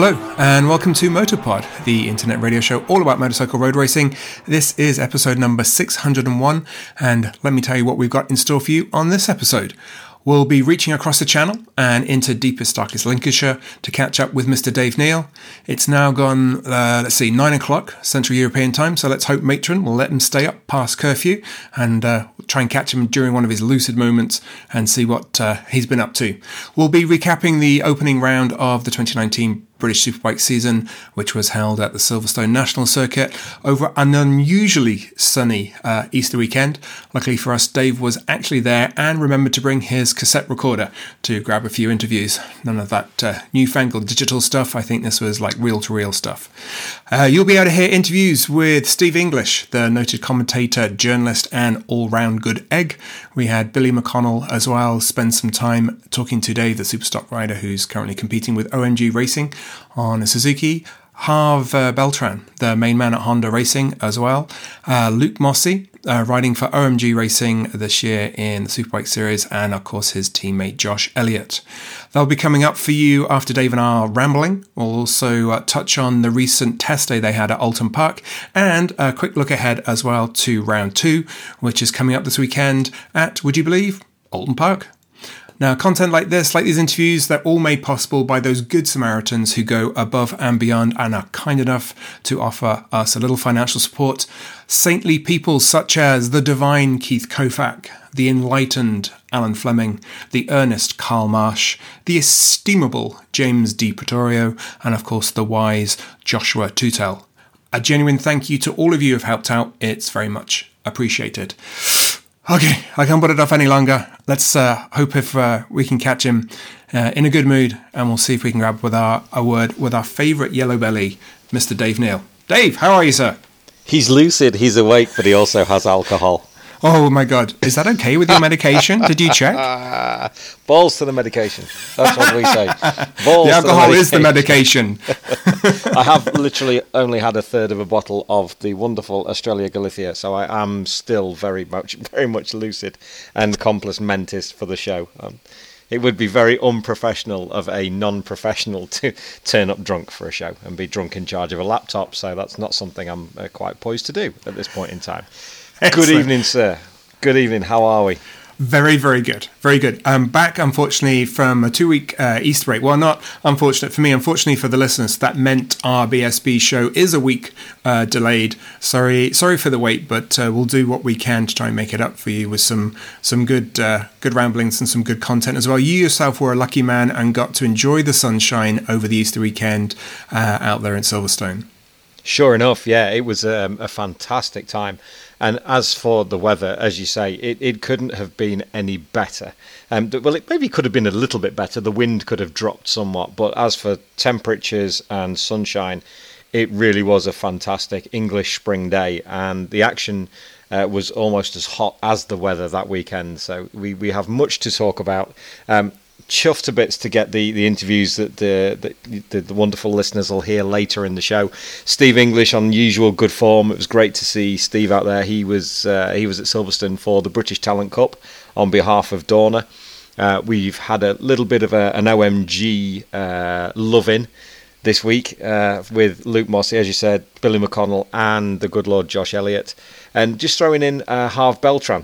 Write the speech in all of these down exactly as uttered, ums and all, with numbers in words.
Hello and welcome to Motorpod, the internet radio show all about motorcycle road racing. This is episode number six hundred one, and let me tell you what we've got in store for you on this episode. We'll be reaching across the channel and into deepest, darkest Lincolnshire to catch up with Mister Dave Neal. It's now gone, uh, let's see, nine o'clock Central European time, so let's hope Matron will let him stay up past curfew and uh, try and catch him during one of his lucid moments and see what uh, he's been up to. We'll be recapping the opening round of the twenty nineteen British Superbike season, which was held at the Silverstone National Circuit over an unusually sunny uh, Easter weekend. Luckily for us, Dave was actually there and remembered to bring his cassette recorder to grab a few interviews. None of that uh, newfangled digital stuff. I think this was like reel-to-reel stuff. Uh, you'll be able to hear interviews with Steve English, the noted commentator, journalist, and all-round good egg. We had Billy McConnell as well spend some time talking to Dave, the Superstock rider who's currently competing with O M G Racing on a Suzuki. Harv uh, Beltran, the main man at Honda Racing as well. Uh, Luke Mossey, uh, riding for O M G Racing this year in the Superbike Series, and of course his teammate Josh Elliott. They'll be coming up for you after Dave and I are rambling. We'll also uh, touch on the recent test day they had at Alton Park, and a quick look ahead as well to round two, which is coming up this weekend at, would you believe, Alton Park. Now, content like this, like these interviews, they're all made possible by those good Samaritans who go above and beyond and are kind enough to offer us a little financial support. Saintly people such as the divine Keith Kofak, the enlightened Alan Fleming, the earnest Karl Marsh, the estimable James D. Pretorio, and of course the wise Joshua Tutel. A genuine thank you to all of you who have helped out. It's very much appreciated. Okay, I can't put it off any longer. Let's uh, hope if uh, we can catch him uh, in a good mood, and we'll see if we can grab with our a word with our favourite yellow belly, Mister Dave Neal. Dave, how are you, sir? He's lucid, he's awake, but he also has alcohol. Oh my God, is that okay with your medication? Did you check? Balls to the medication. That's what we say. Balls the alcohol to the is the medication. I have literally only had a third of a bottle of the wonderful Australia Galicia, so I am still very much, very much lucid and compos mentis for the show. Um, it would be very unprofessional of a non-professional to turn up drunk for a show and be drunk in charge of a laptop, so that's not something I'm uh, quite poised to do at this point in time. Excellent. Good evening, sir. Good evening. How are we? Very, very good. Very good. I'm back, unfortunately, from a two-week uh, Easter break. Well, not unfortunate for me. Unfortunately for the listeners, that meant our B S B show is a week uh, delayed. Sorry sorry for the wait, but uh, we'll do what we can to try and make it up for you with some some good uh, good ramblings and some good content as well. You yourself were a lucky man and got to enjoy the sunshine over the Easter weekend uh, out there in Silverstone. Sure enough, yeah, it was um, a fantastic time. And as for the weather, as you say, it, it couldn't have been any better. Um, well, it maybe could have been a little bit better. The wind could have dropped somewhat. But as for temperatures and sunshine, it really was a fantastic English spring day. And the action uh, was almost as hot as the weather that weekend. So we, we have much to talk about. Um, chuffed to bits to get the, the interviews that the, the the wonderful listeners will hear later in the show. Steve English on usual good form. It was great to see Steve out there. He was uh, he was at Silverstone for the British Talent Cup on behalf of Dorna. Uh, we've had a little bit of a, an O M G uh, love-in this week uh, with Luke Mossey, as you said, Billy McConnell, and the good Lord Josh Elliott, and just throwing in uh, Harv Beltran.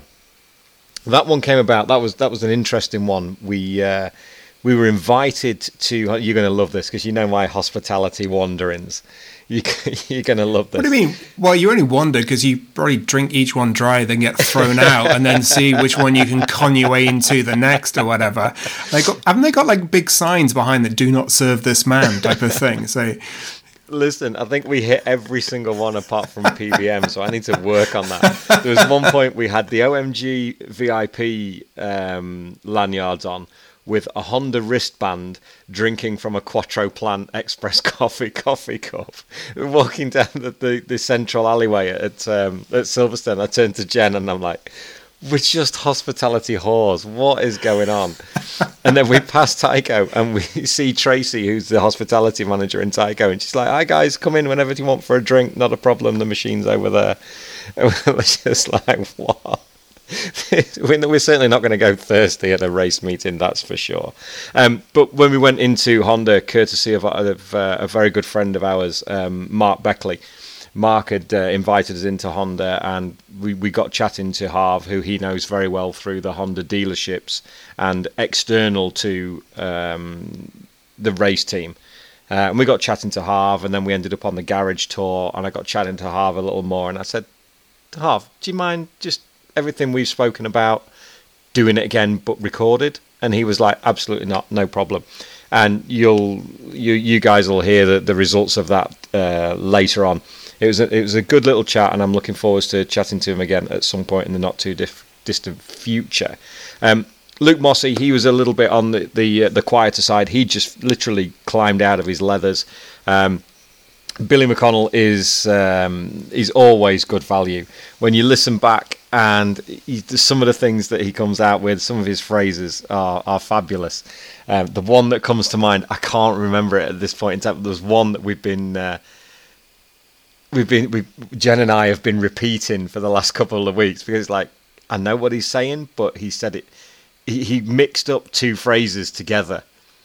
That one came about. That was that was an interesting one. We uh, we were invited to. You're going to love this because you know my hospitality wanderings. You, you're going to love this. What do you mean? Well, you only wander because you probably drink each one dry, then get thrown out, and then see which one you can con your way into the next or whatever. They got, haven't they got like big signs behind that "Do not serve this man" type of thing? So. Listen, I think we hit every single one apart from P B M, so I need to work on that. There was one point we had the O M G V I P um, lanyards on with a Honda wristband, drinking from a Quattro Plant Express coffee coffee cup. Walking down the, the, the central alleyway at um, at Silverstone, I turned to Jen and I'm like, we're just hospitality whores. What is going on? And then we pass Tyco and we see Tracy, who's the hospitality manager in Tyco, and she's like, hi guys, come in whenever you want for a drink, not a problem, the machine's over there. And we're just like, what? we're certainly not going to go thirsty at a race meeting, that's for sure. Um, but when we went into Honda, courtesy of, of uh, a very good friend of ours, um, Mark Beckley, Mark had uh, invited us into Honda, and we, we got chatting to Harv, who he knows very well through the Honda dealerships and external to um, the race team. Uh, and we got chatting to Harv, and then we ended up on the garage tour, and I got chatting to Harv a little more, and I said, Harv, do you mind just everything we've spoken about doing it again but recorded? And he was like, absolutely not, no problem. And you'll you you guys will hear the, the results of that uh, later on. It was a, it was a good little chat, and I'm looking forward to chatting to him again at some point in the not too dif- distant future. Um, Luke Mossey, he was a little bit on the the, uh, the quieter side. He just literally climbed out of his leathers. Um, Billy McConnell is um, is always good value. When you listen back, and he, some of the things that he comes out with, some of his phrases are, are fabulous. Um, the one that comes to mind, I can't remember it at this point in time. There's one that we've been uh, we've been we Jen and I have been repeating for the last couple of weeks, because it's like, I know what he's saying, but he said it. He, he mixed up two phrases together.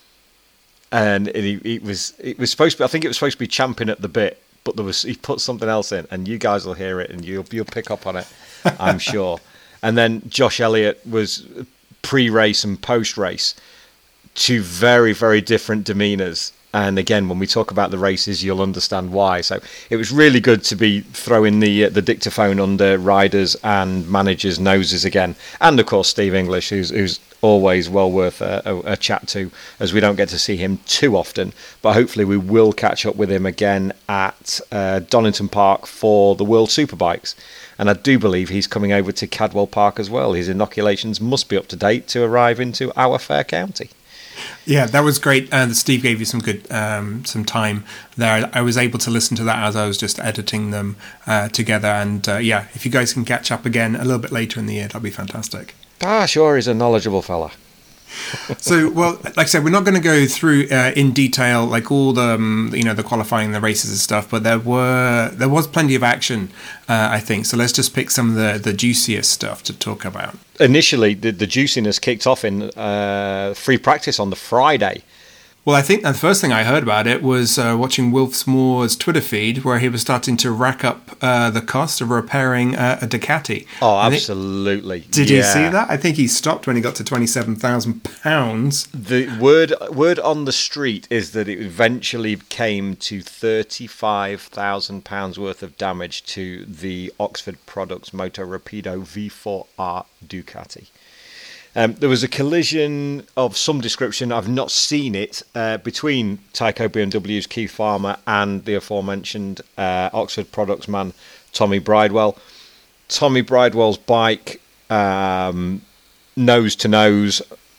And it, it was it was supposed to be, I think it was supposed to be champing at the bit, but there was he put something else in, and you guys will hear it, and you'll you'll pick up on it, I'm sure. And then Josh Elliott was pre-race and post-race, two very very different demeanours. And again, when we talk about the races, you'll understand why. So it was really good to be throwing the uh, the dictaphone under riders and managers' noses again, and of course Steve English, who's who's always well worth a, a, a chat to, as we don't get to see him too often. But hopefully we will catch up with him again at uh, Donington Park for the World Superbikes. And I do believe he's coming over to Cadwell Park as well. His inoculations must be up to date to arrive into our fair county. Yeah, that was great. And Steve gave you some good um, some time there. I was able to listen to that as I was just editing them uh, together. And uh, yeah, if you guys can catch up again a little bit later in the year, that'd be fantastic. Ah, sure, he's a knowledgeable fella. So, well, like I said, we're not going to go through uh, in detail like all the um, you know the qualifying, the races and stuff, but there were there was plenty of action, uh, I think. So let's just pick some of the, the juiciest stuff to talk about. Initially, the, the juiciness kicked off in uh, free practice on the Friday. Well, I think the first thing I heard about it was uh, watching Wilf Moore's Twitter feed, where he was starting to rack up uh, the cost of repairing uh, a Ducati. Oh, absolutely. Think, did yeah. you see that? I think he stopped when he got to twenty-seven thousand pounds. The word word on the street is that it eventually came to thirty-five thousand pounds worth of damage to the Oxford Products Moto Rapido V four R Ducati. Um, there was a collision of some description, I've not seen it, uh, between Tyco B M W's Keith Farmer and the aforementioned uh, Oxford Products man, Tommy Bridewell. Tommy Bridewell's bike, um, nose to nose,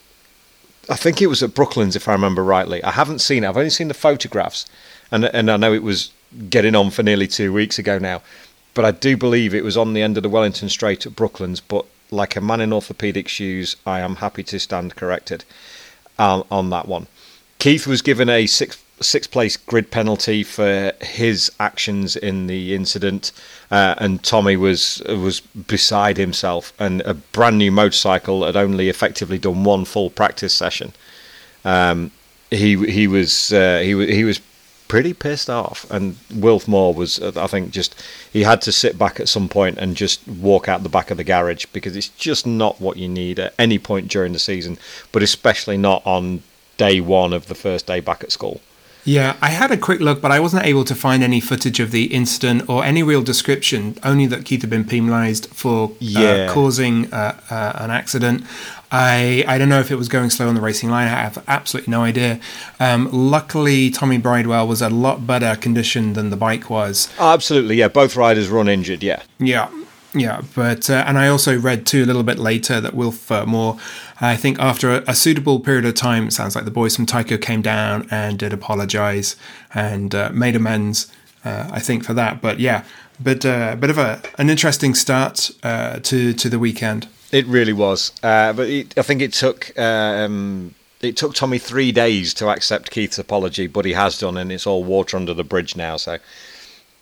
I think it was at Brooklands, if I remember rightly. I haven't seen it, I've only seen the photographs, and, and I know it was getting on for nearly two weeks ago now, but I do believe it was on the end of the Wellington Straight at Brooklands, but like a man in orthopaedic shoes, I am happy to stand corrected um, on that one. Keith was given a six, six place grid penalty for his actions in the incident, uh, and Tommy was was beside himself, and a brand new motorcycle had only effectively done one full practice session. Um, he he was uh, he he was pretty pissed off, and Wilf Moore was, I think, just he had to sit back at some point and just walk out the back of the garage, because it's just not what you need at any point during the season, but especially not on day one of the first day back at school. Yeah, I had a quick look, but I wasn't able to find any footage of the incident or any real description, only that Keith had been penalised for yeah. uh, causing uh, uh, an accident. I I don't know if it was going slow on the racing line. I have absolutely no idea. Um, luckily, Tommy Bridewell was a lot better condition than the bike was. Oh, absolutely, yeah. Both riders run injured, yeah. Yeah. Yeah, but uh, and I also read too a little bit later that Wilf uh, Moore, I think after a, a suitable period of time, it sounds like the boys from Tyco came down and did apologise and uh, made amends, uh, I think, for that. But yeah, but a uh, bit of a an interesting start uh, to to the weekend. It really was, uh, but it, I think it took um, it took Tommy three days to accept Keith's apology, but he has done, and it's all water under the bridge now. So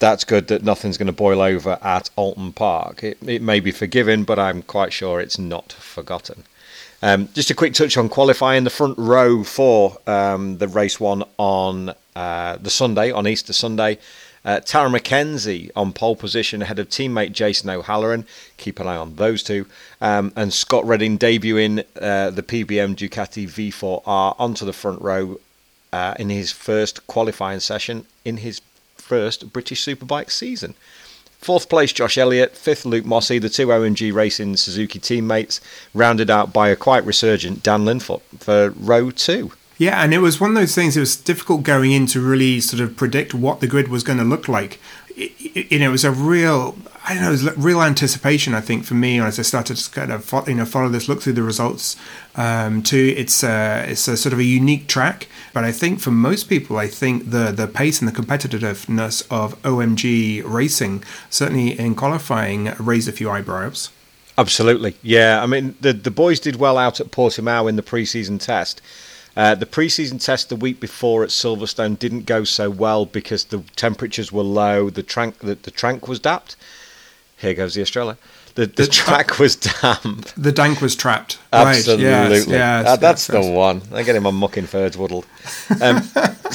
that's good that nothing's going to boil over at Alton Park. It, it may be forgiven, but I'm quite sure it's not forgotten. Um, just a quick touch on qualifying. The front row for um, the race one on uh, the Sunday, on Easter Sunday. Uh, Tara McKenzie on pole position ahead of teammate Jason O'Halloran. Keep an eye on those two. Um, and Scott Redding debuting uh, the P B M Ducati V four R onto the front row uh, in his first qualifying session in his first British Superbike season. Fourth place, Josh Elliott. Fifth, Luke Mossey. The two O M G Racing Suzuki teammates, rounded out by a quite resurgent Dan Linfoot for row two. Yeah, and it was one of those things, it was difficult going in to really sort of predict what the grid was going to look like. It, it, you know, it was a real, I don't know, it was real anticipation, I think, for me as I started to kind of follow, you know, follow this, look through the results um, too. It's a, it's a sort of a unique track, but I think for most people, I think the, the pace and the competitiveness of O M G Racing, certainly in qualifying, raised a few eyebrows. Absolutely, yeah. I mean, the, the boys did well out at Portimao in the pre-season test. Uh, the pre-season test the week before at Silverstone didn't go so well because the temperatures were low, the trank the, the trank was damped. Here goes the Australia. The, the, the track was damp. The dank was trapped. Absolutely. Right. Yes, yes, uh, that's yes, the yes. one. I'm getting my muck in Ferdswaddled. Um,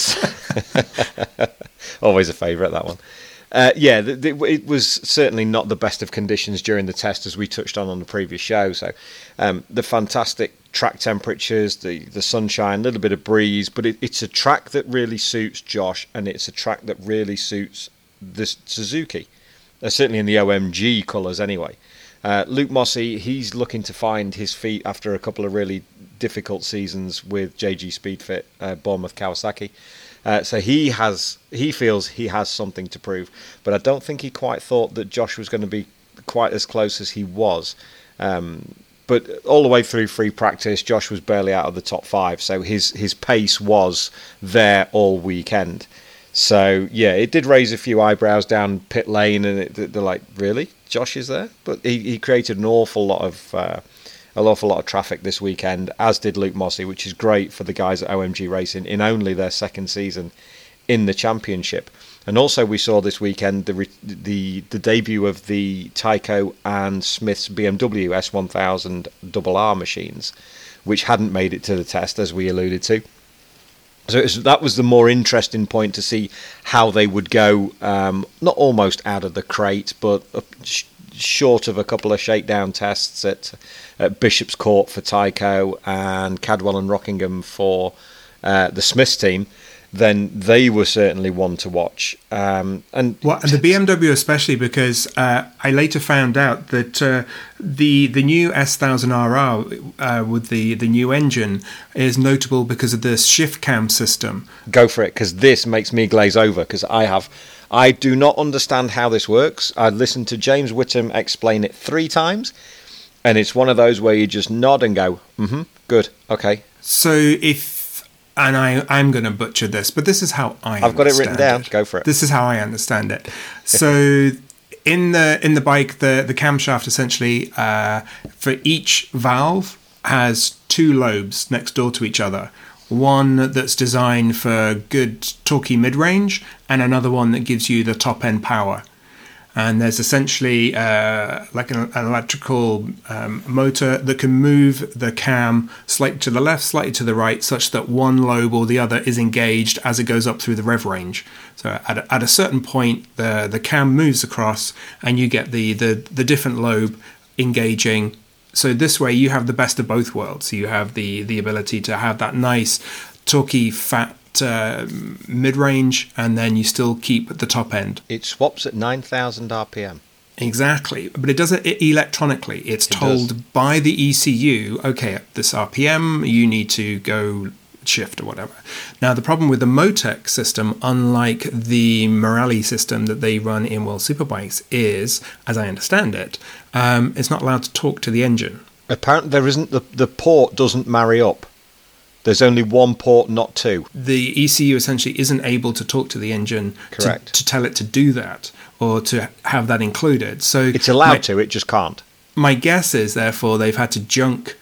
always a favourite, that one. Uh, yeah, the, the, it was certainly not the best of conditions during the test, as we touched on on the previous show. So um, the fantastic track temperatures, the, the sunshine, a little bit of breeze, but it, it's a track that really suits Josh, and it's a track that really suits the Suzuki, uh, certainly in the O M G colours anyway. Uh, Luke Mossey, he's looking to find his feet after a couple of really difficult seasons with J G Speedfit, uh, Bournemouth Kawasaki. Uh, so he has, he feels he has something to prove, but I don't think he quite thought that Josh was going to be quite as close as he was. Um, but all the way through free practice, Josh was barely out of the top five, so his his pace was there all weekend. So yeah, it did raise a few eyebrows down pit lane, and it, they're like, really, Josh is there? But he, he created an awful lot of. Uh, An awful lot of traffic this weekend, as did Luke Mossey, which is great for the guys at O M G Racing in only their second season in the championship. And also we saw this weekend the re- the the debut of the Tyco and Smith's B M W S one thousand R R machines, which hadn't made it to the test, as we alluded to. So it was, that was the more interesting point to see how they would go, um, not almost out of the crate, but uh, sh- short of a couple of shakedown tests at, at Bishop's Court for Tyco and Cadwell and Rockingham for uh, the Smiths team, then they were certainly one to watch. Um, and well, the B M W especially, because uh, I later found out that uh, the the new S one thousand R R uh, with the, the new engine is notable because of the shift cam system. Go for it, because this makes me glaze over, because I have... I do not understand how this works. I listened to James Whittam explain it three times, and it's one of those where you just nod and go, mm-hmm, good, okay. So if, and I, I'm going to butcher this, but this is how I I've got it written down, it. Go for it. This is how I understand it. So in the in the bike, the, the camshaft essentially, uh, for each valve, has two lobes next door to each other. One that's designed for good torquey mid-range, and another one that gives you the top-end power. And there's essentially uh, like an, an electrical um, motor that can move the cam slightly to the left, slightly to the right, such that one lobe or the other is engaged as it goes up through the rev range. So at a, at a certain point, the the cam moves across, and you get the the, the different lobe engaging. So this way you have the best of both worlds. You have the, the ability to have that nice, torquey, fat uh, mid-range, and then you still keep the top end. It swaps at nine thousand R P M. Exactly. But it does it electronically. It's it told does. the E C U, okay, at this R P M, you need to go shift or whatever. Now, the problem with the Motec system, unlike the Morelli system that they run in World Superbikes, is, as I understand it, um, it's not allowed to talk to the engine. Apparently, there isn't the the port doesn't marry up. There's only one port, not two. The E C U essentially isn't able to talk to the engine to, to tell it to do that or to have that included. So it's allowed my, to, it just can't. My guess is, therefore, they've had to junk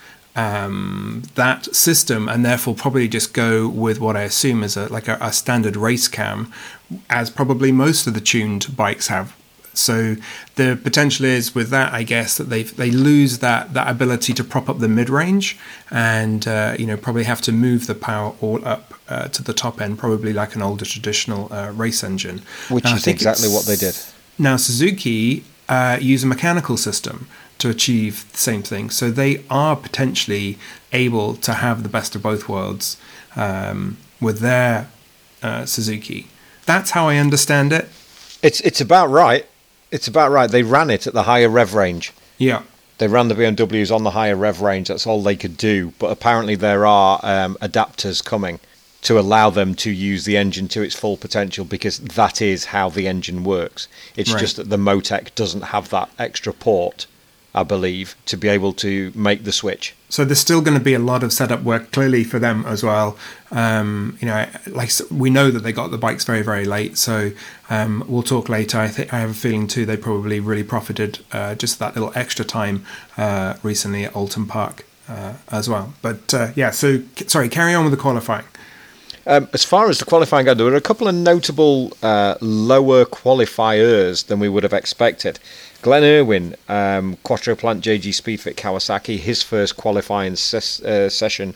um, that system and therefore probably just go with what I assume is a, like a, a standard race cam, as probably most of the tuned bikes have. So the potential is with that, I guess, that they they lose that, that ability to prop up the mid range, and uh, you know probably have to move the power all up uh, to the top end, probably like an older traditional uh, race engine. Which now, is exactly what they did. Now Suzuki uh, use a mechanical system to achieve the same thing, so they are potentially able to have the best of both worlds um, with their uh, Suzuki. That's how I understand it. It's it's about right. It's about right. They ran it at the higher rev range. Yeah. They ran the B M Ws on the higher rev range. That's all they could do. But apparently there are um, adapters coming to allow them to use the engine to its full potential, because that is how the engine works. It's right. just that the Motec doesn't have that extra port, I believe, to be able to make the switch. So there's still going to be a lot of setup work clearly for them as well. Um, you know, like we know that they got the bikes very, very late. So um, we'll talk later. I think I have a feeling too they probably really profited uh, just that little extra time uh, recently at Alton Park uh, as well. But uh, yeah, so sorry, carry on with the qualifying. Um, as far as the qualifying goes, there were a couple of notable uh, lower qualifiers than we would have expected. Glenn Irwin, um, Quattroplant J G Speedfit Kawasaki, his first qualifying ses- uh, session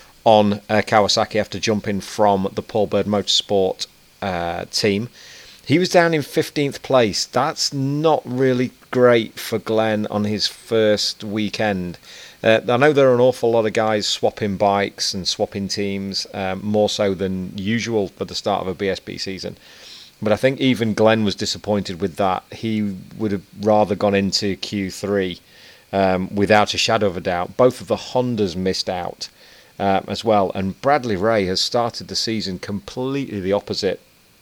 on uh, Kawasaki after jumping from the Paul Bird Motorsport uh, team. He was down in fifteenth place. That's not really great for Glenn on his first weekend. Uh, I know there are an awful lot of guys swapping bikes and swapping teams, um, more so than usual for the start of a B S B season. But I think even Glenn was disappointed with that. He would have rather gone into Q three um, without a shadow of a doubt. Both of the Hondas missed out uh, as well. And Bradley Ray has started the season completely the opposite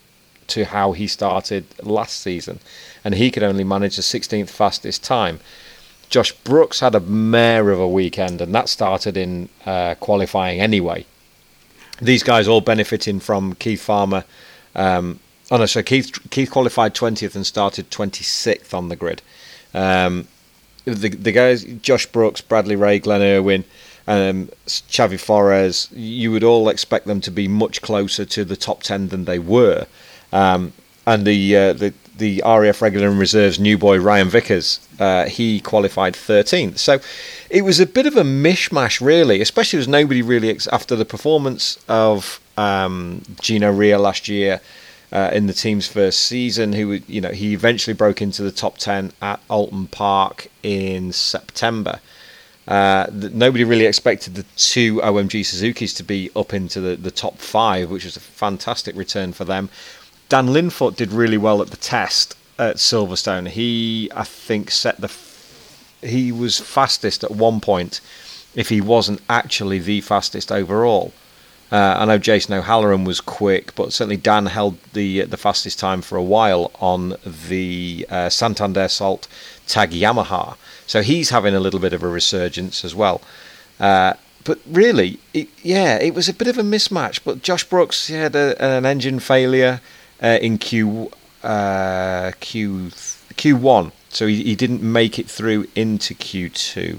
to how he started last season. And he could only manage the sixteenth fastest time. Josh Brooks had a mare of a weekend, and that started in uh, qualifying anyway. These guys all benefiting from Keith Farmer. Um, oh no, so Keith Keith qualified twentieth and started twenty-sixth on the grid. Um, the the guys, Josh Brooks, Bradley Ray, Glenn Irwin, um, Xavi Flores, you would all expect them to be much closer to the top ten than they were. Um, and the uh, the the R A F regular and reserves new boy Ryan Vickers, uh, he qualified thirteenth. So it was a bit of a mishmash, really, especially as nobody really, ex- after the performance of um, Gino Ria last year uh, in the team's first season, who you know he eventually broke into the top ten at Alton Park in September. Uh, nobody really expected the two O M G Suzukis to be up into the, the top five, which was a fantastic return for them. Dan Linfoot did really well at the test at Silverstone. He, I think, set the... F- he was fastest at one point, if he wasn't actually the fastest overall. Uh, I know Jason O'Halloran was quick, but certainly Dan held the the fastest time for a while on the uh, Santander Salt Tag Yamaha. So he's having a little bit of a resurgence as well. Uh, but really, it, yeah, it was a bit of a mismatch. But Josh Brooks he had a, an engine failure Uh, in Q uh, Q Q one, so he, he didn't make it through into Q two,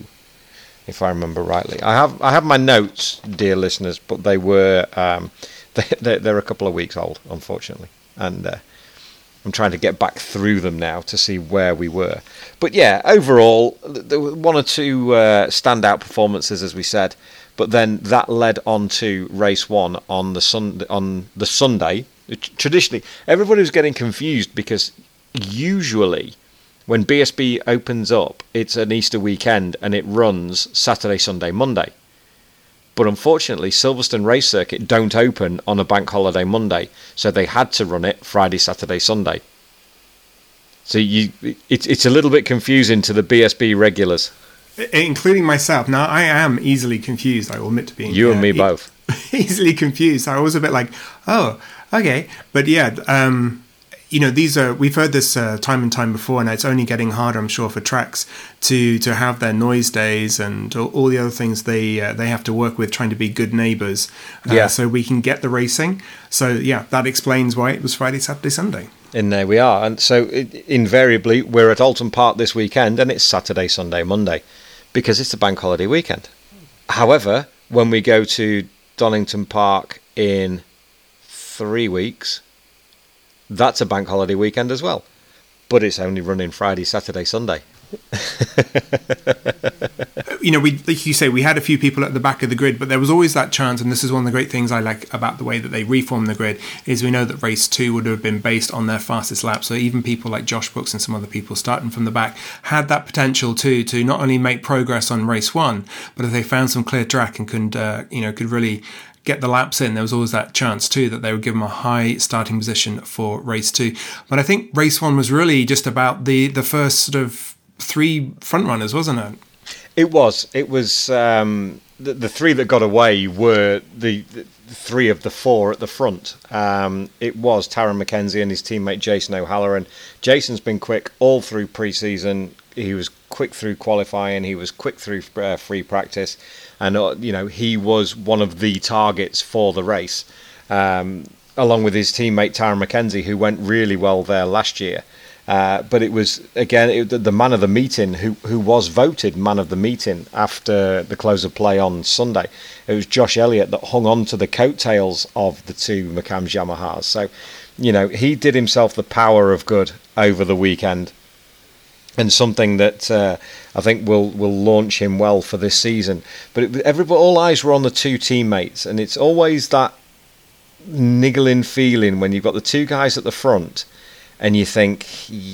if I remember rightly. I have I have my notes, dear listeners, but they were um, they, they're, they're a couple of weeks old, unfortunately, and uh, I'm trying to get back through them now to see where we were. But yeah, overall, there were one or two uh, standout performances, as we said, but then that led on to race one on the sun on the Sunday. Traditionally, everybody was getting confused because usually when B S B opens up, it's an Easter weekend and it runs Saturday, Sunday, Monday. But unfortunately, Silverstone Race Circuit don't open on a bank holiday Monday, so they had to run it Friday, Saturday, Sunday. So you, it's it's a little bit confusing to the B S B regulars, including myself. Now I am easily confused. I will admit to being you and uh, me e- both easily confused. I was a bit like, oh. Okay, but yeah, um, you know, these are we've heard this uh, time and time before, and it's only getting harder, I'm sure, for tracks to to have their noise days and all, all the other things they uh, they have to work with, trying to be good neighbours, uh, yeah. so we can get the racing. So yeah, that explains why it was Friday, Saturday, Sunday. And there we are. And so it, invariably, we're at Alton Park this weekend, and it's Saturday, Sunday, Monday, because it's a bank holiday weekend. However, when we go to Donington Park in three weeks, That's a bank holiday weekend as well, but it's only running Friday, Saturday, Sunday. You know, we, like you say, we had a few people at the back of the grid, but there was always that chance, and this is one of the great things I like about the way that they reformed the grid, is we know that race two would have been based on their fastest lap. So even people like Josh Brooks and some other people starting from the back had that potential too to not only make progress on race one, but if they found some clear track and could, uh, you know, could really get the laps in, there was always that chance too that they would give them a high starting position for race two. But I think race one was really just about the the first sort of three front runners, wasn't it? It was. It was um, the, the three that got away were the, the three of the four at the front. Um, it was Taron Mackenzie and his teammate Jason O'Halloran. Jason's been quick all through pre-season. He was quick through qualifying. He was quick through uh, free practice, and uh, you know he was one of the targets for the race, um, along with his teammate Taron Mackenzie, who went really well there last year. Uh, but it was, again, it, the man of the meeting who, who was voted man of the meeting after the close of play on Sunday. It was Josh Elliott that hung on to the coattails of the two McCams Yamahas. So, you know, he did himself the power of good over the weekend, and something that uh, I think will, will launch him well for this season. But it, everybody, all eyes were on the two teammates, and it's always that niggling feeling when you've got the two guys at the front and you think,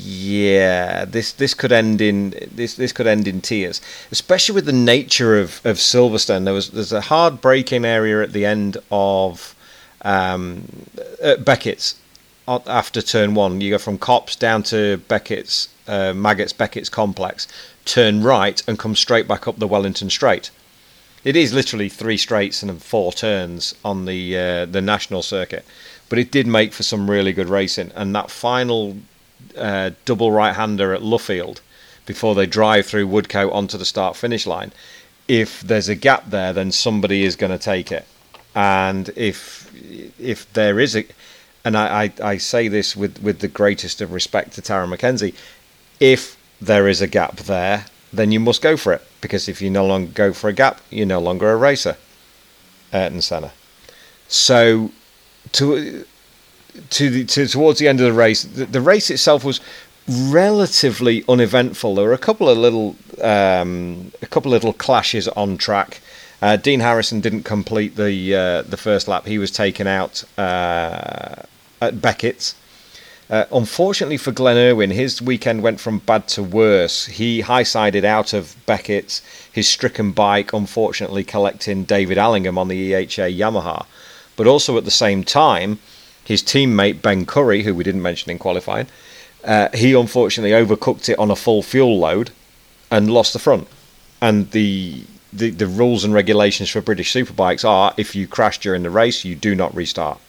yeah, this this could end in this this could end in tears, especially with the nature of, of Silverstone. There was there's a hard braking area at the end of um, at Beckett's after turn one. You go from Copse down to Beckett's uh, Maggots Beckett's complex, turn right and come straight back up the Wellington Straight. It is literally three straights and four turns on the uh, the national circuit. But it did make for some really good racing. And that final uh, double right-hander at Luffield, before they drive through Woodcote onto the start-finish line, if there's a gap there, then somebody is going to take it. And if if there is a... And I, I, I say this with, with the greatest of respect to Taron Mackenzie, if there is a gap there, then you must go for it. Because if you no longer go for a gap, you're no longer a racer. Ayrton Senna. So... To to, the, to towards the end of the race, the, the race itself was relatively uneventful. There were a couple of little um, a couple of little clashes on track. Uh, Dean Harrison didn't complete the uh, the first lap. He was taken out uh, at Beckett's. Uh, unfortunately for Glenn Irwin, his weekend went from bad to worse. He high-sided out of Beckett's. His stricken bike, unfortunately, collecting David Allingham on the E H A Yamaha. But also at the same time, his teammate Ben Curry, who we didn't mention in qualifying, uh, he unfortunately overcooked it on a full fuel load and lost the front. And the, the the rules and regulations for British Superbikes are, if you crash during the race, you do not restart.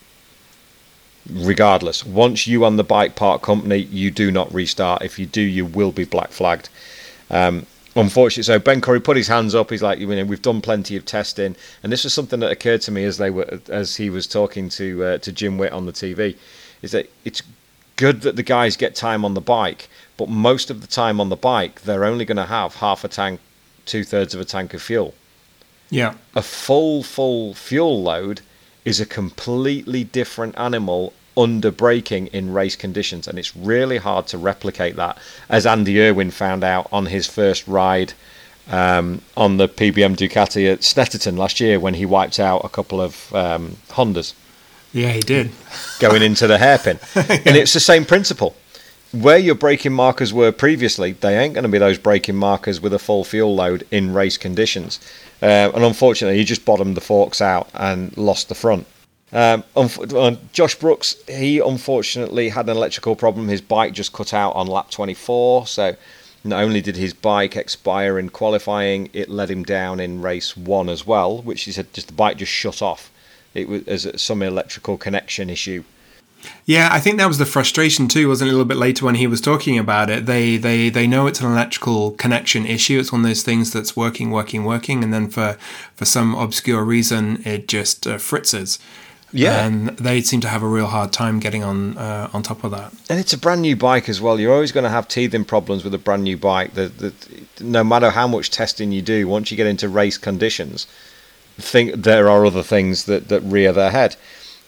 Regardless, once you and the bike part company, you do not restart. If you do, you will be black flagged. Um, Unfortunately, so Ben Curry put his hands up. He's like, you know, we've done plenty of testing, and this was something that occurred to me as they were, as he was talking to uh, to Jim Witt on the T V. Is that it's good that the guys get time on the bike, but most of the time on the bike, they're only going to have half a tank, two thirds of a tank of fuel. Yeah, a full full fuel load is a completely different animal under braking in race conditions, and it's really hard to replicate that, as Andy Irwin found out on his first ride um, on the P B M Ducati at Snetterton last year when he wiped out a couple of um, Hondas. Yeah, he did. Going into the hairpin. Yeah. And it's the same principle. Where your braking markers were previously, they ain't going to be those braking markers with a full fuel load in race conditions. Uh, and unfortunately, he just bottomed the forks out and lost the front. Um, Josh Brooks, he unfortunately had an electrical problem. His bike just cut out on lap twenty-four, so not only did his bike expire in qualifying, it let him down in race one as well, which he said just the bike just shut off. It was as some electrical connection issue. Yeah, I think that was the frustration too, wasn't it? A little bit later when he was talking about it. They they they know it's an electrical connection issue. It's one of those things that's working, working, working, and then for, for some obscure reason, it just uh, fritzes. Yeah, and they seem to have a real hard time getting on uh, on top of that. And it's a brand new bike as well. You're always going to have teething problems with a brand new bike. That, that no matter how much testing you do, once you get into race conditions, think there are other things that, that rear their head.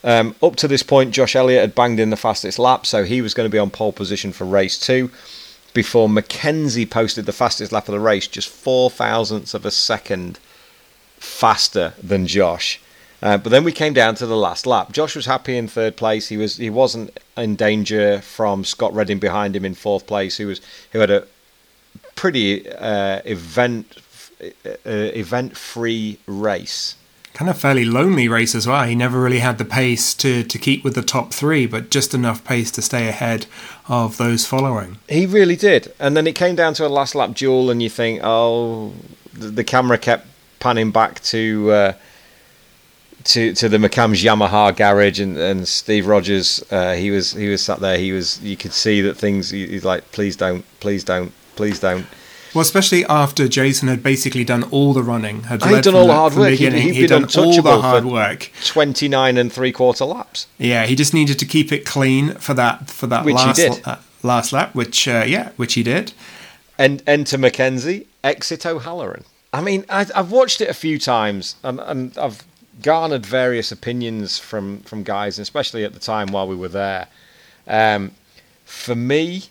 Um, up to this point, Josh Elliott had banged in the fastest lap, so he was going to be on pole position for race two, before Mackenzie posted the fastest lap of the race, just four thousandths of a second faster than Josh. Uh, but then we came down to the last lap. Josh was happy in third place. He was he wasn't in danger from Scott Redding behind him in fourth place, who was who had a pretty uh, event uh, event free race. Kind of fairly lonely race as well. He never really had the pace to, to keep with the top three, but just enough pace to stay ahead of those following. He really did. And then it came down to a last lap duel, and you think, oh, the, the camera kept panning back to uh, to to the McCams Yamaha garage, and, and Steve Rogers. Uh, he was he was sat there. He was you could see that things. He, he's like, please don't, please don't, please don't. Well, especially after Jason had basically done all the running, had he'd done all the hard work. He'd, he'd, he'd been done all the hard for work. twenty-nine and three quarter laps. Yeah, he just needed to keep it clean for that for that which last he did. Uh, last lap, which uh, yeah, which he did. And enter Mackenzie, exit O'Halloran. I mean, I, I've watched it a few times, and, and I've garnered various opinions from from guys, especially at the time while we were there. Um, for me,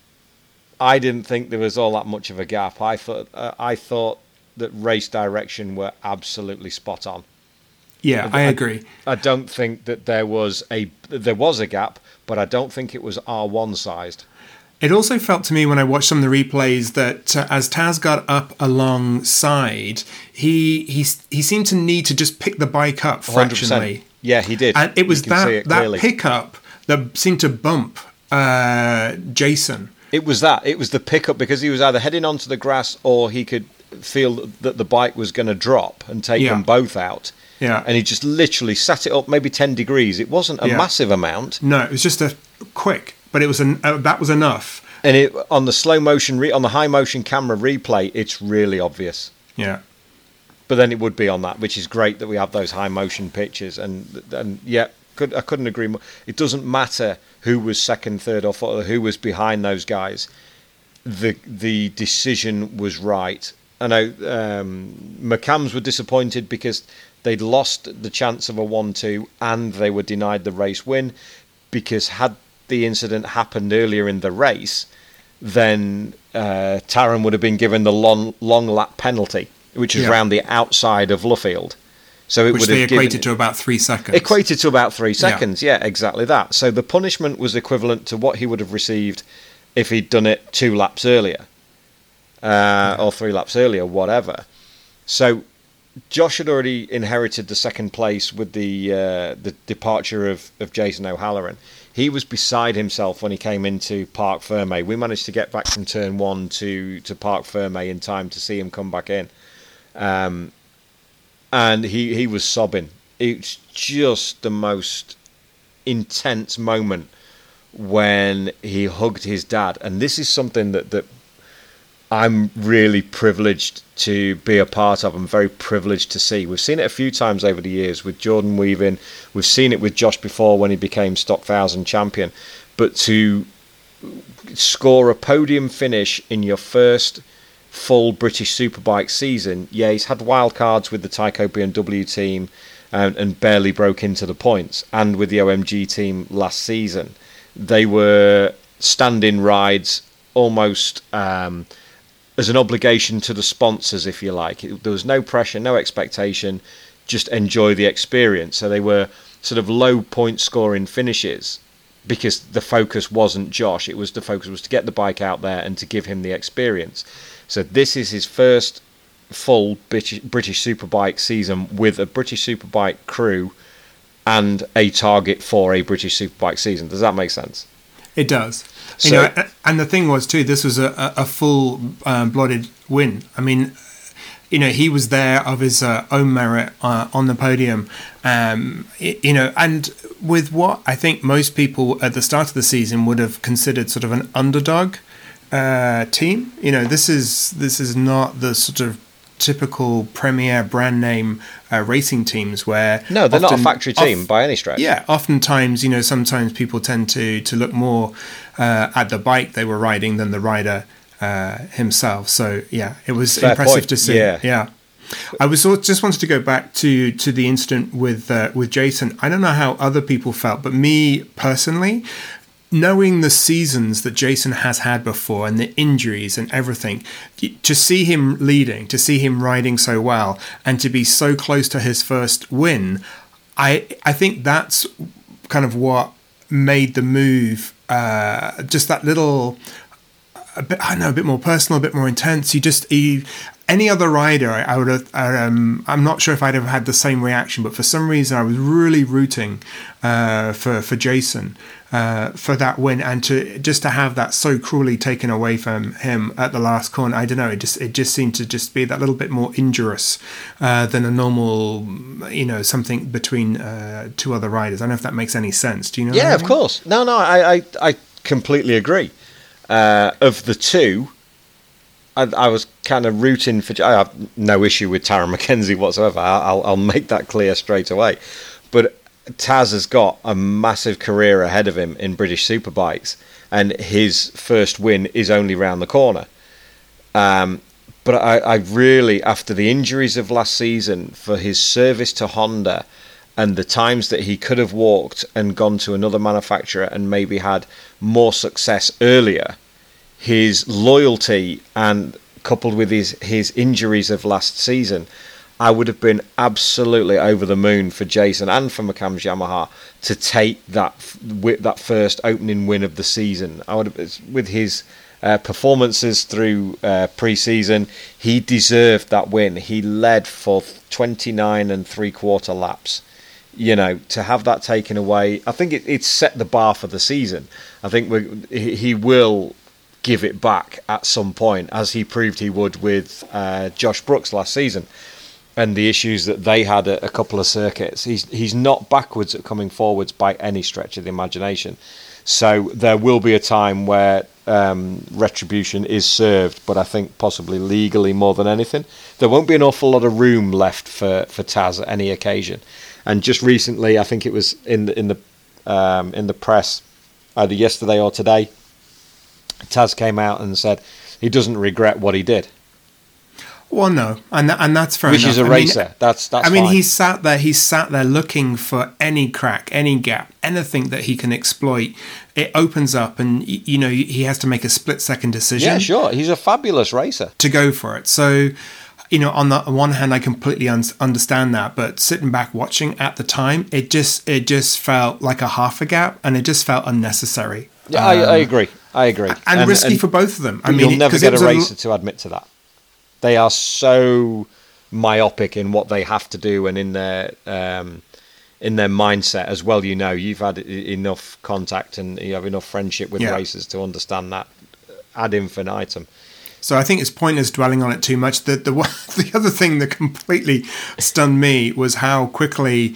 I didn't think there was all that much of a gap. I thought uh, I thought that race direction were absolutely spot on. Yeah, I, I agree. I don't think that there was a there was a gap, but I don't think it was R one sized. It also felt to me when I watched some of the replays that uh, as Taz got up alongside, he he he seemed to need to just pick the bike up fractionally. Yeah, he did. And it was that it that pickup that seemed to bump uh, Jason. It was that. It was the pickup, because he was either heading onto the grass or he could feel that the bike was going to drop and take yeah. them both out. Yeah. And he just literally sat it up maybe ten degrees. It wasn't a yeah. massive amount. No, it was just a quick, but it was an, uh, that was enough. And it on the slow motion, re- on the high motion camera replay, it's really obvious. Yeah. But then it would be on that, which is great that we have those high motion pictures. And and yeah, could, I couldn't agree more. It doesn't matter who was second, third, or fourth, or who was behind those guys. The the decision was right. I know um, McCams were disappointed because they'd lost the chance of a one two and they were denied the race win, because had the incident happened earlier in the race, then uh, Taron would have been given the long, long lap penalty, which is yeah. around the outside of Luffield. So it which would they have equated given, to about three seconds. Equated to about three seconds, yeah. yeah, exactly that. So the punishment was equivalent to what he would have received if he'd done it two laps earlier, uh, or three laps earlier, whatever. So Josh had already inherited the second place with the uh, the departure of, of Jason O'Halloran. He was beside himself when he came into Parc Fermé. We managed to get back from turn one to, to Parc Fermé in time to see him come back in. Um, and he, he was sobbing. It's just the most intense moment when he hugged his dad. And this is something that, that I'm really privileged to be a part of. I'm very privileged to see. We've seen it a few times over the years with Jordan Weaving. We've seen it with Josh before when he became Stock Thousand champion. But to score a podium finish in your first full British Superbike season, yeah, he's had wildcards with the Tyco B M W team and, and barely broke into the points, and with the O M G team last season. They were stand-in rides almost um, as an obligation to the sponsors, if you like. It, there was no pressure, no expectation, just enjoy the experience. So they were sort of low point scoring finishes because the focus wasn't Josh. It was the focus was to get the bike out there and to give him the experience. So this is his first full British, British Superbike season with a British Superbike crew and a target for a British Superbike season. Does that make sense? It does. So, you know, and the thing was too, this was a, a full um, blooded win. I mean, you know, he was there of his uh, own merit uh, on the podium. Um, you know, and with what I think most people at the start of the season would have considered sort of an underdog uh, team. You know, this is this is not the sort of typical premier brand name uh, racing teams where no, they're often, not a factory team off, by any stretch. Yeah, oftentimes, you know, sometimes people tend to to look more uh, at the bike they were riding than the rider uh, himself. So yeah, it was Fair impressive point. to see. Yeah. yeah. I was sort- just wanted to go back to to the incident with uh, with Jason. I don't know how other people felt, but me personally, knowing the seasons that Jason has had before and the injuries and everything, to see him leading, to see him riding so well, and to be so close to his first win, I I think that's kind of what made the move. Uh, just that little. A bit, I don't know, a bit more personal, a bit more intense. You just, you, any other rider, I, I would have. Um, I'm not sure if I'd have had the same reaction, but for some reason, I was really rooting uh, for for Jason uh, for that win, and to just to have that so cruelly taken away from him at the last corner. I don't know. It just it just seemed to just be that little bit more injurious uh, than a normal, you know, something between uh, two other riders. I don't know if that makes any sense. Do you know? Yeah, what I of mean? course. No, no, I, I, I completely agree. Uh, of the two, I, I was kind of rooting for. I have no issue with Taron McKenzie whatsoever. I'll, I'll make that clear straight away. But Taz has got a massive career ahead of him in British Superbikes, and his first win is only round the corner. Um, but I, I really, after the injuries of last season, for his service to Honda, and the times that he could have walked and gone to another manufacturer and maybe had more success earlier, his loyalty and coupled with his, his injuries of last season, I would have been absolutely over the moon for Jason and for McCam's Yamaha to take that that first opening win of the season. I would have, with his uh, performances through uh, pre-season, he deserved that win. He led for twenty-nine and three quarter laps. You know, to have that taken away, I think it, it's set the bar for the season. I think we, he will give it back at some point, as he proved he would with uh, Josh Brooks last season, and the issues that they had at a couple of circuits. He's he's not backwards at coming forwards by any stretch of the imagination. So there will be a time where um, retribution is served, but I think possibly legally more than anything. There won't be an awful lot of room left for, for Taz at any occasion. And just recently, I think it was in the in the um, in the press, either yesterday or today, Taz came out and said he doesn't regret what he did. Well, no, and th- and that's fair Which enough. is a I racer. Mean, that's that's. I mean, fine. he's sat there. He's sat there looking for any crack, any gap, anything that he can exploit. It opens up, and you know he has to make a split-second decision. Yeah, sure. He's a fabulous racer to go for it. So, you know, on the one hand, I completely un- understand that, but sitting back watching at the time, it just it just felt like a half a gap, and it just felt unnecessary. Yeah, um, I, I agree. I agree. And, and risky and for both of them. I mean, you'll never get a racer a, to admit to that. They are so myopic in what they have to do and in their um, in their mindset as well. You know, you've had enough contact and you have enough friendship with yeah. racers to understand that ad infinitum. So I think it's pointless dwelling on it too much. The the, the other thing that completely stunned me was how quickly,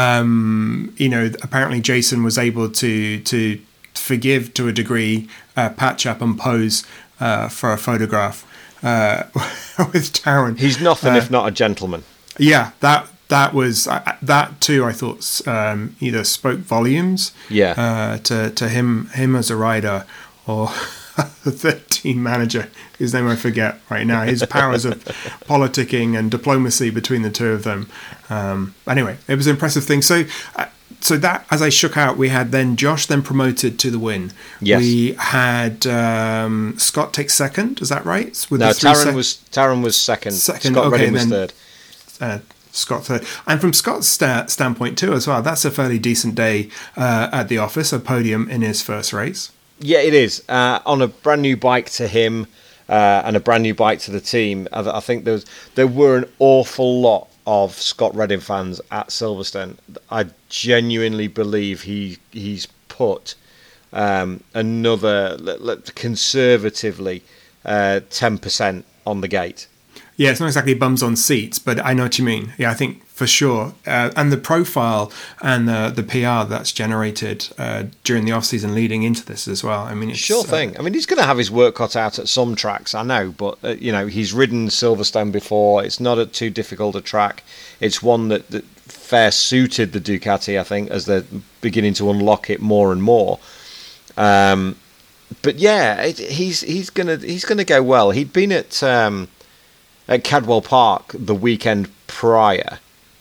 um, you know, apparently Jason was able to to forgive to a degree, uh, patch up and pose uh, for a photograph. Uh, with Taron. He's nothing uh, if not a gentleman. Yeah, that that was uh, that too. I thought um, either spoke volumes. Yeah. Uh, to to him him as a rider, or the team manager, whose name I forget right now. His powers of politicking and diplomacy between the two of them. Um, anyway, it was an impressive thing. So. Uh, So that, as I shook out, we had then Josh then promoted to the win. Yes. We had um, Scott take second. Is that right? With no, the three Taron sec- was Taron was second. Second. Scott okay, Redding was then, third. Uh, Scott third. And from Scott's sta- standpoint too, as well, that's a fairly decent day uh, at the office. A podium in his first race. Yeah, it is. Uh, on a brand new bike to him uh, and a brand new bike to the team. I, I think there was there were an awful lot of Scott Redding fans at Silverstone. I genuinely believe he he's put um, another, conservatively, uh, ten percent on the gate. Yeah, it's not exactly bums on seats, but I know what you mean. Yeah, I think for sure. Uh, and the profile and the, the P R that's generated uh, during the off-season leading into this as well. I mean, it's, Sure thing. Uh, I mean, he's going to have his work cut out at some tracks, I know, but, uh, you know, he's ridden Silverstone before. It's not a too difficult a track. It's one that, that fair suited the Ducati, I think, as they're beginning to unlock it more and more. Um, but yeah, it, he's he's gonna he's gonna go well. He'd been at um, at Cadwell Park the weekend prior.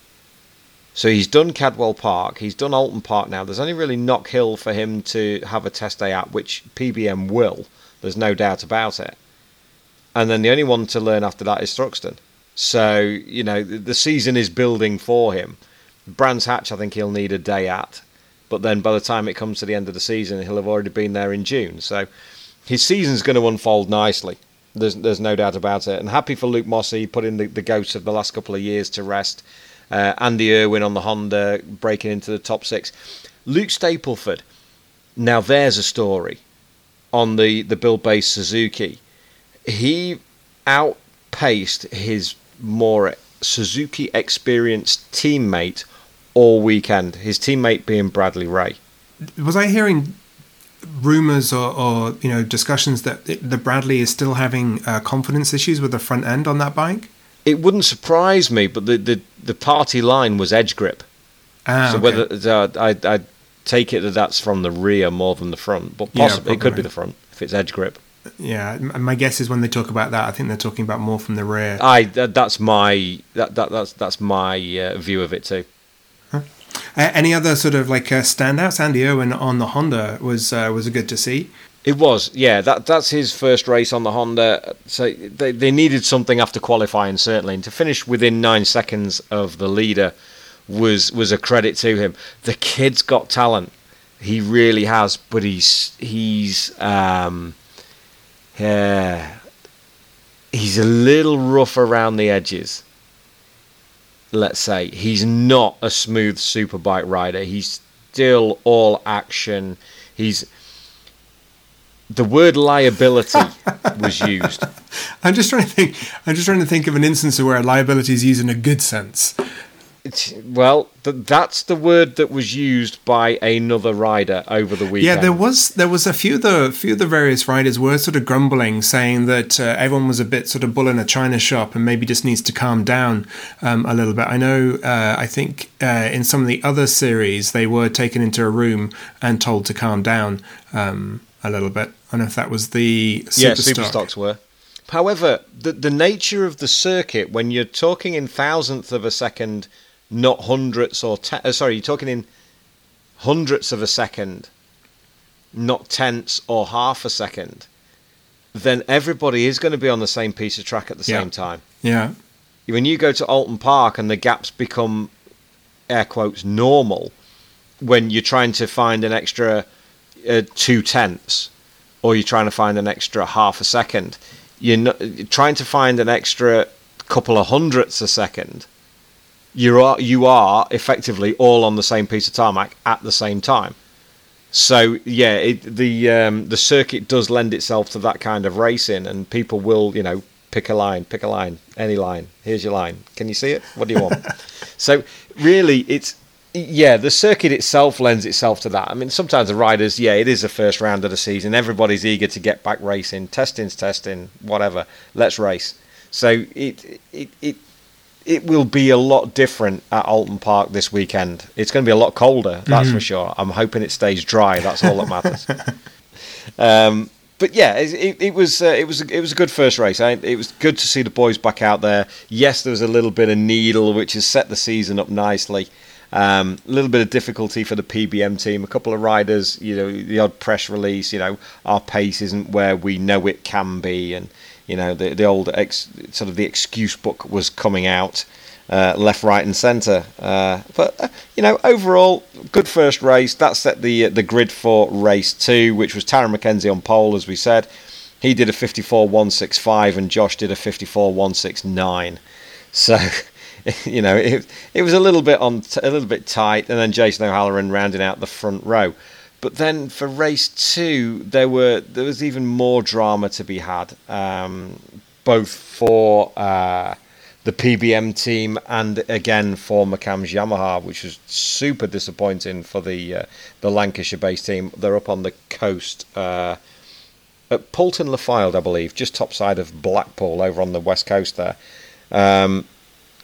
So he's done Cadwell Park, he's done Alton Park now. There's only really Knock Hill for him to have a test day at, which P B M will. There's no doubt about it. And then the only one to learn after that is Thruxton. So, you know, the season is building for him. Brands Hatch, I think he'll need a day at. But then by the time it comes to the end of the season, he'll have already been there in June. So his season's going to unfold nicely. There's there's no doubt about it. And happy for Luke Mossey, putting the, the ghosts of the last couple of years to rest. Uh, Andy Irwin on the Honda, breaking into the top six. Luke Stapleford, now there's a story on the, the Bill-based Suzuki. He outpaced his more Suzuki experienced teammate all weekend, his teammate being Bradley Ray. Was I hearing rumours or, or you know discussions that it, the Bradley is still having uh, confidence issues with the front end on that bike? It wouldn't surprise me, but the, the, the party line was edge grip. Ah, so okay. whether uh, I I take it that that's from the rear more than the front, but possibly Yeah, it could right. be the front if it's edge grip. Yeah, my guess is when they talk about that, I think they're talking about more from the rear. I that, that's my that, that that's that's my uh, view of it too. Huh. Uh, any other sort of like uh, standouts? Andy Irwin on the Honda was uh, was good to see. It was, yeah. That that's his first race on the Honda. So they they needed something after qualifying, certainly, and to finish within nine seconds of the leader was was a credit to him. The kid's got talent, he really has, but he's he's um, yeah, he's a little rough around the edges. Let's say he's not a smooth superbike rider. He's still all action. He's The word liability was used. I'm just trying to think. I'm just trying to think of an instance where liability is used in a good sense. It's, well, th- that's the word that was used by another rider over the weekend. Yeah, there was there was a few of the few of the various riders were sort of grumbling, saying that uh, everyone was a bit sort of bull in a china shop and maybe just needs to calm down um, a little bit. I know. Uh, I think uh, in some of the other series they were taken into a room and told to calm down. Um, A little bit. I don't know if that was the Superstock. Yeah, Superstocks were. However, the the nature of the circuit, when you're talking in thousandths of a second, not hundredths or te- uh, sorry, you're talking in hundredths of a second, not tenths or half a second, then everybody is going to be on the same piece of track at the yeah. same time. Yeah. When you go to Alton Park and the gaps become, air quotes, normal, when you're trying to find an extra Uh, two tenths, or you're trying to find an extra half a second, you're, not, you're trying to find an extra couple of hundredths a second. You are you are effectively all on the same piece of tarmac at the same time. So yeah, it, the um, the circuit does lend itself to that kind of racing, and people will you know pick a line, pick a line, any line. Here's your line. Can you see it? What do you want? So really, it's. Yeah, the circuit itself lends itself to that. I mean, sometimes the riders, yeah, it is the first round of the season. Everybody's eager to get back racing. Testing's testing, whatever. Let's race. So it it it it will be a lot different at Alton Park this weekend. It's going to be a lot colder, that's mm-hmm. for sure. I'm hoping it stays dry. That's all that matters. um, but yeah, it, it, it was uh, it was it was a good first race. I, it was good to see the boys back out there. Yes, there was a little bit of needle, which has set the season up nicely. Um, a little bit of difficulty for the P B M team. A couple of riders, you know, the odd press release. You know, our pace isn't where we know it can be, and you know, the the old ex, sort of the excuse book was coming out, uh, left, right, and centre. Uh, but uh, you know, overall, good first race. That set the uh, the grid for race two, which was Taron McKenzie on pole, as we said. He did a fifty-four one sixty-five, and Josh did a fifty-four one sixty-nine. So. You know, it it was a little bit on a little bit tight, and then Jason O'Halloran rounding out the front row. But then for race two, there were there was even more drama to be had, um, both for uh, the P B M team and again for McCann's Yamaha, which was super disappointing for the uh, the Lancashire-based team. They're up on the coast uh, at Poulton Le Fylde, I believe, just top side of Blackpool, over on the west coast there. Um,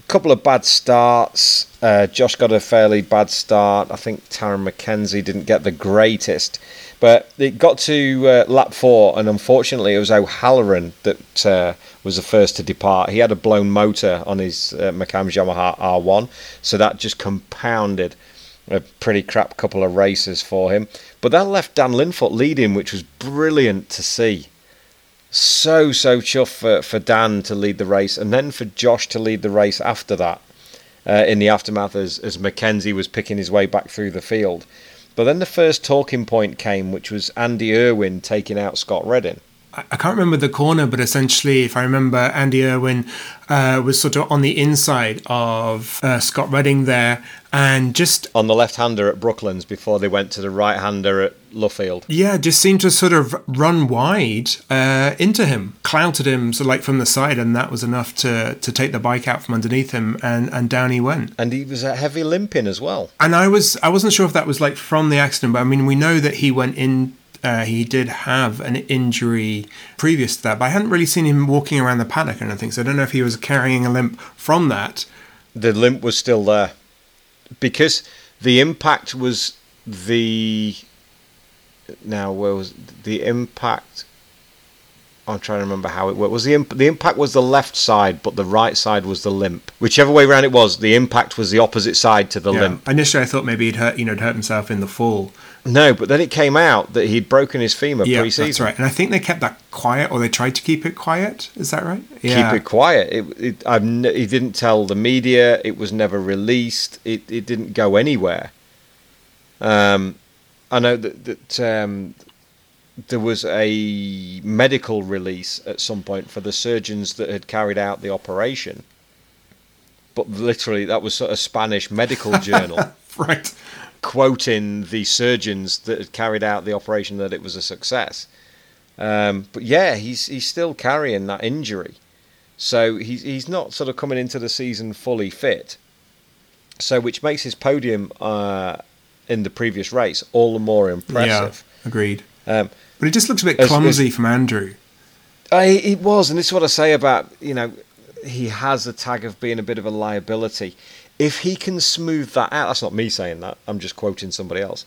couple of bad starts. Uh, Josh got a fairly bad start. I think Taron McKenzie didn't get the greatest. But it got to uh, lap four, and unfortunately it was O'Halloran that uh, was the first to depart. He had a blown motor on his uh, McCams Yamaha R one, so that just compounded a pretty crap couple of races for him. But that left Dan Linfoot leading, which was brilliant to see. So, so chuffed for, for Dan to lead the race, and then for Josh to lead the race after that, uh, in the aftermath as, as Mackenzie was picking his way back through the field. But then the first talking point came, which was Andy Irwin taking out Scott Redding. I can't remember the corner, but essentially, if I remember, Andy Irwin uh, was sort of on the inside of uh, Scott Redding there, and just on the left-hander at Brooklands before they went to the right-hander at Luffield. Yeah, just seemed to sort of run wide uh, into him, clouted him sort of like from the side, and that was enough to to take the bike out from underneath him, and, and down he went. And he was a heavy limping as well. And I was I wasn't sure if that was like from the accident, but I mean we know that he went in. Uh, he did have an injury previous to that, but I hadn't really seen him walking around the paddock or anything, so I don't know if he was carrying a limp from that. The limp was still there because the impact was the... Now, where was the impact? I'm trying to remember how it worked. Was the imp- the impact was the left side, but the right side was the limp. Whichever way around it was, the impact was the opposite side to the yeah. limp. Initially, I thought maybe he'd hurt, you know, hurt himself in the fall. No, but then it came out that he'd broken his femur yeah, pre-season. That's right. And I think they kept that quiet, or they tried to keep it quiet. Is that right? Yeah. Keep it quiet. It, it, I've n- he didn't tell the media. It was never released. It, it didn't go anywhere. Um, I know that, that um, there was a medical release at some point for the surgeons that had carried out the operation. But literally, that was a Spanish medical journal. Right. Quoting the surgeons that had carried out the operation that it was a success. Um, but yeah, he's he's still carrying that injury. So he's, he's not sort of coming into the season fully fit. So which makes his podium uh, in the previous race all the more impressive. Yeah, agreed. Um, but it just looks a bit as, clumsy as, from Andrew. I, it was, and this is what I say about, you know, he has a tag of being a bit of a liability. If he can smooth that out, that's not me saying that, I'm just quoting somebody else.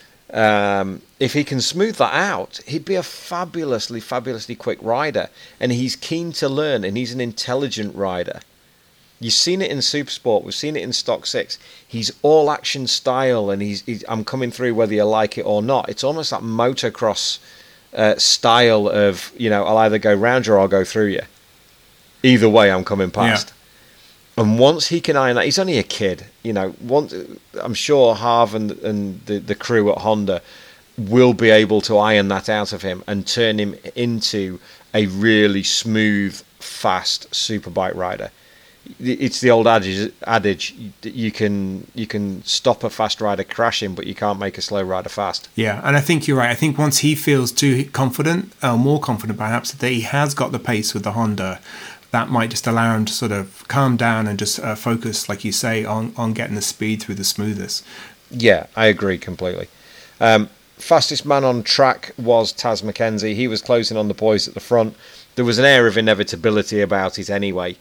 Um, if he can smooth that out, he'd be a fabulously, fabulously quick rider. And he's keen to learn, and he's an intelligent rider. You've seen it in Supersport, we've seen it in Stock six. He's all action style, and he's, he's I'm coming through whether you like it or not. It's almost that motocross uh, style of, you know, I'll either go round you or I'll go through you. Either way, I'm coming past. Yeah. And once he can iron that, he's only a kid, you know. Once I'm sure Harv and, and the, the crew at Honda will be able to iron that out of him and turn him into a really smooth, fast superbike rider. It's the old adage, adage you can you can stop a fast rider crashing, but you can't make a slow rider fast. Yeah, and I think you're right. I think once he feels too confident, uh, more confident perhaps, that he has got the pace with the Honda, that might just allow him to sort of calm down and just uh, focus, like you say, on, on getting the speed through the smoothest. Yeah, I agree completely. Um, fastest man on track was Taz McKenzie. He was closing on the boys at the front. There was an air of inevitability about it anyway.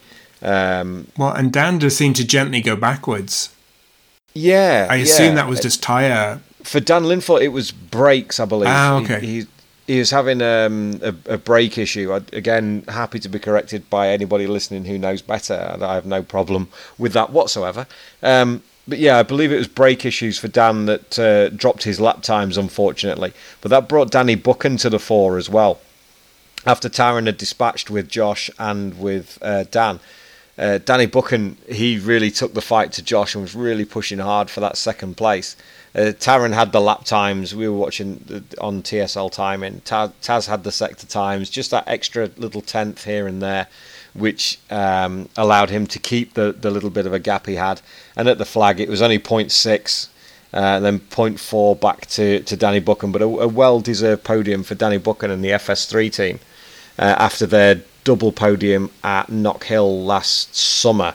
Um, well, and Dan just seemed to gently go backwards. Yeah. I assume yeah. that was just tyre. For Dan Linfoot, it was brakes, I believe. Ah, okay. He, he, He was having um, a, a brake issue. I, again, happy to be corrected by anybody listening who knows better. I have no problem with that whatsoever. Um, but yeah, I believe it was brake issues for Dan that uh, dropped his lap times, unfortunately. But that brought Danny Buchan to the fore as well. After Taron had dispatched with Josh and with uh, Dan, uh, Danny Buchan, he really took the fight to Josh and was really pushing hard for that second place. Uh, Taron had the lap times. We were watching on T S L timing. Taz, Taz had the sector times, just that extra little tenth here and there, which um, allowed him to keep the, the little bit of a gap he had. And at the flag, it was only point six, uh, and then point four back to, to Danny Buchan. But a, a well-deserved podium for Danny Buchan and the F S three team uh, after their double podium at Knock Hill last summer.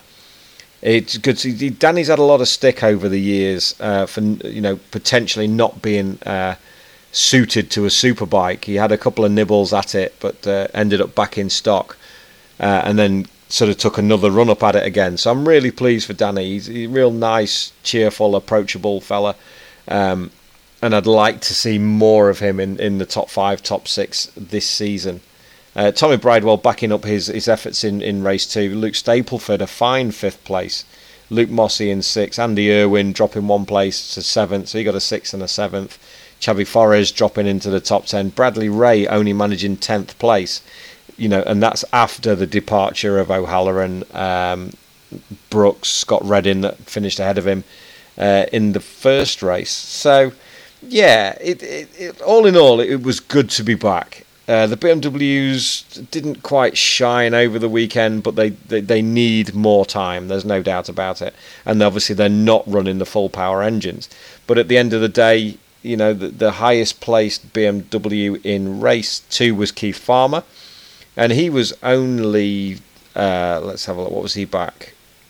It's good. To, Danny's had a lot of stick over the years uh, for, you know, potentially not being uh, suited to a superbike. He had a couple of nibbles at it, but uh, ended up back in stock, uh, and then sort of took another run up at it again. So I'm really pleased for Danny. He's a real nice, cheerful, approachable fella. Um, and I'd like to see more of him in, in the top five, top six this season. Uh, Tommy Bridewell backing up his, his efforts in, in race two. Luke Stapleford, a fine fifth place. Luke Mossey in sixth. Andy Irwin dropping one place to seventh, so he got a sixth and a seventh. Xavi Forés dropping into the top ten. Bradley Ray only managing tenth place. You know, and that's after the departure of O'Halloran, um, Brooks, Scott Redding that finished ahead of him uh, in the first race. So, yeah, it, it, it, all in all, it was good to be back. Uh, the B M Ws didn't quite shine over the weekend, but they, they, they need more time, there's no doubt about it. And obviously they're not running the full power engines. But at the end of the day, you know, the, the highest placed B M W in race two was Keith Farmer. And he was only, uh, let's have a look, what was he back?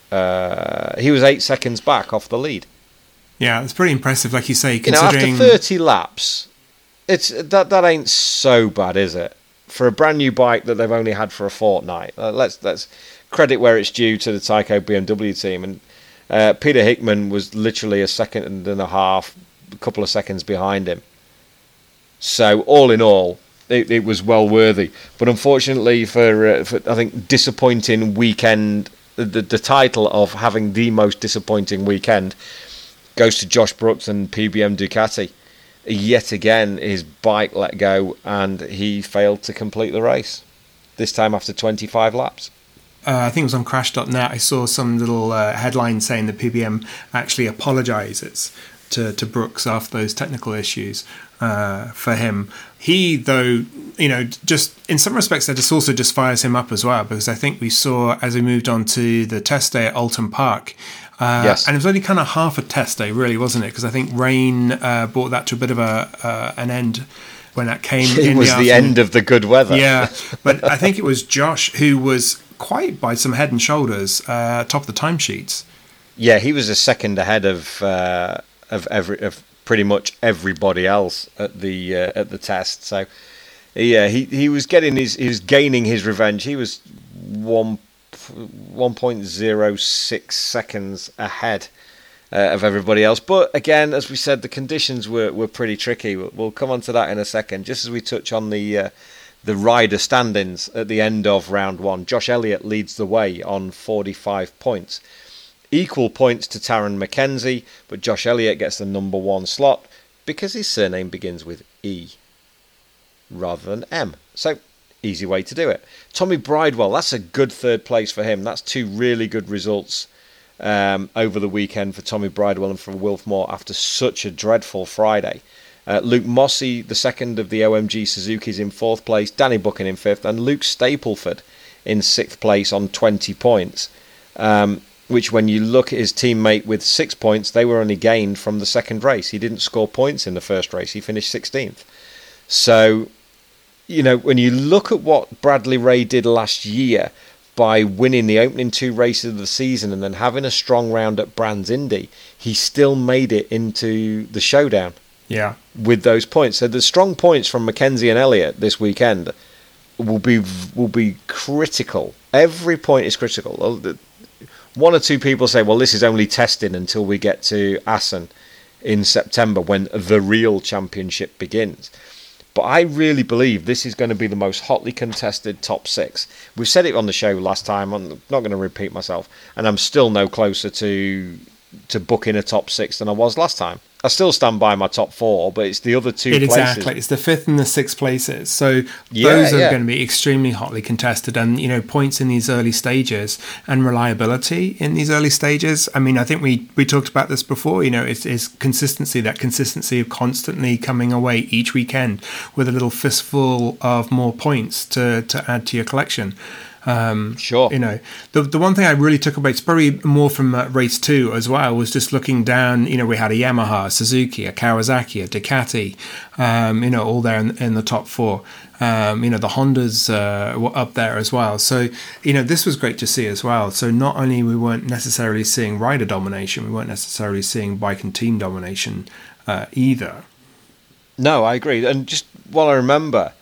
Uh, he was eight seconds back off the lead. Yeah, it's pretty impressive, like you say, considering... You know, after thirty laps, it's that that ain't so bad, is it? For a brand new bike that they've only had for a fortnight. Uh, let's let's credit where it's due to the Tyco B M W team. And uh, Peter Hickman was literally a second and a half, a couple of seconds behind him. So, all in all... It, it was well worthy, but unfortunately for, uh, for I think disappointing weekend, the, the title of having the most disappointing weekend goes to Josh Brooks and P B M Ducati. Yet again, his bike let go and he failed to complete the race. This time after twenty-five laps. Uh, I think it was on crash dot net. I saw some little uh, headline saying that P B M actually apologises to, to Brooks after those technical issues uh, for him. He, though, you know, just in some respects, that just also just fires him up as well, because I think we saw as we moved on to the test day at Alton Park, uh, yes. and it was only kind of half a test day, really, wasn't it? Because I think rain uh, brought that to a bit of a uh, an end when that came. It in was the, the end of the good weather. Yeah, but I think it was Josh who was quite by some head and shoulders uh, top of the timesheets. Yeah, he was a second ahead of uh, of every of pretty much everybody else at the uh, at the test. So yeah, he, he was getting his he was gaining his revenge. He was one one point zero six seconds ahead uh, of everybody else. But again, as we said, the conditions were, were pretty tricky. We'll, we'll come on to that in a second. Just as we touch on the uh, the rider standings at the end of round one, Josh Elliott leads the way on forty-five points. Equal points to Taron McKenzie, but Josh Elliott gets the number one slot because his surname begins with E rather than M. So, easy way to do it. Tommy Bridewell, that's a good third place for him. That's two really good results um, over the weekend for Tommy Bridewell and for Wilf Moore after such a dreadful Friday. Uh, Luke Mossey, the second of the O M G Suzukis, in fourth place. Danny Buchan in fifth. And Luke Stapleford in sixth place on twenty points. Um... which when you look at his teammate with six points, they were only gained from the second race. He didn't score points in the first race. He finished sixteenth. So, you know, when you look at what Bradley Ray did last year by winning the opening two races of the season and then having a strong round at Brands Indy, he still made it into the showdown. Yeah. With those points. So the strong points from McKenzie and Elliott this weekend will be will be critical. Every point is critical. One or two people say, well, this is only testing until we get to Assen in September when the real championship begins. But I really believe this is going to be the most hotly contested top six. We've said it on the show last time. I'm not going to repeat myself. And I'm still no closer to to booking a top six than I was last time. I still stand by my top four, but it's the other two it, places. Exactly. It's the fifth and the sixth places. So yeah, those are yeah. going to be extremely hotly contested. And, you know, points in these early stages and reliability in these early stages. I mean, I think we, we talked about this before, you know, it's, it's consistency, that consistency of constantly coming away each weekend with a little fistful of more points to, to add to your collection. Um, sure. You know, the the one thing I really took away, it's probably more from uh, race two as well, was just looking down. You know, we had a Yamaha, a Suzuki, a Kawasaki, a Ducati, um, you know, all there in, in the top four. Um, you know, the Hondas uh, were up there as well. So, you know, this was great to see as well. So not only we weren't necessarily seeing rider domination, we weren't necessarily seeing bike and team domination uh, either. No, I agree. And just while I remember,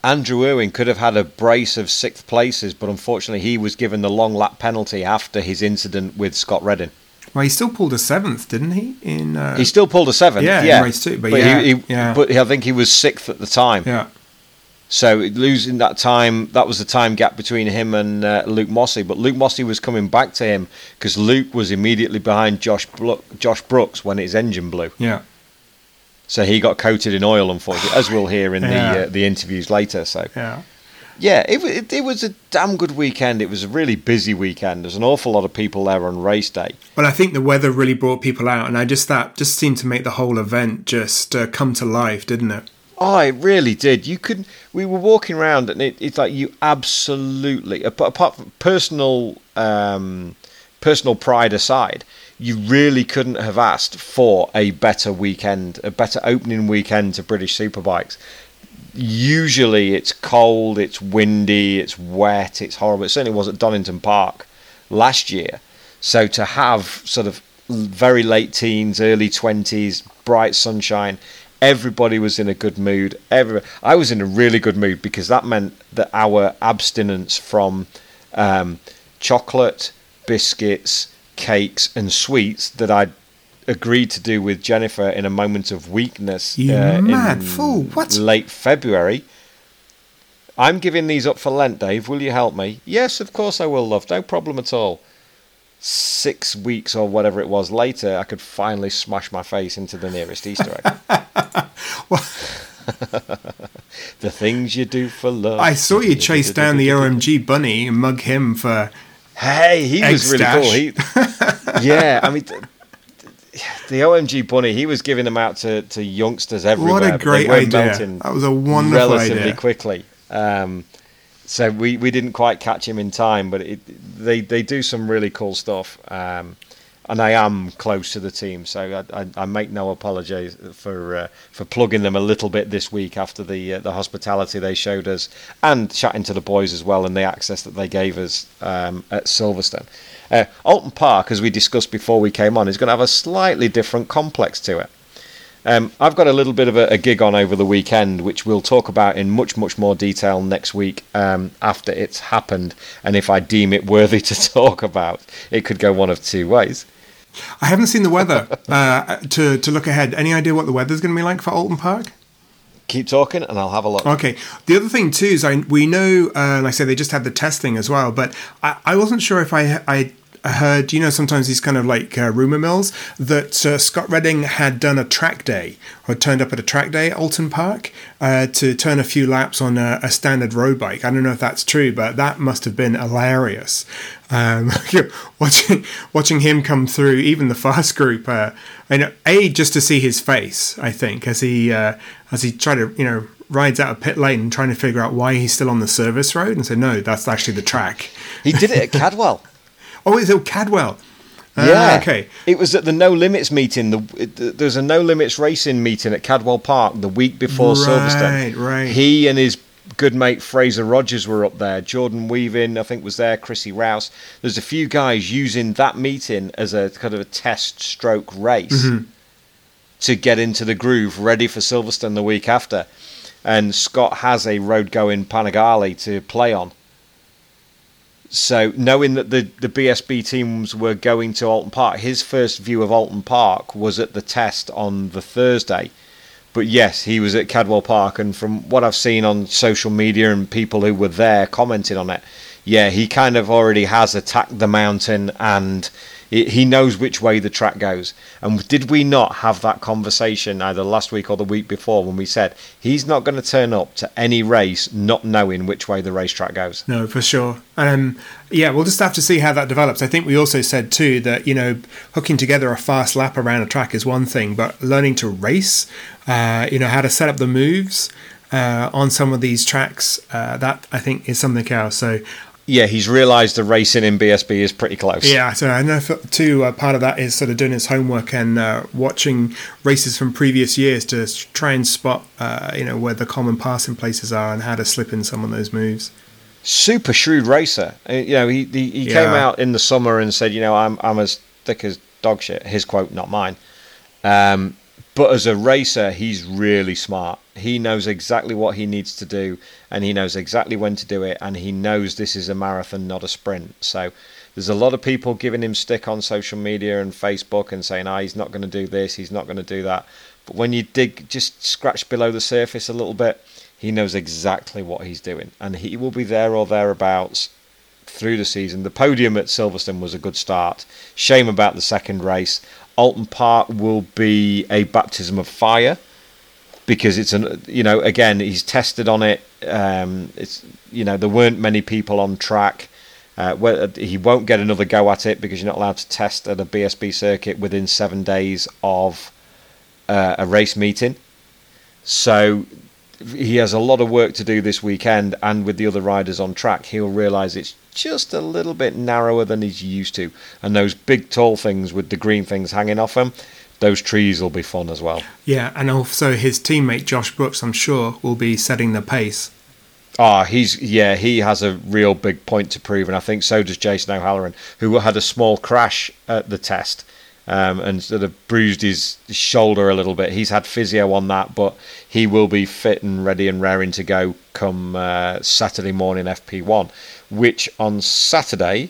Andrew Irwin could have had a brace of sixth places, but unfortunately he was given the long lap penalty after his incident with Scott Redding. Well, he still pulled a seventh, didn't he? In uh, he still pulled a seventh, yeah, yeah. in race two, but, but yeah, he, he, yeah. but I think he was sixth at the time. Yeah. So losing that time, that was the time gap between him and uh, Luke Mossey. But Luke Mossey was coming back to him because Luke was immediately behind Josh Blo- Josh Brooks when his engine blew. Yeah. So he got coated in oil, unfortunately, as we'll hear in yeah. the uh, the interviews later. So yeah, yeah, it, it it was a damn good weekend. It was a really busy weekend. There's an awful lot of people there on race day. Well, I think the weather really brought people out, and I just that just seemed to make the whole event just uh, come to life, didn't it? Oh, it really did. You could. We were walking around, and it, it's like you absolutely, apart from personal um, personal pride aside, you really couldn't have asked for a better weekend, a better opening weekend to British Superbikes. Usually, it's cold, it's windy, it's wet, it's horrible. It certainly was at Donington Park last year. So to have sort of very late teens, early twenties, bright sunshine. Everybody was in a good mood. Every, I was in a really good mood because that meant that our abstinence from um, chocolate, biscuits, cakes and sweets that I'd agreed to do with Jennifer in a moment of weakness you uh, mad in fool. What? late February. I'm giving these up for Lent, Dave. Will you help me? Yes, of course I will, love. No problem at all. Six weeks or whatever it was later, I could finally smash my face into the nearest Easter egg. The things you do for love. I saw you chase down the O M G bunny and mug him for. Hey, he was really cool. He, yeah, I mean, the O M G bunny. He was giving them out to, to youngsters everywhere. What a great idea! That was a wonderful relatively idea. quickly. Um, so we, we didn't quite catch him in time, but it, they they do some really cool stuff. Um, and I am close to the team, so I, I, I make no apologies for uh, for plugging them a little bit this week after the uh, the hospitality they showed us, and chatting to the boys as well, and the access that they gave us um, at Silverstone. Uh, Alton Park, as we discussed before we came on, is going to have a slightly different complex to it. Um, I've got a little bit of a, a gig on over the weekend, which we'll talk about in much, much more detail next week um, after it's happened. And if I deem it worthy to talk about, it could go one of two ways. I haven't seen the weather uh, to, to look ahead. Any idea what the weather's going to be like for Alton Park? Keep talking and I'll have a look. Okay. The other thing, too, is I, we know, uh, like I say, they just had the testing as well, but I, I wasn't sure if I... I I heard, you know, sometimes these kind of like uh, rumour mills, that uh, Scott Redding had done a track day, or turned up at a track day at Alton Park uh, to turn a few laps on a, a standard road bike. I don't know if that's true, but that must have been hilarious. Um, watching watching him come through, even the fast group, uh, I know, A, just to see his face, I think, as he uh, as he tried to, you know, rides out of pit lane trying to figure out why he's still on the service road, and say, no, that's actually the track. He did it at Cadwell. Oh, it's at Cadwell. Uh, yeah. Okay. It was at the No Limits meeting. The, it, there's a No Limits racing meeting at Cadwell Park the week before right, Silverstone. Right, right. He and his good mate Fraser Rogers were up there. Jordan Weaving, I think, was there. Chrissy Rouse. There's a few guys using that meeting as a kind of a test stroke race mm-hmm. to get into the groove, ready for Silverstone the week after. And Scott has a road-going Panigale to play on. So knowing that the, the B S B teams were going to Alton Park, his first view of Alton Park was at the test on the Thursday. But yes, he was at Cadwell Park, and from what I've seen on social media and people who were there commenting on it, yeah, he kind of already has attacked the mountain and he knows which way the track goes. And did we not have that conversation either last week or the week before when we said he's not going to turn up to any race not knowing which way the racetrack goes? No, for sure. Um, yeah, we'll just have to see how that develops. I think we also said too that, you know, hooking together a fast lap around a track is one thing, but learning to race, uh, you know, how to set up the moves uh, on some of these tracks, uh, that I think is something else. So yeah, he's realised the racing in B S B is pretty close. Yeah, so I know too, uh, part of that is sort of doing his homework and uh, watching races from previous years to try and spot, uh, you know, where the common passing places are and how to slip in some of those moves. Super shrewd racer. Uh, you know, he he, he yeah. came out in the summer and said, you know, I'm I'm as thick as dog shit. His quote, not mine. Um, But as a racer, he's really smart. He knows exactly what he needs to do, and he knows exactly when to do it, and he knows this is a marathon, not a sprint. So there's a lot of people giving him stick on social media and Facebook and saying, ah, he's not going to do this, he's not going to do that. But when you dig, just scratch below the surface a little bit, he knows exactly what he's doing, and he will be there or thereabouts through the season. The podium at Silverstone was a good start. Shame about the second race. Alton Park will be a baptism of fire, because it's an, you know, again, he's tested on it. Um, it's, you know, there weren't many people on track. Uh, well, he won't get another go at it because you're not allowed to test at a B S B circuit within seven days of uh, a race meeting. So he has a lot of work to do this weekend, and with the other riders on track, he'll realise it's just a little bit narrower than he's used to. And those big tall things with the green things hanging off them, those trees will be fun as well. Yeah, and also his teammate Josh Brooks, I'm sure, will be setting the pace. Ah, oh, he's yeah, he has a real big point to prove, and I think so does Jason O'Halloran, who had a small crash at the test. Um, and sort of bruised his shoulder a little bit. He's had physio on that, but he will be fit and ready and raring to go come uh, Saturday morning F P one, which on Saturday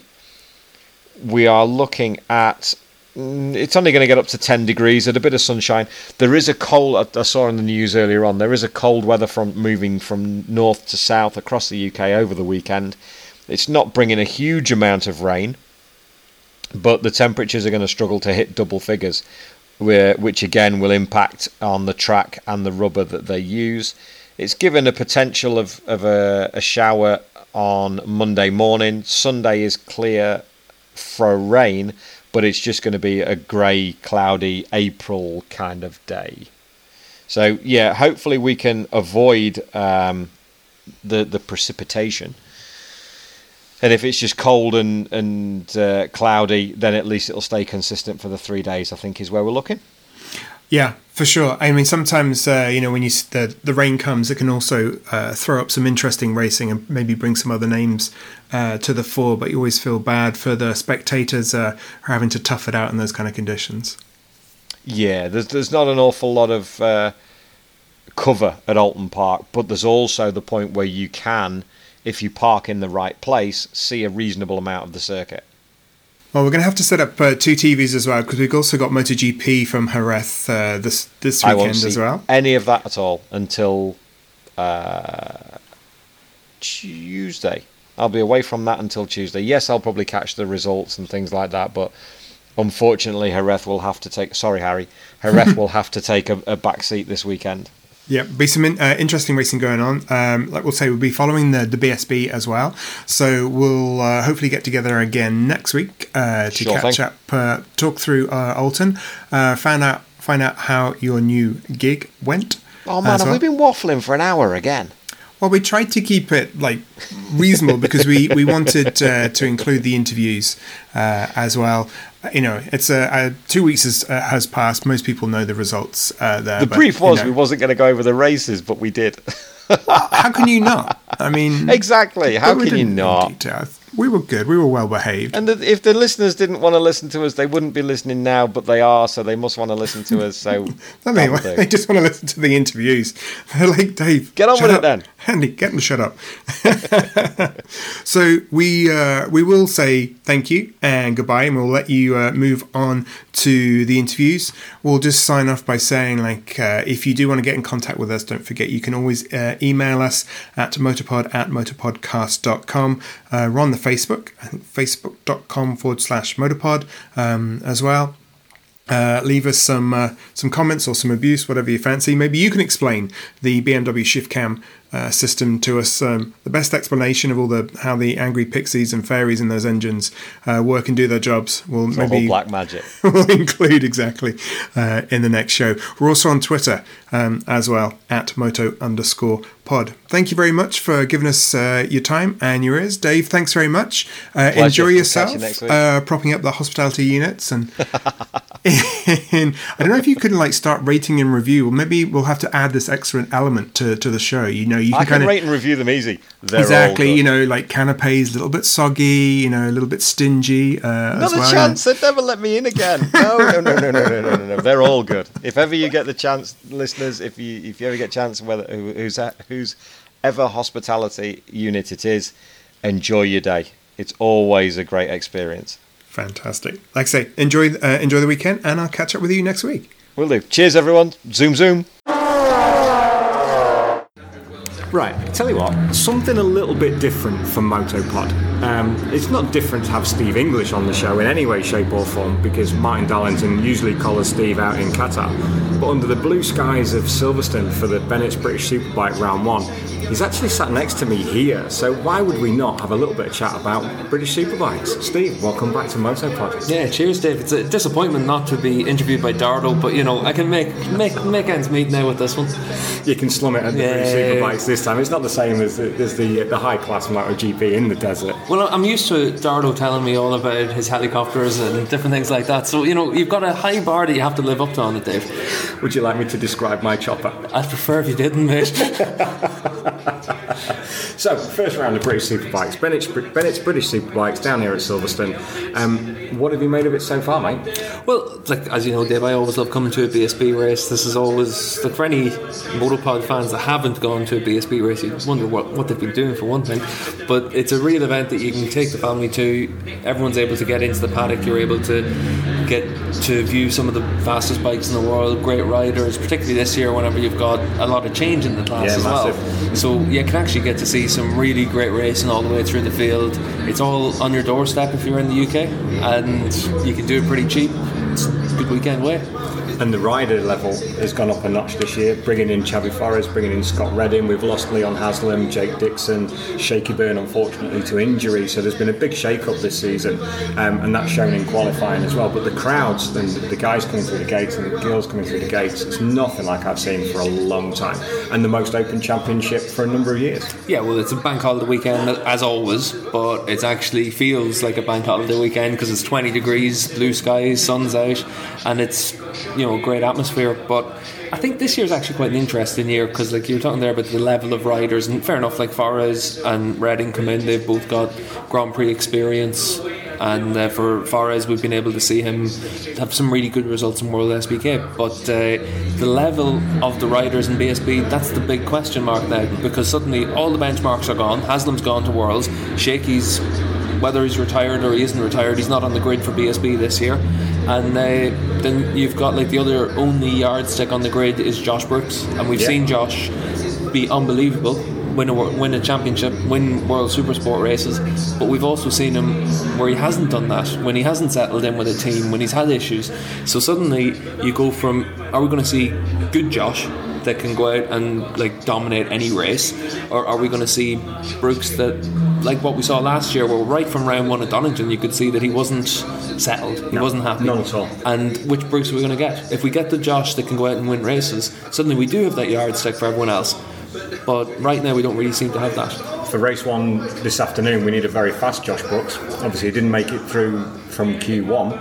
we are looking at. It's only going to get up to ten degrees at a bit of sunshine. There is a cold, I saw in the news earlier on, there is a cold weather front moving from north to south across the U K over the weekend. It's not bringing a huge amount of rain, but the temperatures are going to struggle to hit double figures, which again will impact on the track and the rubber that they use. It's given a potential of, of a, a shower on Monday morning. Sunday is clear for rain, but it's just going to be a grey, cloudy April kind of day. So yeah, hopefully we can avoid um, the the precipitation. And if it's just cold and and uh, cloudy, then at least it'll stay consistent for the three days, I think, is where we're looking. Yeah, for sure. I mean, sometimes, uh, you know, when you the, the rain comes, it can also uh, throw up some interesting racing and maybe bring some other names uh, to the fore. But you always feel bad for the spectators uh, who are having to tough it out in those kind of conditions. Yeah, there's, there's not an awful lot of uh, cover at Alton Park, but there's also the point where you can, if you park in the right place, see a reasonable amount of the circuit. Well, we're going to have to set up uh, two T Vs as well, because we've also got MotoGP from Jerez uh, this this weekend I won't see as well. Any of that at all until uh, Tuesday. I'll be away from that until Tuesday. Yes, I'll probably catch the results and things like that, but unfortunately, Jerez will have to take. Sorry, Harry. Jerez will have to take a, a back seat this weekend. Yeah, be some in, uh, interesting racing going on. Um, like we'll say, we'll be following the, the B S B as well. So we'll uh, hopefully get together again next week uh, to sure catch thing. up, uh, talk through uh, Alton, uh, find out find out how your new gig went. Oh man, have well. we been waffling for an hour again? Well, we tried to keep it like reasonable because we we wanted uh, to include the interviews uh, as well. You know, it's uh, uh, two weeks has, uh, has passed. Most people know the results uh, there. The but, brief was you know, we wasn't going to go over the races, but we did. How can you not? I mean, exactly. How can you not? We were good. We were well behaved. And the, if the listeners didn't want to listen to us, they wouldn't be listening now, but they are, so they must want to listen to us. So I mean, they just want to listen to the interviews. They're like, Dave, get on with up. it then. Andy, get them to shut up. So we uh, we will say thank you and goodbye, and we'll let you uh, move on to the interviews. We'll just sign off by saying, like, uh, if you do want to get in contact with us, don't forget you can always uh, email us at motorpod at motorpodcast dot com. Uh, we're on the Facebook, I think facebook.com forward slash motorpod um, as well. Uh, leave us some uh, some comments or some abuse, whatever you fancy. Maybe you can explain the B M W shift cam uh, system to us. Um, the best explanation of all the how the angry pixies and fairies in those engines uh, work and do their jobs. We'll it's maybe black magic. We'll include exactly uh, in the next show. We're also on Twitter um, as well at moto underscore pod. Thank you very much for giving us uh, your time and your ears, Dave. Thanks very much. Uh, enjoy yourself, you uh, propping up the hospitality units and in. I don't know if you can like start rating and review, or maybe we'll have to add this extra element to, to the show. You know, you can, I can kind of rate and review them easy. They're exactly. all good. You know, like canapes, a little bit soggy. You know, a little bit stingy. Uh, Not as a well. chance. They'd never let me in again. No, no, no, no, no, no, no, no. They're all good. If ever you get the chance, listeners, if you if you ever get a chance, whether who's who's ever hospitality unit it is, enjoy your day. It's always a great experience. Fantastic. Like I say, enjoy uh, enjoy the weekend, and I'll catch up with you next week. Will do. Cheers, everyone. Zoom, zoom. Right, tell you what, something a little bit different from Motopod. Um, it's not different to have Steve English on the show in any way, shape or form, because Martin Darlington usually collars Steve out in Qatar. But under the blue skies of Silverstone for the Bennett's British Superbike Round one, he's actually sat next to me here, so why would we not have a little bit of chat about British Superbikes? Steve, welcome back to Motopod. Yeah, cheers, Dave. It's a disappointment not to be interviewed by Dardo, but you know, I can make make make ends meet now with this one. You can slum it at the Yeah. British Superbikes this time. It's not the same as the, as the, the high-class MotoGP in the desert. Well, I'm used to Dardo telling me all about his helicopters and different things like that. So, you know, you've got a high bar that you have to live up to on it, Dave. Would you like me to describe my chopper? I'd prefer if you didn't, mate. So, first round of British Superbikes. Bennett's, Bennett's British Superbikes down here at Silverstone. Um, what have you made of it so far, mate? Well, like as you know, Dave, I always love coming to a B S B race. This is always, like for any Motopod fans that haven't gone to a B S B race, you wonder what, what they've been doing for one thing. But it's a real event that you can take the family to. Everyone's able to get into the paddock. You're able to get to view some of the fastest bikes in the world, great riders, particularly this year whenever you've got a lot of change in the class Yeah, as massive. well. So you can actually get to see some really great racing all the way through the field. It's all on your doorstep if you're in the U K, and you can do it pretty cheap. It's a good weekend way. And the rider level has gone up a notch this year, bringing in Xavi Forres, bringing in Scott Redding. We've lost Leon Haslam, Jake Dixon, Shaky Byrne, unfortunately, to injury. So there's been a big shake-up this season, um, and that's shown in qualifying as well. But the crowds and the guys coming through the gates and the girls coming through the gates, it's nothing like I've seen for a long time. And the most open championship for a number of years. Yeah, well, it's a bank holiday weekend as always, but it actually feels like a bank holiday weekend because it's twenty degrees, blue skies, sun's out, and it's, you know, great atmosphere. But I think this year's actually quite an interesting year because, like you were talking there about the level of riders, and fair enough, like Forres and Redding come in, they've both got Grand Prix experience. And uh, for Forres, we've been able to see him have some really good results in World S B K. But uh, the level of the riders in B S B, that's the big question mark now, because suddenly all the benchmarks are gone. Haslam's gone to Worlds. Shaky's, whether he's retired or he isn't retired, he's not on the grid for B S B this year. And uh, then you've got like the other only yardstick on the grid is Josh Brooks, and we've Yeah. seen Josh be unbelievable. Win a, win a championship, win World Supersport races, but we've also seen him where he hasn't done that, when he hasn't settled in with a team, when he's had issues. So suddenly you go from, are we going to see good Josh that can go out and like dominate any race, or are we going to see Brooks that, like what we saw last year, where right from round one at Donington you could see that he wasn't settled, he No, wasn't happy. none at all. And which Brooks are we going to get? If we get the Josh that can go out and win races, suddenly we do have that yardstick for everyone else. But right now we don't really seem to have that. For race one this afternoon, we need a very fast Josh Brooks. Obviously, he didn't make it through from Q one.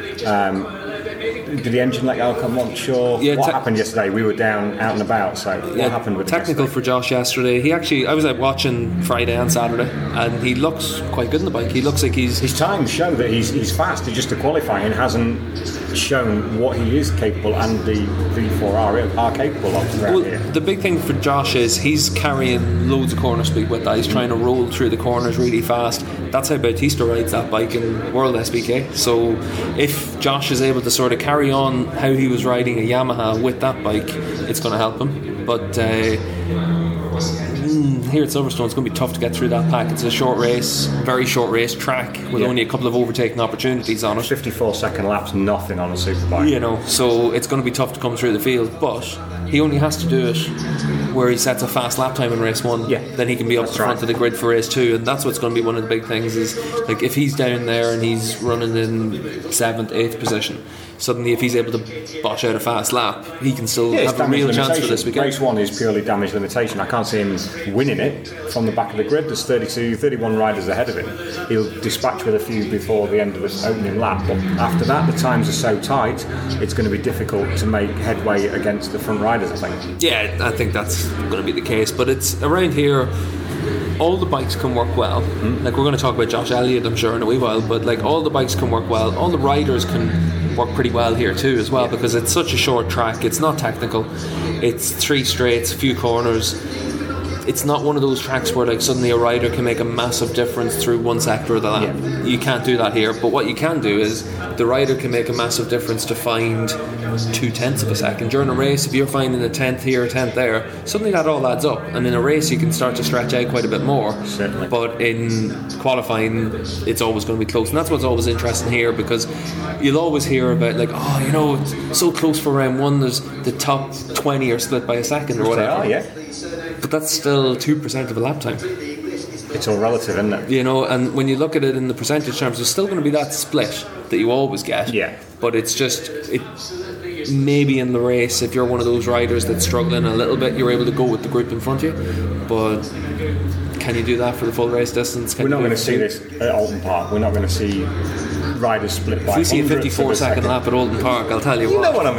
Um, did the engine let go? I'm not sure. Yeah, what te- happened yesterday? We were down, out and about. So what Yeah, happened with it technical yesterday? for Josh yesterday. He actually, I was out watching Friday and Saturday, and he looks quite good in the bike. He looks like he's His times show that he's he's fast. He just the qualifying hasn't shown what he is capable, and the V four R are capable of around well, here. the big thing for Josh is he's carrying loads of corner speed with that. He's trying to roll through the corners really fast. That's how Bautista rides that bike in World S B K. So if Josh is able to sort of carry on how he was riding a Yamaha with that bike, it's going to help him. But uh, mm, here at Silverstone, it's going to be tough to get through that pack. It's a short race, very short race track with Yeah. only a couple of overtaking opportunities on it. fifty-four second laps, nothing on a superbike. You know, so it's going to be tough to come through the field. But He only has to do it where he sets a fast lap time in race one. Yeah, then he can be up the front right. of the grid for race two, and that's what's going to be one of the big things. Is like if he's down there and he's running in seventh, eighth position, suddenly if he's able to bosh out a fast lap, he can still yeah, have a real limitation. chance for this weekend. Race one is purely damage limitation. I can't see him winning it from the back of the grid. There's thirty-two, thirty-one riders ahead of him. He'll dispatch with a few before the end of the opening lap, but after that the times are so tight it's going to be difficult to make headway against the front riders, I think. Yeah, I think that's going to be the case, but it's around here all the bikes can work well. Mm. Like we're going to talk about Josh Elliott I'm sure in a wee while, but like all the bikes can work well, all the riders can work pretty well here too as well, because it's such a short track, it's not technical, it's three straights, a few corners. It's not one of those tracks where like suddenly a rider can make a massive difference through one sector of the lap. Yeah. You can't do that here, but what you can do is the rider can make a massive difference to find two tenths of a second. During a race, if you're finding a tenth here, a tenth there, suddenly that all adds up, and in a race you can start to stretch out quite a bit more. Certainly. But in qualifying it's always going to be close, and that's what's always interesting here, because you'll always hear about like, oh, you know, it's so close for round one, there's the top twenty are split by a second or whatever. Oh, yeah. But that's still two percent of a lap time. It's all relative, isn't it? You know, and when you look at it in the percentage terms, there's still going to be that split that you always get. Yeah. But it's just, it maybe in the race, if you're one of those riders that's struggling a little bit, you're able to go with the group in front of you. But can you do that for the full race distance? Can We're not you going to see this at Alton Park. We're not going to see riders split by if we see a fifty-four second, second lap at Alton Park, I'll tell you, you what. know what I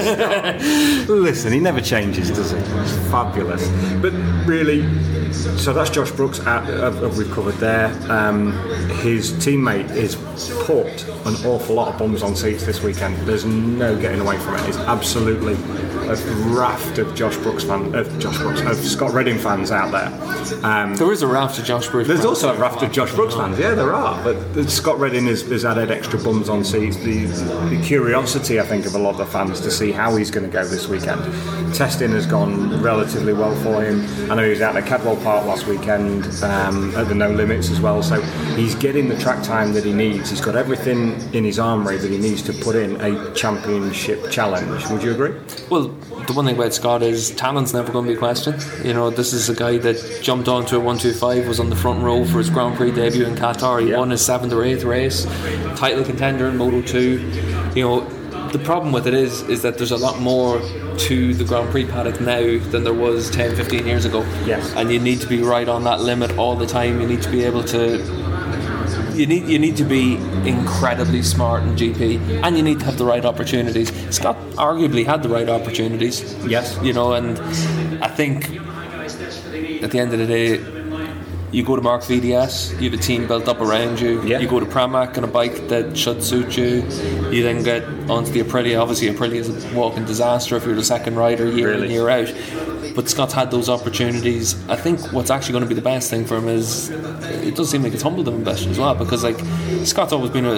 mean. Listen, he never changes, does he? It's fabulous. But really, so that's Josh Brooks out, uh, we've covered there. Um, his teammate is put an awful lot of bums on seats this weekend. There's no getting away from it. It's absolutely a raft of Josh Brooks fans, of Josh Brooks, of Scott Redding fans out there. Um, There is a raft of Josh Brooks There's fans. also a raft of Josh Brooks fans. Yeah, there are. But Scott Redding has, has added extra bums on seats. The, the curiosity, I think, of a lot of the fans to see how he's going to go this weekend. Testing has gone relatively well for him. I know he was out at Cadwell Park last weekend um, at the No Limits as well. So he's getting the track time that he needs. He's got everything in his armoury that he needs to put in a championship challenge. Would you agree? Well, the one thing about Scott is talent's never going to be a question. You know, this is a guy that jumped onto a one two five, was on the front row for his Grand Prix debut in Qatar. He yeah. won his seventh or eighth race, title contender in Moto two. You know, the problem with it is is that there's a lot more to the Grand Prix paddock now than there was ten, fifteen years ago. Yes. And you need to be right on that limit all the time. You need to be able to You need you need to be incredibly smart in G P, and you need to have the right opportunities. Scott arguably had the right opportunities. Yes. You know, and I think at the end of the day, you go to Mark V D S, you have a team built up around you. Yeah. You go to Pramac on a bike that should suit you. You then get onto the Aprilia. Obviously, Aprilia is a walking disaster if you're the second rider year Really? in, year out. But Scott's had those opportunities. I think what's actually going to be the best thing for him is it does seem like it's humbled him a bit as well, because like Scott's always been a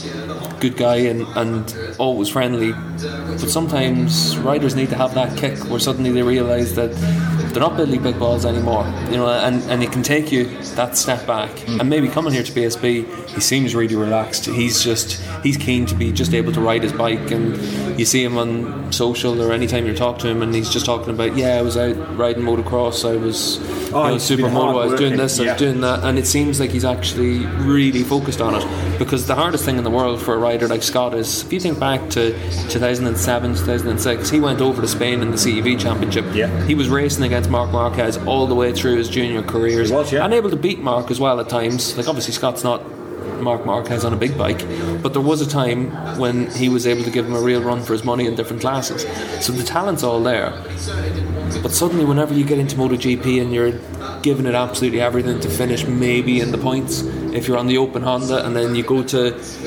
good guy and, and always friendly, but sometimes riders need to have that kick where suddenly they realise that they're not building big balls anymore, you know, and, and it can take you that step back. Mm. And maybe coming here to B S B, he seems really relaxed. He's just he's keen to be just able to ride his bike, and you see him on social or anytime you talk to him and he's just talking about, yeah, I was out riding motocross, I was oh, you know, supermoto, I was doing this, yeah. I was doing that, and it seems like he's actually really focused on it, because the hardest thing in the world for a rider like Scott is, if you think back to two thousand seven, two thousand six, he went over to Spain in the C E V Championship. Yeah. He was racing against Marc Marquez all the way through his junior careers, He was, yeah. and able to beat Marc as well at times. Like obviously Scott's not Marc Marquez on a big bike, but there was a time when he was able to give him a real run for his money in different classes. So the talent's all there, but suddenly whenever you get into MotoGP and you're giving it absolutely everything to finish maybe in the points, if you're on the Open Honda, and then you go to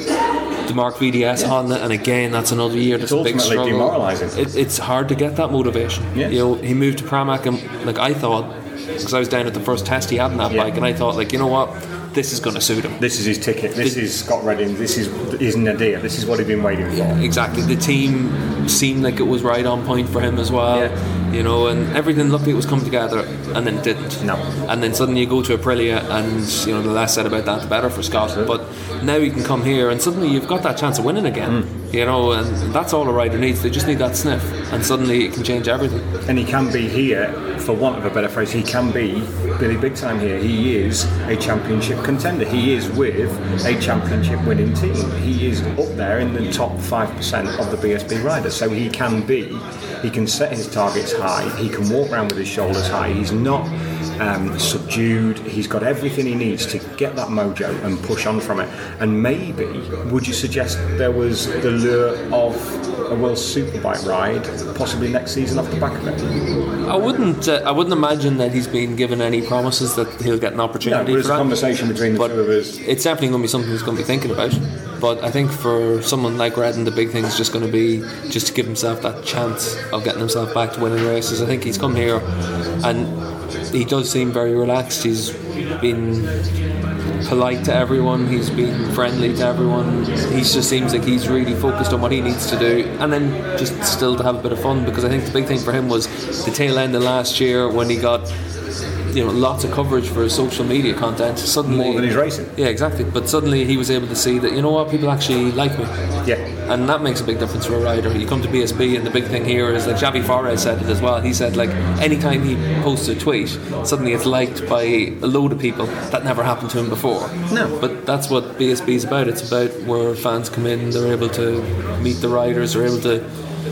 the Mark V D S yeah. Honda, and again that's another year that's it's a big struggle. Demoralising. It, it's hard to get that motivation. Yes. You know, he moved to Pramac, and like I thought, because I was down at the first test he had on that yeah. bike, and I thought, like, you know what, this is going to suit him. This is his ticket. This the, is Scott Redding. This is his nadir. This is what he's been waiting for. Yeah, exactly. The team seemed like it was right on point for him as well. Yeah. You know, and everything looked like it was coming together, and then it didn't. No. And then suddenly you go to Aprilia, and you know, the less said about that, the better for Scott. Sure. But now you can come here, and suddenly you've got that chance of winning again. Mm. You know, and that's all a rider needs. They just need that sniff, and suddenly it can change everything. And he can be here, for want of a better phrase, he can be Billy Big Time here. He is a championship contender. He is with a championship winning team. He is up there in the top five percent of the B S B riders. So he can be, he can set his targets high. He can walk around with his shoulders high. He's not um, subdued. He's got everything he needs to get that mojo and push on from it. And maybe, would you suggest there was the lure of a World Superbike ride possibly next season off the back of it? I wouldn't. Uh, I wouldn't imagine that he's been given any promises that he'll get an opportunity. No, there's for a that. conversation between the but two of us. It's definitely going to be something he's going to be thinking about. But I think for someone like Redden, the big thing is just going to be just to give himself that chance of getting himself back to winning races. I think he's come here and he does seem very relaxed. He's been polite to everyone, he's been friendly to everyone. He just seems like he's really focused on what he needs to do, and then just still to have a bit of fun, because I think the big thing for him was the tail end of last year when he got, you know, lots of coverage for his social media content. Suddenly, more than his racing. Yeah, exactly. But suddenly he was able to see that, you know what, people actually like me. Yeah. And that makes a big difference for a rider. You come to B S B, and the big thing here is, like Xavi Forés said it as well. He said, like, anytime he posts a tweet, suddenly it's liked by a load of people. That never happened to him before. No. But that's what B S B is about. It's about where fans come in, they're able to meet the riders, they're able to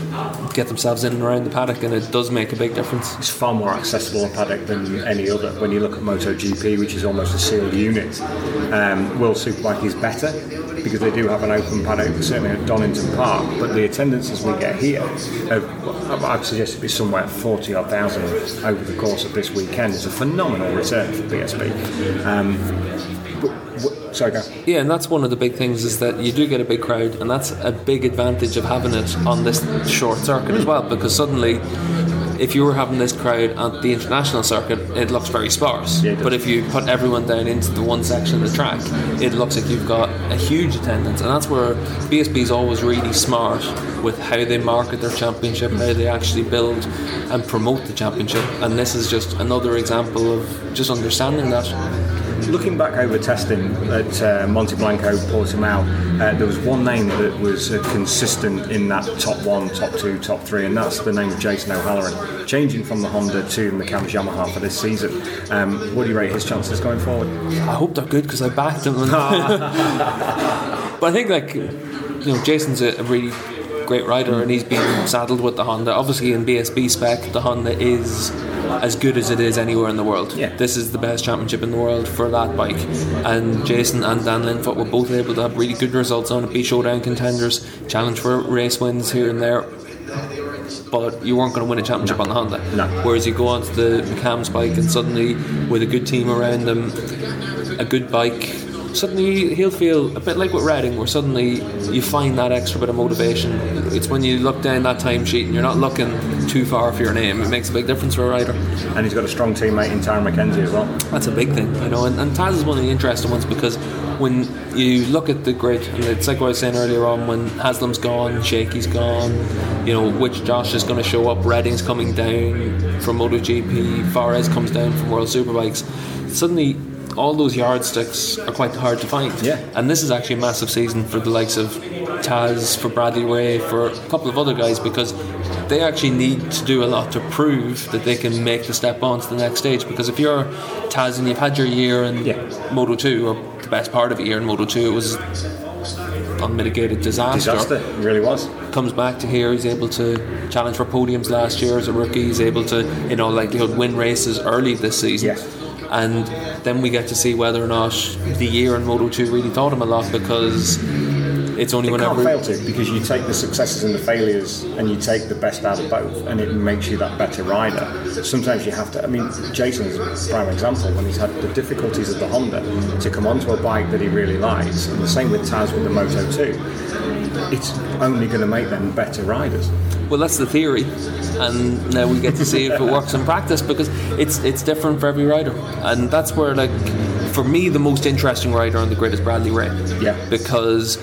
get themselves in and around the paddock, and it does make a big difference. It's far more accessible a paddock than any other. When you look at MotoGP, which is almost a sealed unit, um, World Superbike is better because they do have an open paddock, certainly at Donington Park, but the attendances we get here, uh, I'd suggest it'd be somewhere forty odd thousand over the course of this weekend. Is a phenomenal return for B S B. Um, but, w- sorry, go. Yeah, and that's one of the big things, is that you do get a big crowd, and that's a big advantage of having it on this short circuit as well, because suddenly if you were having this crowd at the international circuit, it looks very sparse. Yeah, but if you put everyone down into the one section of the track, it looks like you've got a huge attendance, and that's where B S B is always really smart with how they market their championship, how they actually build and promote the championship, and this is just another example of just understanding that. Looking back over testing at uh, Monte Blanco, Portimao, uh, there was one name that was uh, consistent in that top one, top two, top three, and that's the name of Jason O'Halloran, changing from the Honda to the McCams Yamaha for this season. Um, what do you rate his chances going forward? I hope they're good, because I backed him. But I think, like, you know, Jason's a, a really great rider, and he's been saddled with the Honda. Obviously, in B S B spec, the Honda is as good as it is anywhere in the world. Yeah. This is the best championship in the world for that bike, and Jason and Dan Linfoot were both able to have really good results on it, be showdown contenders, challenge for race wins here and there, but you weren't going to win a championship no. on the Honda. No. Whereas you go onto the McCams bike, and suddenly with a good team around them, a good bike, suddenly he'll feel a bit like with Redding, where suddenly you find that extra bit of motivation. It's when you look down that timesheet and you're not looking too far for your name, it makes a big difference for a rider. And he's got a strong teammate in Tyrone McKenzie as well. That's a big thing, you know, and, and Taz is one of the interesting ones, because when you look at the grid, and it's like what I was saying earlier on, when Haslam's gone, Shaky's gone, you know, which Josh is going to show up, Redding's coming down from MotoGP, Forés comes down from World Superbikes, suddenly all those yardsticks are quite hard to find. Yeah. And this is actually a massive season for the likes of Taz, for Bradley Ray, for a couple of other guys, because they actually need to do a lot to prove that they can make the step on to the next stage. Because if you're Taz and you've had your year in yeah. Moto two, or the best part of a year in Moto two, it was unmitigated disaster. Disaster, it really was. Comes back to here, he's able to challenge for podiums last year as a rookie, he's able to, in all likelihood, win races early this season. Yes. And then we get to see whether or not the year in Moto two really taught him a lot, because it's only You whenever can't fail to, because you take the successes and the failures and you take the best out of both, and it makes you that better rider. Sometimes you have to, I mean, Jason's a prime example, when he's had the difficulties of the Honda to come onto a bike that he really likes, and the same with Taz with the Moto two. It's only going to make them better riders. Well, that's the theory, and now we get to see if it works in practice, because it's it's different for every rider, and that's where, like, for me, the most interesting rider on the grid is Bradley Ray. Yeah. Because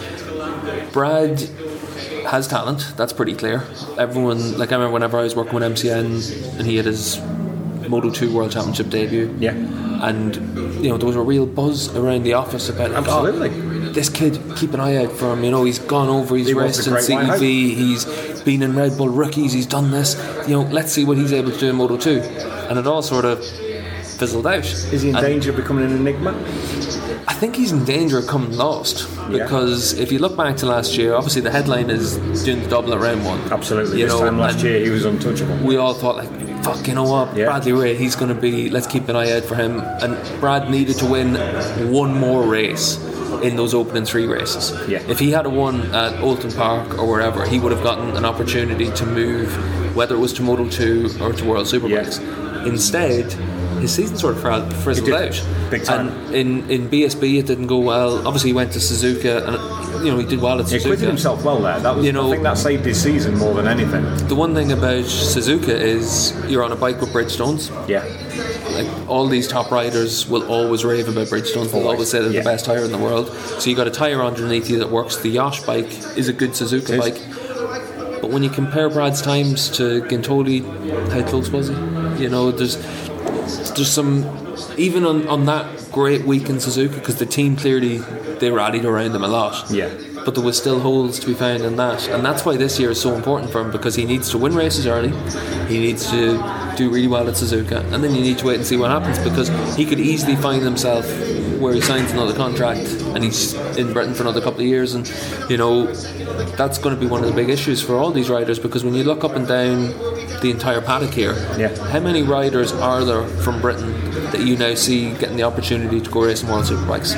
Brad has talent, that's pretty clear. Everyone, like, I remember whenever I was working with M C N and he had his Moto two World Championship debut. Yeah. And, you know, there was a real buzz around the office about, like, Absolutely. oh, this kid, keep an eye out for him. You know, he's gone over, he's He was raced the in great C E V, white he's been in Red Bull Rookies, he's done this. You know, let's see what he's able to do in Moto two. And it all sort of fizzled out. Is he in and danger of becoming an enigma? I think he's in danger of coming lost, because yeah. if you look back to last year, obviously the headline is doing the double at round one. Absolutely. You this know, time last year he was untouchable. We all thought, like, fuck, you know what, yeah. Bradley Ray, he's going to be, let's keep an eye out for him. And Brad needed to win one more race in those opening three races. Yeah. If he had a won at Oulton Park or wherever, he would have gotten an opportunity to move, whether it was to Moto two or to World Superbikes. Yeah. Instead, his season sort of frizzled out. Big time. And in, in B S B it didn't go well. Obviously he went to Suzuka and, you know, he did well at Suzuka. He acquitted himself well there. That was, you know, I think that saved his season more than anything. The one thing about Suzuka is you're on a bike with Bridgestones. Yeah. Like, all these top riders will always rave about Bridgestones. They'll always say they're yeah. the best tyre in the world. So you got a tyre underneath you that works. The Yosh bike is a good Suzuka bike. But when you compare Brad's times to Gintoli, how close was he? You know, there's there's some, even on, on that great week in Suzuka, because the team clearly, they rallied around him a lot. Yeah. But there was still holes to be found in that. And that's why this year is so important for him, because he needs to win races early. He needs to do really well at Suzuka. And then you need to wait and see what happens, because he could easily find himself where he signs another contract and he's in Britain for another couple of years. And, you know, that's going to be one of the big issues for all these riders, because when you look up and down the entire paddock here, yeah. how many riders are there from Britain that you now see getting the opportunity to go race in World Superbikes?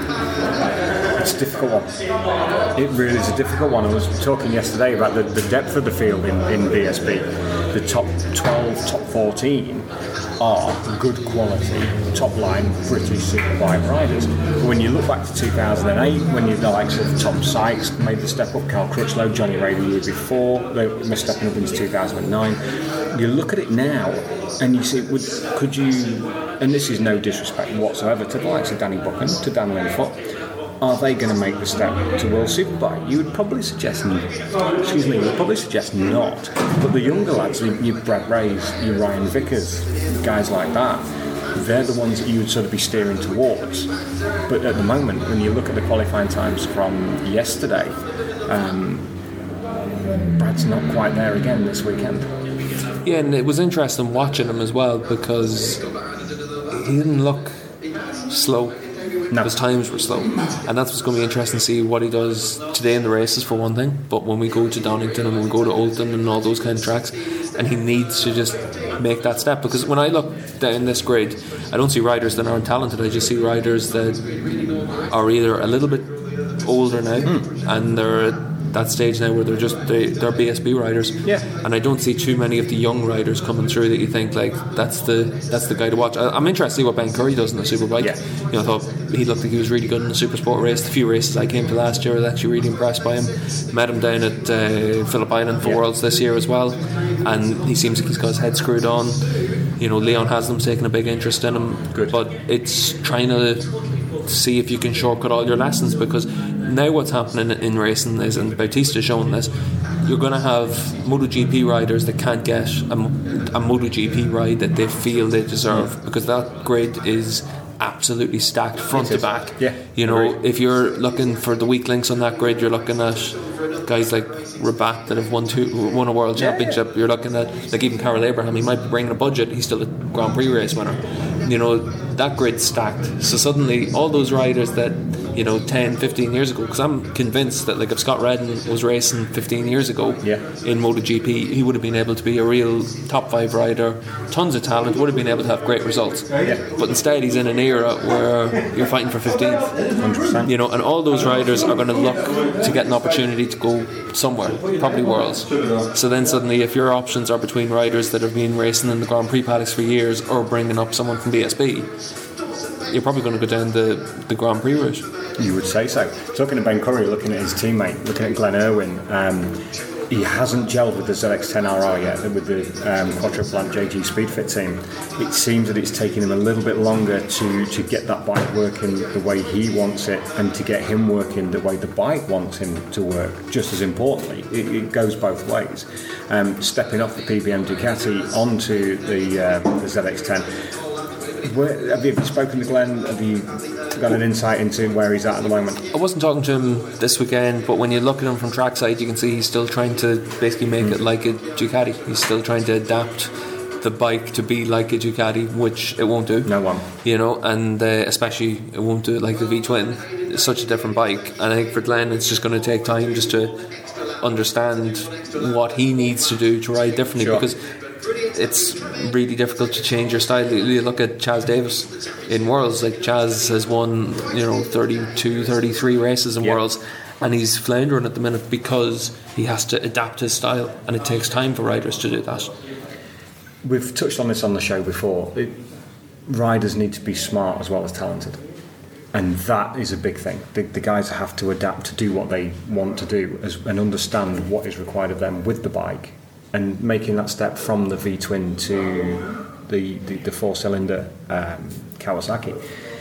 It's a difficult one. It really is a difficult one. I was talking yesterday about the, the depth of the field in, in B S B. The top twelve, top fourteen are good quality, top line British superbike riders. But when you look back to two thousand eight, when you the likes of Tom Sykes made the step up, Cal Crutchlow, Johnny Ray the year before, they were stepping up into two thousand nine. You look at it now and you see, would, could you, and this is no disrespect whatsoever to the likes of Danny Buchan, to Dan Linfoot, are they going to make the step to World Superbike? You would probably suggest, excuse me, you would probably suggest not. But the younger lads, your Brad Rays, your Ryan Vickers, guys like that, they're the ones that you would sort of be steering towards. But at the moment, when you look at the qualifying times from yesterday, um, Brad's not quite there again this weekend. Yeah, and it was interesting watching him as well, because he didn't look slow. No. His times were slow, and that's what's going to be interesting to see what he does today in the races, for one thing. But when we go to Donington and we go to Oulton and all those kind of tracks, and he needs to just make that step, because when I look down this grid, I don't see riders that aren't talented. I just see riders that are either a little bit older now mm. and they're at that stage now where they're just they, they're B S B riders. Yeah. And I don't see too many of the young riders coming through that you think, like, that's the that's the guy to watch. I, I'm interested to see what Ben Curry does in the Superbike. Yeah. You know, I thought he looked like he was really good in the Supersport race. The few races I came to last year, I was actually really impressed by him. Met him down at uh, Phillip Island for yeah. Worlds this year as well, and he seems like he's got his head screwed on. You know, Leon Haslam's taking a big interest in him. Good. But it's trying to see if you can shortcut all your lessons, because now what's happening in racing is, and Bautista's showing this, you're going to have MotoGP riders that can't get a, a MotoGP ride that they feel they deserve, because that grid is absolutely stacked front to back. Yeah, you know, right. If you're looking for the weak links on that grid, you're looking at guys like Rabat that have won two, won a world championship. Yeah. You're looking at, like, even Carol Abraham. He might be bringing a budget. He's still a Grand Prix race winner. You know, that grid's stacked. So suddenly, all those riders that, you know, ten, fifteen years ago, because I'm convinced that, like, if Scott Redden was racing fifteen years ago yeah. in MotoGP, he would have been able to be a real top five rider, tons of talent, would have been able to have great results. Yeah. But instead, he's in an era where you're fighting for fifteenth. one hundred percent. You know, and all those riders are going to look to get an opportunity to go somewhere, probably Worlds. So then suddenly, if your options are between riders that have been racing in the Grand Prix paddocks for years or bringing up someone from B S B, you're probably going to go down the, the Grand Prix route. You would say so. Talking to Ben Curry, looking at his teammate, looking at Glenn Irwin, um, he hasn't gelled with the Z X ten R R yet, with the um, Quadriplant J G Speedfit team. It seems that it's taking him a little bit longer to, to get that bike working the way he wants it, and to get him working the way the bike wants him to work. Just as importantly, it, it goes both ways. Um, stepping off the P B M Ducati onto the, uh, the Z X ten. Where, have you spoken to Glenn? Have you got an insight into where he's at at the moment? I wasn't talking to him this weekend, but when you look at him from trackside, you can see he's still trying to basically make mm. it like a Ducati. He's still trying to adapt the bike to be like a Ducati, which it won't do. No one. You know, and uh, especially it won't do it like the V-Twin. It's such a different bike. And I think for Glenn, it's just going to take time just to understand what he needs to do to ride differently, sure. because it's really difficult to change your style. You look at Chaz Davis in Worlds, like Chaz has won, you know, thirty-two, thirty-three races in yep. Worlds, and he's floundering at the minute because he has to adapt his style, and it takes time for riders to do that. We've touched on this on the show before. It, riders need to be smart as well as talented, and that is a big thing. The, the guys have to adapt to do what they want to do as, and understand what is required of them with the bike, and making that step from the V-Twin to the, the, the four-cylinder um, Kawasaki.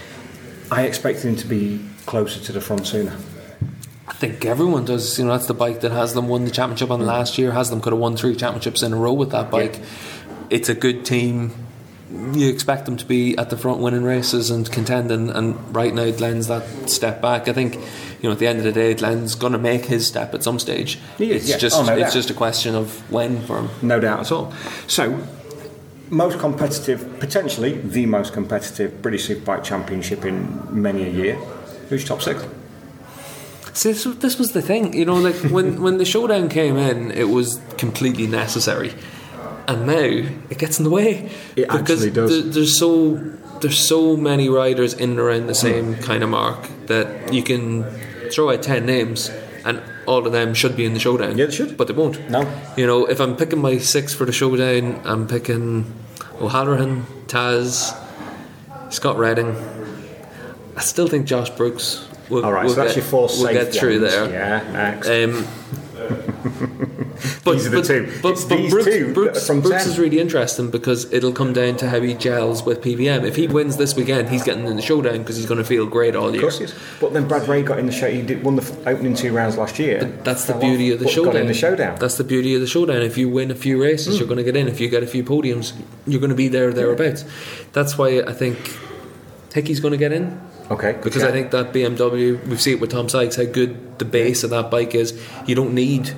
I expected him to be closer to the front sooner. I think everyone does. You know, that's the bike that has them won the championship on mm. last year. Has them could have won three championships in a row with that bike. Yeah. It's a good team. You expect them to be at the front winning races and contending, and right now Glenn's that step back. I think, you know, at the end of the day, Glenn's going to make his step at some stage. He is, it's yeah. just oh, no it's doubt. just a question of when for him. No doubt at all. So, most competitive, potentially the most competitive British Superbike Championship in many a year. Who's top six? See, this, this was the thing, you know, like when, when the showdown came in, it was completely necessary. And now it gets in the way. It actually does. There, there's so there's so many riders in and around the same kind of mark that you can throw out ten names and all of them should be in the showdown. Yeah, they should, but they won't. No. You know, if I'm picking my six for the showdown, I'm picking O'Halloran, Taz, Scott Redding. I still think Josh Brooks will. All right, will so that's get, your four will safe get through ones. there. Yeah, next. Um, But, these are the but, two. But, it's but these Brooks, two Brooks, from Brooks ten. is really interesting because it'll come down to how he gels with P V M. If he wins this weekend, he's getting in the showdown because he's going to feel great all year. Of course he is. But then Brad Ray got in the show. He did, won the opening two rounds last year. But that's the beauty of the showdown. Got in the showdown. That's the beauty of the showdown. If you win a few races, mm. you're going to get in. If you get a few podiums, you're going to be there or thereabouts. That's why I think Hickey's going to get in. Okay. Because okay. I think that B M W, we've seen it with Tom Sykes, how good the base of that bike is. You don't need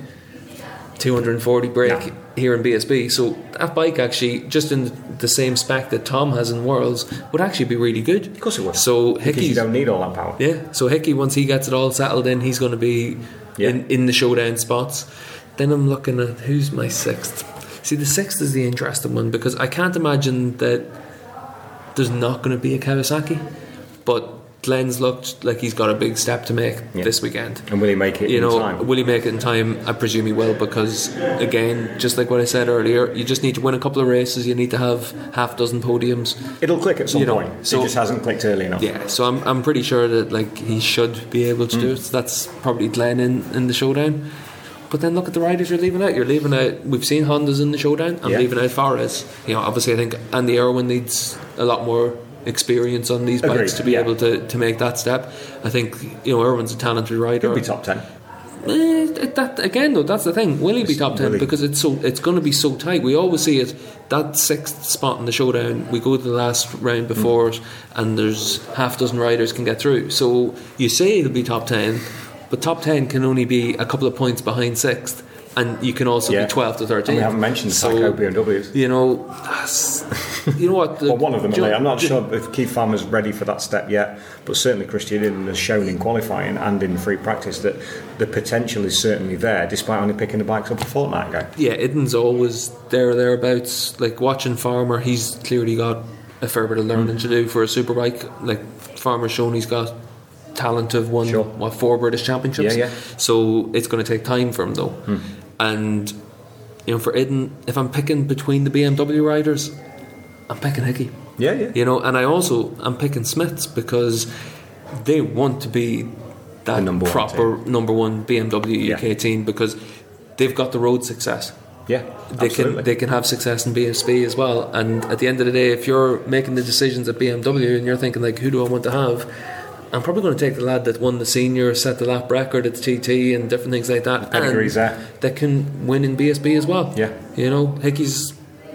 two hundred forty brake no. here in B S B, so that bike actually, just in the same spec that Tom has in Worlds, would actually be really good. Of course it would. So Hickey, you don't need all that power. Yeah. So Hickey, once he gets it all settled in, he's going to be yeah. in, in the showdown spots. Then I'm looking at who's my sixth. See, the sixth is the interesting one because I can't imagine that there's not going to be a Kawasaki, but Glenn's looked like he's got a big step to make yeah. this weekend. And will he make it you in know, time? Will he make it in time? I presume he will because, again, just like what I said earlier, you just need to win a couple of races, you need to have half a dozen podiums. It'll click at some you know, point. So, it just hasn't clicked early enough. Yeah, so I'm I'm pretty sure that like he should be able to mm. do it. So that's probably Glenn in, in the showdown. But then look at the riders you're leaving out. You're leaving out, we've seen Hondas in the showdown. I'm yeah. leaving out Fares. You know, obviously I think Andy Irwin needs a lot more experience on these Agreed, bikes to be yeah. able to, to make that step. I think, you know, Irwin's a talented rider. He'll be top ten. Eh, that again though, that's the thing. Will he be top ten? Because it's so it's going to be so tight. We always see it, that sixth spot in the showdown, we go to the last round before mm. it and there's half a dozen riders can get through. So you say he'll be top ten, but top ten can only be a couple of points behind sixth. And you can also yeah. be twelve to thirteen. And we haven't mentioned so, Taco B M Ws. You know, you know what? The, well, one of them. Joe, I'm not sure if Keith Farmer's ready for that step yet, but certainly Christian Iden has shown in qualifying and in free practice that the potential is certainly there, despite only picking the bikes up a fortnight ago. Yeah, Iden's always there or thereabouts. Like watching Farmer, he's clearly got a fair bit of learning mm. to do for a superbike. Like Farmer's shown he's got talent of won sure. what four British championships. Yeah, yeah. So it's going to take time for him though. Mm. And you know, for Iden, if I'm picking between the B M W riders, I'm picking Hickey. Yeah, yeah. You know, and I also I'm picking Smiths because they want to be that number proper one number one B M W U K yeah. team because they've got the road success. Yeah, they absolutely. can they can have success in B S B as well. And at the end of the day, if you're making the decisions at B M W and you're thinking like, who do I want to have? I'm probably going to take the lad that won the senior, set the lap record at the T T and different things like that, Pedigree's and there. that can win in B S B as well. Yeah, you know, Hickey's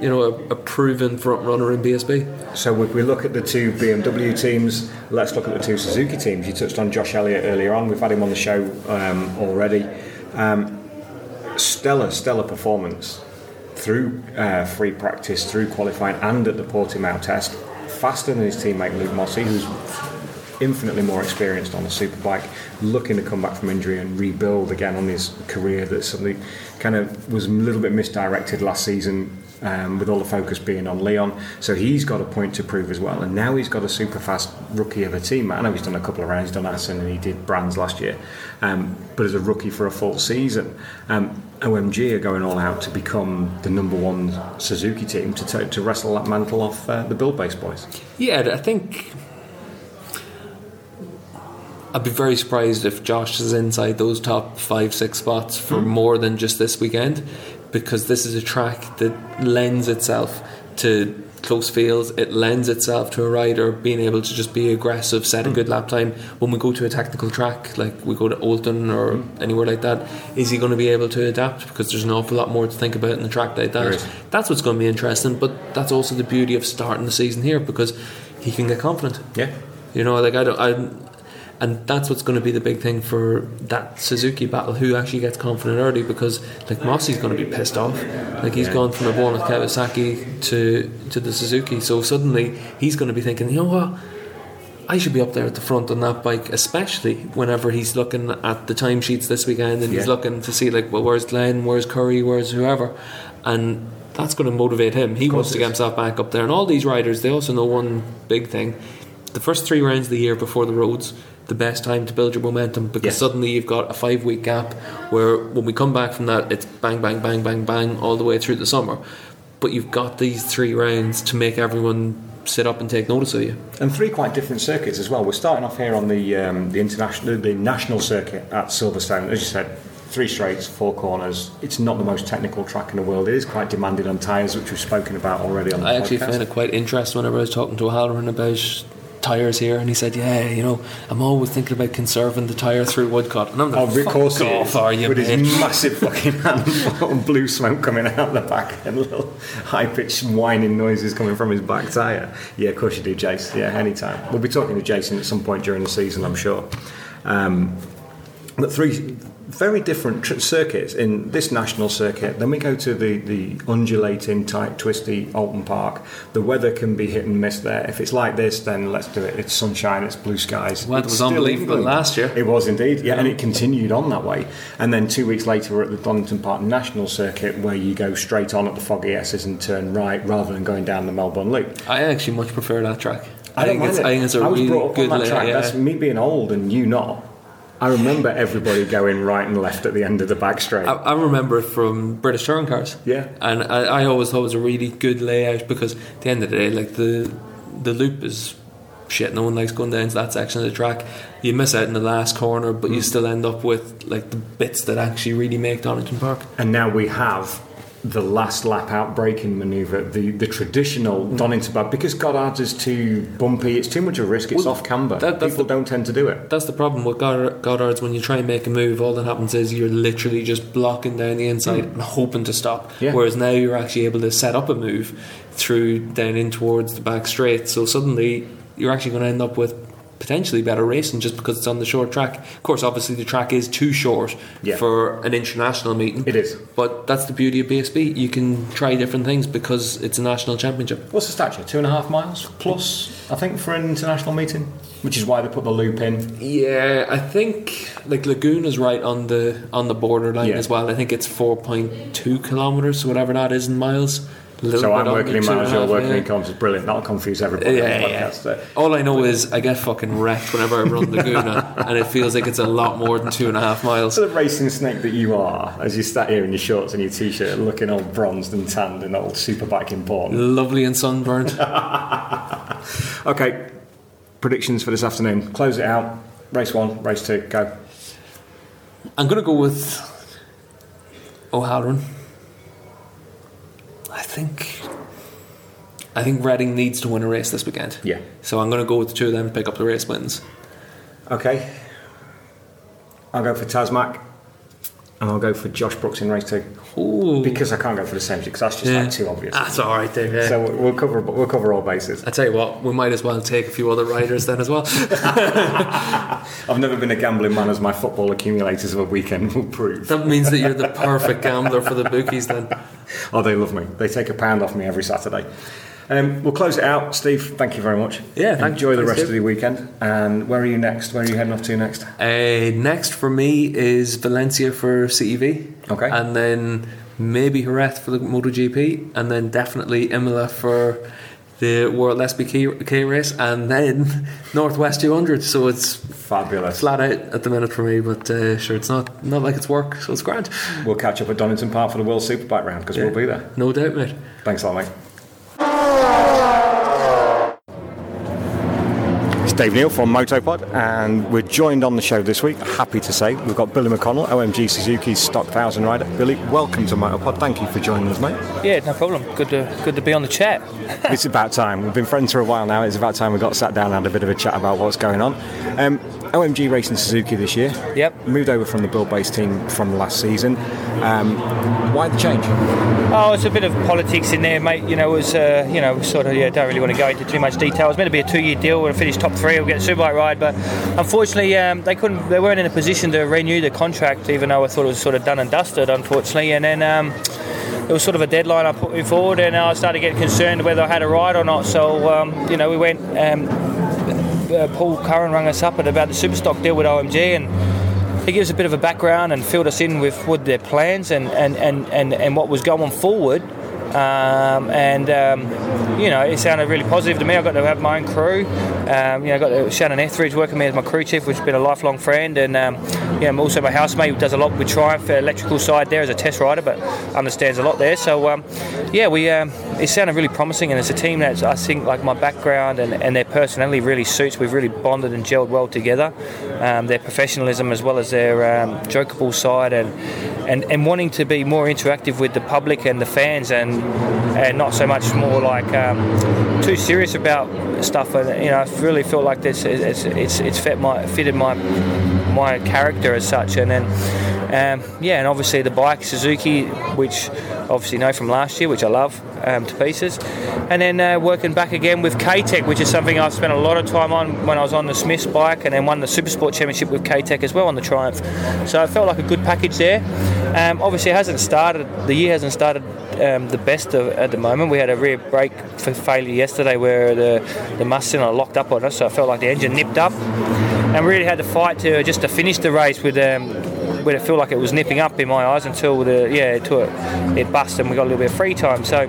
you know, a, a proven front runner in B S B. So if we look at the two B M W teams, let's look at the two Suzuki teams. You touched on Josh Elliott earlier on. We've had him on the show um, already. Um, stellar, stellar performance through uh, free practice, through qualifying, and at the Portimao test. Faster than his teammate Luke Mossey, who's infinitely more experienced on a superbike, looking to come back from injury and rebuild again on his career that suddenly kind of was a little bit misdirected last season, um, with all the focus being on Leon. So he's got a point to prove as well, and now he's got a super fast rookie of a team. I know he's done a couple of rounds, he's done Assen and he did Brands last year, um, but as a rookie for a full season, um, O M G are going all out to become the number one Suzuki team to t- to wrestle that mantle off uh, the Build-Based boys. Yeah, I think I'd be very surprised if Josh is inside those top five, six spots for mm. more than just this weekend, because this is a track that lends itself to close fields. It lends itself to a rider being able to just be aggressive, set a mm. good lap time. When we go to a technical track, like we go to Oulton or mm. anywhere like that, is he going to be able to adapt? Because there's an awful lot more to think about in a track like that. That's what's going to be interesting, but that's also the beauty of starting the season here, because he can get confident. Yeah. You know, like I don't... I, And that's what's going to be the big thing for that Suzuki battle, who actually gets confident early, because like Mossey's going to be pissed off. Like he's gone from a born with Kawasaki to, to the Suzuki, so suddenly he's going to be thinking, you know what, I should be up there at the front on that bike, especially whenever he's looking at the timesheets this weekend and yeah. he's looking to see like, well, where's Glenn, where's Curry, where's whoever, and that's going to motivate him. He wants to get himself back up there. And all these riders, they also know one big thing: the first three rounds of the year before the roads, the best time to build your momentum, because yes. suddenly you've got a five week gap where when we come back from that, it's bang bang bang bang bang all the way through the summer, but you've got these three rounds to make everyone sit up and take notice of you, and three quite different circuits as well. We're starting off here on the um, the international the national circuit at Silverstone, as you said, three straights, four corners. It's not the most technical track in the world. It is quite demanding on tyres, which we've spoken about already on the I podcast. actually found it quite interesting whenever I was talking to O'Halloran about tyres here, and he said, yeah, you know, I'm always thinking about conserving the tyre through Woodcut, and I'm like, oh, of course fuck off, are you, with mate? his massive fucking hand and blue smoke coming out the back and little high-pitched whining noises coming from his back tyre. Yeah, of course you do, Jace. Yeah, anytime. We'll be talking to Jason at some point during the season, I'm sure. Um, but three very different tr- circuits in this national circuit. Then we go to the, the undulating, tight, twisty Oulton Park. The weather can be hit and miss there. If it's like this, then let's do it. It's sunshine, it's blue skies. Well, it was unbelievable England. Last year. It was indeed, yeah, yeah, and it continued on that way. And then two weeks later, we're at the Donington Park National Circuit, where you go straight on at the Foggy S's and turn right rather than going down the Melbourne Loop. I actually much prefer that track. I, I think it's, it. I think it's a I was really brought up good on that track. Yeah. That's me being old and you not. I remember everybody going right and left at the end of the back straight. I, I remember it from British Touring Cars. Yeah. And I, I always thought it was a really good layout, because at the end of the day, like the the loop is shit. No one likes going down to that section of the track. You miss out in the last corner, but mm. you still end up with like the bits that actually really make Donington Park. And now we have the last lap out braking manoeuvre, the, the traditional mm. Donington Park, because Goddard's is too bumpy, it's too much of a risk, it's well, off camber. That, People the, don't tend to do it. That's the problem with Goddard's. When you try and make a move, all that happens is you're literally just blocking down the inside mm. and hoping to stop. Yeah. Whereas now you're actually able to set up a move through down in towards the back straight. So suddenly you're actually going to end up with potentially better racing just because it's on the short track. Of course, obviously the track is too short yeah. for an international meeting. It is. But that's the beauty of B S B. You can try different things because it's a national championship. What's the stature? Two and a half miles plus, I think, for an international meeting? Which is why they put the loop in. Yeah, I think like Lagoon is right on the on the borderline yeah. as well. I think it's four point two kilometres, whatever that is in miles. So I'm working in miles, you're working yeah. in kilometres. Brilliant. That'll confuse everybody. Yeah, on the podcast. Yeah. All I know is I get fucking wrecked whenever I run Laguna, and it feels like it's a lot more than two and a half miles. So the racing snake that you are, as you sat here in your shorts and your t-shirt, looking all bronzed and tanned and old superbike in porn. Lovely and sunburned. Okay, predictions for this afternoon. Close it out. Race one, race two, go. I'm going to go with O'Halloran. I think I think Reading needs to win a race this weekend. Yeah. So I'm going to go with the two of them to pick up the race wins. Okay. I'll go for Tasmac. and I'll go for Josh Brooks in race two. Ooh. Because I can't go for the same because that's just Yeah. like too obvious. That's all right then. Yeah. So we'll cover we'll cover all bases. I tell you what, we might as well take a few other riders then as well. I've never been a gambling man, as my football accumulators of a weekend will prove. That means that you're the perfect gambler for the bookies then. Oh, they love me. They take a pound off me every Saturday. Um, we'll close it out. Steve, thank you very much. Yeah, thank Enjoy you. the Thanks, rest Steve. of the weekend. And where are you next? Where are you heading off to next? Uh, next for me is Valencia for C E V. Okay. And then maybe Jerez for the MotoGP. And then definitely Imola for the World S B K, K race. And then Northwest two hundred. So it's Fabulous. flat out at the minute for me. But uh, sure, it's not, not like it's work. So it's grand. We'll catch up at Donington Park for the World Superbike round because Yeah. we'll be there. No doubt, mate. Thanks a lot, mate. It's Dave Neal from Motopod, and we're joined on the show this week, happy to say, we've got Billy McConnell, O M G Suzuki's Stock one thousand rider. Billy, welcome to Motopod. Thank you for joining us, mate. Yeah, no problem. Good to good to be on the chat. It's about time. We've been friends for a while now. It's about time we got sat down and had a bit of a chat about what's going on. Um, O M G racing Suzuki this year. Yep. Moved over from the Build-based team from last season. Um, why the change? Oh, it's a bit of politics in there, mate. You know, it was uh, you know sort of yeah. Don't really want to go into too much detail. It was meant to be a two-year deal. We'll finish top three. We'll get a Superbike ride, but unfortunately, um, they couldn't. They weren't in a position to renew the contract, even though I thought it was sort of done and dusted. Unfortunately, and then. Um, It was sort of a deadline I put me forward, and I started getting concerned whether I had a ride or not. So, um, you know, we went. Um, uh, Paul Curran rang us up at about the Superstock deal with O M G, and he gives a bit of a background and filled us in with, with their plans and, and, and, and, and what was going forward. Um, and um, you know, it sounded really positive to me. I got to have my own crew. Um, you know, I got Shannon Etheridge working with me as my crew chief, which has been a lifelong friend, and um, you know, also my housemate who does a lot with Triumph, uh, electrical side there as a test rider, but understands a lot there. So um, yeah, we um, it sounded really promising, and it's a team that I think like my background and, and their personality really suits. We've really bonded and gelled well together. Um, their professionalism as well as their um, jokeable side, and, and and wanting to be more interactive with the public and the fans, and and not so much more like um, too serious about stuff. And you know, I really felt like this it's it's it's fit my fitted my my character as such. And then um, yeah, and obviously the bike Suzuki, which obviously know from last year, which I love um, to pieces. And then uh, working back again with K-Tech, which is something I've spent a lot of time on when I was on the Smith's bike, and then won the Supersport Championship with K-Tech as well on the Triumph. So it felt like a good package there. Um, obviously it hasn't started, the year hasn't started um, the best of, at the moment. We had a rear brake for failure yesterday where the, the Mustang locked up on us, so I felt like the engine nipped up. And we really had to fight to just to finish the race with um, where it felt like it was nipping up in my eyes until the yeah until it, it bust and we got a little bit of free time. So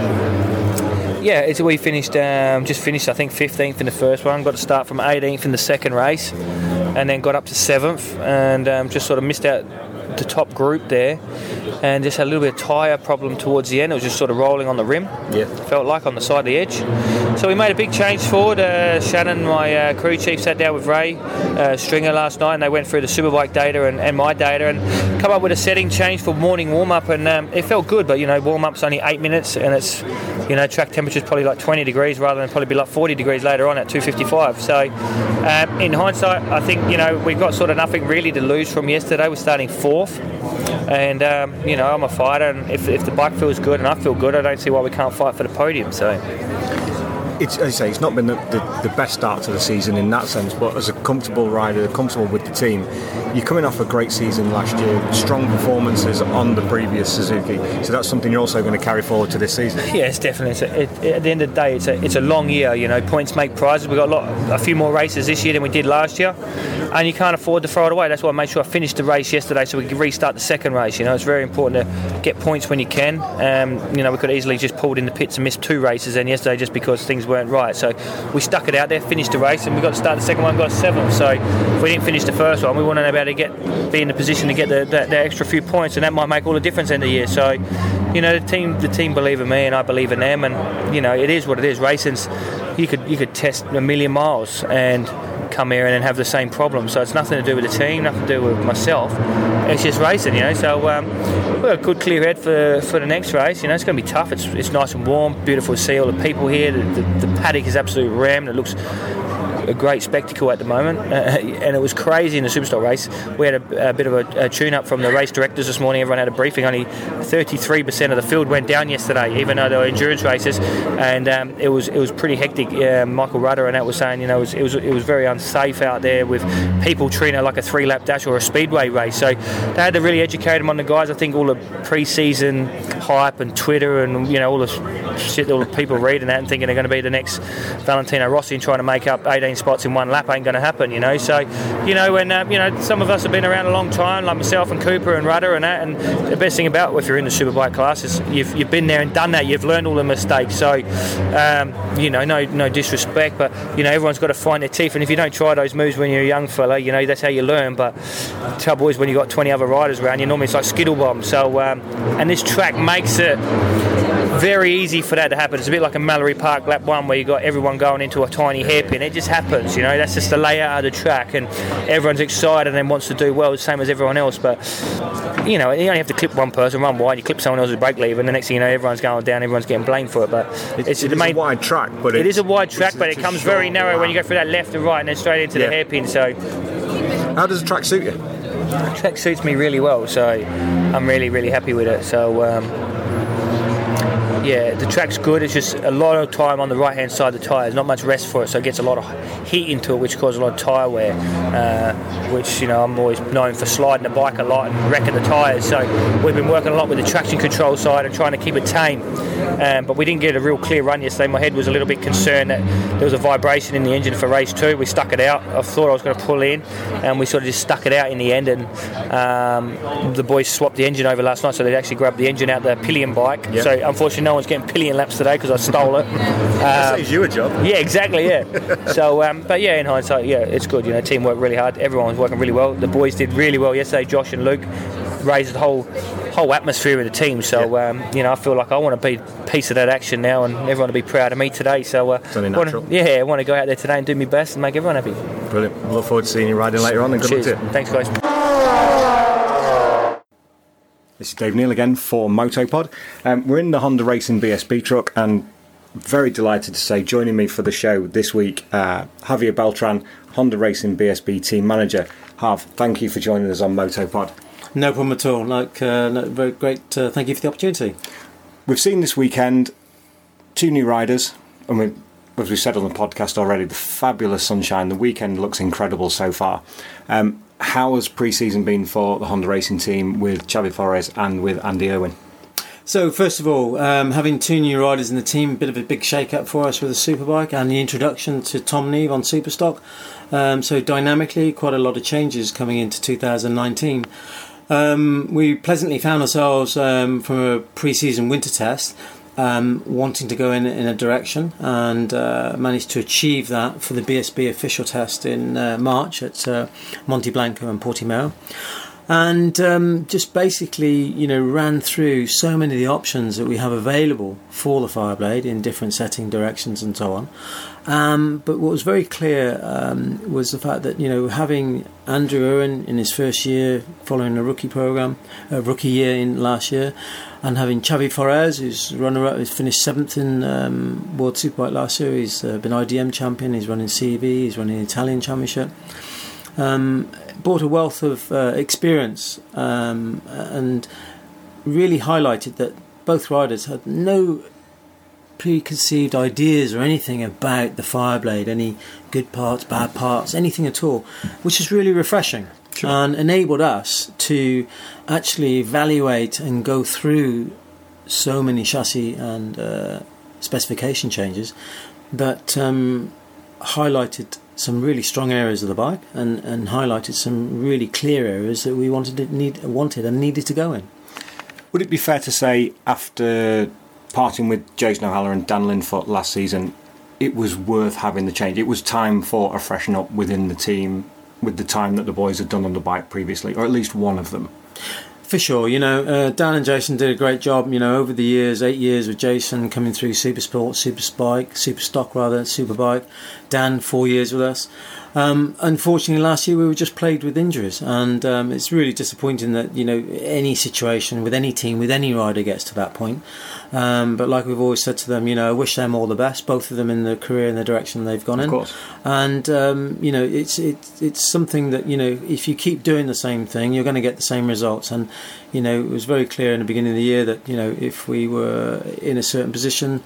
yeah, it's, we finished um, just finished I think fifteenth in the first one, got to start from eighteenth in the second race, and then got up to seventh, and um, just sort of missed out the top group there, and just had a little bit of tyre problem towards the end. It was just sort of rolling on the rim. Yeah. Felt like on the side of the edge. So we made a big change forward. Uh, Shannon, my uh, crew chief, sat down with Ray uh, Stringer last night, and they went through the Superbike data and, and my data, and come up with a setting change for morning warm up. And um, it felt good, but you know, warm up's only eight minutes, and it's you know track temperature's probably like twenty degrees rather than probably be like forty degrees later on at two fifty-five. So um, in hindsight, I think you know we've got sort of nothing really to lose from yesterday. We're starting fourth. And um, you know, I'm a fighter, and if, if the bike feels good and I feel good, I don't see why we can't fight for the podium. So It's, as I say, it's not been the, the, the best start to the season in that sense, but as a comfortable rider, comfortable with the team, you're coming off a great season last year, strong performances on the previous Suzuki, so that's something you're also going to carry forward to this season. yes, definitely. It's a, it, at the end of the day, it's a it's a long year. You know, points make prizes. We've got a lot, a few more races this year than we did last year, and you can't afford to throw it away. That's why I made sure I finished the race yesterday so we could restart the second race. You know, it's very important to get points when you can. Um, you know, we could easily just pulled in the pits and missed two races then yesterday just because things weren't right. So we stuck it out there, finished the race, and we got to start the second one, got a seventh. So if we didn't finish the first one, we want to be able to get be in the position to get the, the, the extra few points, and that might make all the difference in the year. So, you know, the team the team believe in me, and I believe in them, and you know, it is what it is. Racing's you could you could test a million miles and come here and then have the same problem. So it's nothing to do with the team, nothing to do with myself. It's just racing, you know. So um, we've got a good clear head for, for the next race. You know, it's going to be tough. It's it's nice and warm, beautiful to see all the people here. The, the, the paddock is absolutely rammed. It looks a great spectacle at the moment, uh, and it was crazy in the Superstock race. We had a, a bit of a, a tune-up from the race directors this morning. Everyone had a briefing. Only thirty-three percent of the field went down yesterday, even though they were endurance races, and um, it was it was pretty hectic. Uh, Michael Rudder and that was saying, you know, it was, it was it was very unsafe out there with people treating it like a three-lap dash or a speedway race. So they had to really educate them on the guys. I think all the pre-season hype and Twitter and, you know, all the shit, all the people reading that and thinking they're going to be the next Valentino Rossi and trying to make up eighteen spots in one lap ain't going to happen, you know. So, you know, and uh, you know, some of us have been around a long time, like myself and Cooper and Rudder and that. And the best thing about if you're in the superbike class is you've you've been there and done that. You've learned all the mistakes. So, um, you know, no no disrespect, but you know, everyone's got to find their teeth. And if you don't try those moves when you're a young fella, you know, that's how you learn. But the trouble is when you've got twenty other riders around you, normally it's like skittle bomb. So, um, and this track makes it very easy for that to happen. It's a bit like a Mallory Park lap one where you got everyone going into a tiny hairpin. It just happens, you know. That's just the layout of the track, and everyone's excited and wants to do well, the same as everyone else. But you know, you only have to clip one person, run wide. You clip someone else's brake lever, and the next thing you know, everyone's going down. Everyone's getting blamed for it. But it's, it's it the is main, a wide track, but it is a wide track, but it comes very narrow wow. when you go through that left and right, and then straight into yeah. the hairpin. So, how does the track suit you? The track suits me really well, so I'm really, really happy with it. So. Um, Yeah, the track's good. It's just a lot of time on the right-hand side of the tyres. Not much rest for it, so it gets a lot of heat into it, which causes a lot of tyre wear. Uh, which, you know, I'm always known for sliding the bike a lot and wrecking the tyres. So we've been working a lot with the traction control side and trying to keep it tame. Um, but we didn't get a real clear run yesterday. My head was a little bit concerned that there was a vibration in the engine for race two. We stuck it out. I thought I was going to pull in, and we sort of just stuck it out in the end. And um, the boys swapped the engine over last night, so they actually grabbed the engine out the pillion bike. Yep. So unfortunately, no one's getting pillion laps today because I stole it. Um, that saves you a job. Yeah, exactly. Yeah. so, um, but yeah, in hindsight, yeah, it's good. You know, team worked really hard. Everyone was working really well. The boys did really well yesterday. Josh and Luke raised the whole whole atmosphere of the team. So, yeah. um, you know, I feel like I want to be a piece of that action now, and everyone to be proud of me today. So, uh, it's only natural. Wanna, yeah, I want to go out there today and do my best and make everyone happy. Brilliant. I look forward to seeing you riding later on, and good Cheers. luck to you. Thanks, guys. This is Dave Neal again for Motopod. Um, we're in the Honda Racing B S B truck, and very delighted to say joining me for the show this week, uh, Javier Beltran, Honda Racing B S B team manager. Jav, thank you for joining us on Motopod. No problem at all. Like, uh, no, very great. Uh, thank you for the opportunity. We've seen this weekend two new riders, and we, as we said on the podcast already, the fabulous sunshine. The weekend looks incredible so far. Um, how has pre-season been for the Honda Racing team with Xavi Flores and with Andy Irwin? So first of all, um, having two new riders in the team, a bit of a big shake-up for us with the Superbike and the introduction to Tom Neve on Superstock. Um, so dynamically, quite a lot of changes coming into two thousand nineteen. Um, we pleasantly found ourselves um, from a pre-season winter test um, wanting to go in in a direction, and uh, managed to achieve that for the B S B official test in uh, March at uh, Monte Blanco and Portimao. And um, just basically, you know, ran through so many of the options that we have available for the Fireblade in different setting directions and so on. Um, but what was very clear um, was the fact that, you know, having Andrew Irwin in his first year following a rookie program, a rookie year in last year, and having Xavi Flores, who's runner-up, who's finished seventh in um, World Superbike last year. He's uh, been I D M champion. He's running C V. He's running the Italian Championship. Um, brought a wealth of uh, experience um, and really highlighted that both riders had no preconceived ideas or anything about the Fireblade, any good parts, bad parts, anything at all, which is really refreshing. Sure. And enabled us to actually evaluate and go through so many chassis and uh, specification changes that um, highlighted some really strong areas of the bike and, and highlighted some really clear areas that we wanted to need, wanted and needed to go in. Would it be fair to say, after parting with Jason O'Haller and Dan Linfoot last season, it was worth having the change? It was time for a freshen up within the team with the time that the boys had done on the bike previously, or at least one of them? For sure, you know, uh, Dan and Jason did a great job, you know, over the years, eight years with Jason coming through Supersport, Superspike, Superstock rather, Superbike. Dan, four years with us. Um, unfortunately, last year we were just plagued with injuries, and um, it's really disappointing that you know any situation with any team, with any rider gets to that point. Um, but like we've always said to them, you know, I wish them all the best, both of them in their career and the direction they've gone in. Of course. And um, you know, it's it's it's something that you know, if you keep doing the same thing, you're going to get the same results. And you know, it was very clear in the beginning of the year that you know, if we were in a certain position,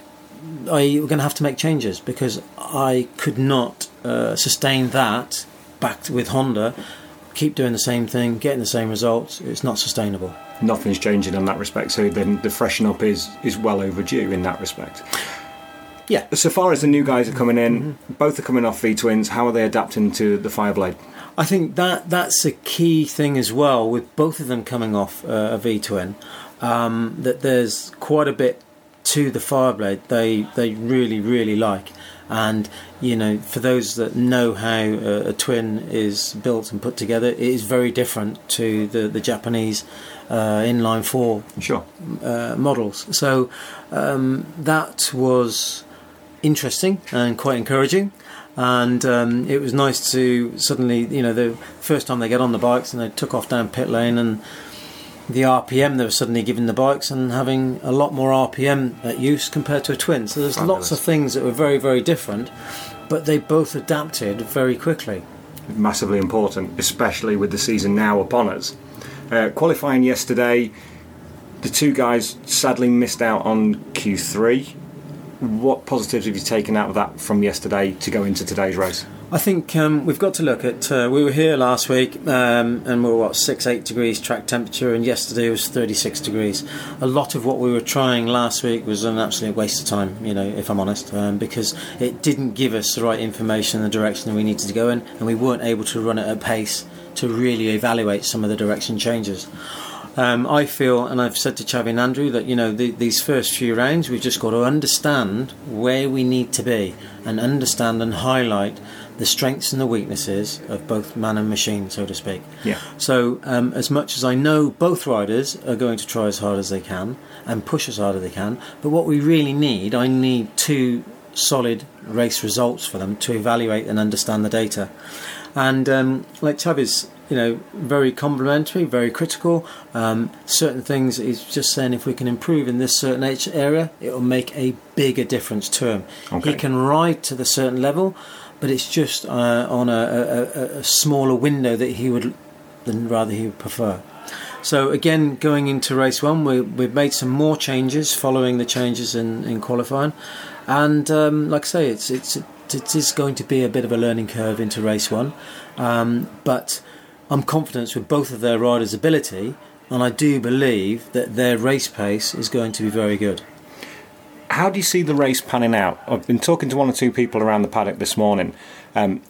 I were going to have to make changes, because I could not uh, sustain that back with Honda. Keep doing the same thing, getting the same results. It's not sustainable. Nothing's changing in that respect, so then the freshen up is, is well overdue in that respect. Yeah. So far as the new guys are coming in, Mm-hmm. both are coming off V-twins. How are they adapting to the Fireblade? I think that that's a key thing as well, with both of them coming off uh, a V-twin, um, that there's quite a bit to the Fireblade they they really really like. And you know, for those that know how a, a twin is built and put together, it is very different to the the Japanese uh, inline four Sure. uh, models. So um, that was interesting and quite encouraging. And um, it was nice to suddenly, you know, the first time they get on the bikes and they took off down pit lane, and the R P M they were suddenly giving the bikes and having a lot more R P M at use compared to a twin. So there's Fabulous. lots of things that were very, very different, but they both adapted very quickly. Massively important, especially with the season now upon us. Uh, qualifying yesterday, the two guys sadly missed out on Q three. What positives have you taken out of that from yesterday to go into today's race? I think um, we've got to look at. Uh, we were here last week, um, and we were what six, eight degrees track temperature, and yesterday was thirty-six degrees. A lot of what we were trying last week was an absolute waste of time, you know, if I'm honest, um, because it didn't give us the right information in the direction that we needed to go in, and we weren't able to run at a pace to really evaluate some of the direction changes. Um, I feel, and I've said to Xavi and Andrew, that you know the, these first few rounds we've just got to understand where we need to be and understand and highlight the strengths and the weaknesses of both man and machine, so to speak. Yeah. So um, as much as I know both riders are going to try as hard as they can and push as hard as they can, but what we really need, I need two solid race results for them to evaluate and understand the data. And um, like Xavi's, you know, very complimentary, very critical. Um, certain things he's just saying, if we can improve in this certain age area, it will make a bigger difference to him. Okay. He can ride to the certain level, but it's just uh, on a, a, a smaller window that he would, than rather he would prefer. So again, going into race one, we, we've made some more changes following the changes in, in qualifying, and um, like I say, it's it's it is going to be a bit of a learning curve into race one, um, but I'm confident with both of their riders' ability, and I do believe that their race pace is going to be very good. How do you see the race panning out? I've been talking to one or two people around the paddock this morning. Um,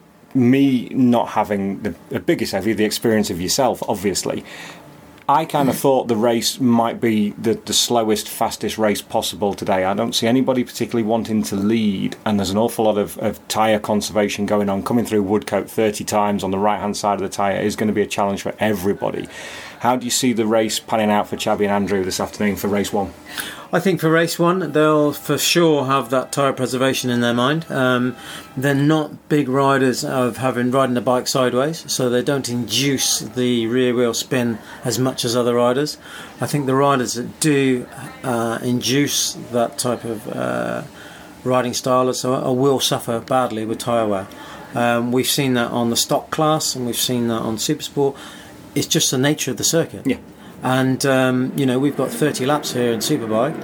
me not having the, the biggest heavy, the experience of yourself, obviously, I kind of thought the race might be the, the slowest, fastest race possible today. I don't see anybody particularly wanting to lead, and there's an awful lot of, of tyre conservation going on. Coming through Woodcote thirty times on the right-hand side of the tyre is going to be a challenge for everybody. How do you see the race panning out for Xavi and Andrew this afternoon for race one? I think for race one, they'll for sure have that tyre preservation in their mind. Um, they're not big riders of having riding the bike sideways, so they don't induce the rear wheel spin as much as other riders. I think the riders that do uh, induce that type of uh, riding style so will suffer badly with tyre wear. Um, we've seen that on the stock class, and we've seen that on Supersport. It's just the nature of the circuit. Yeah. And, um, you know, we've got thirty laps here in Superbike,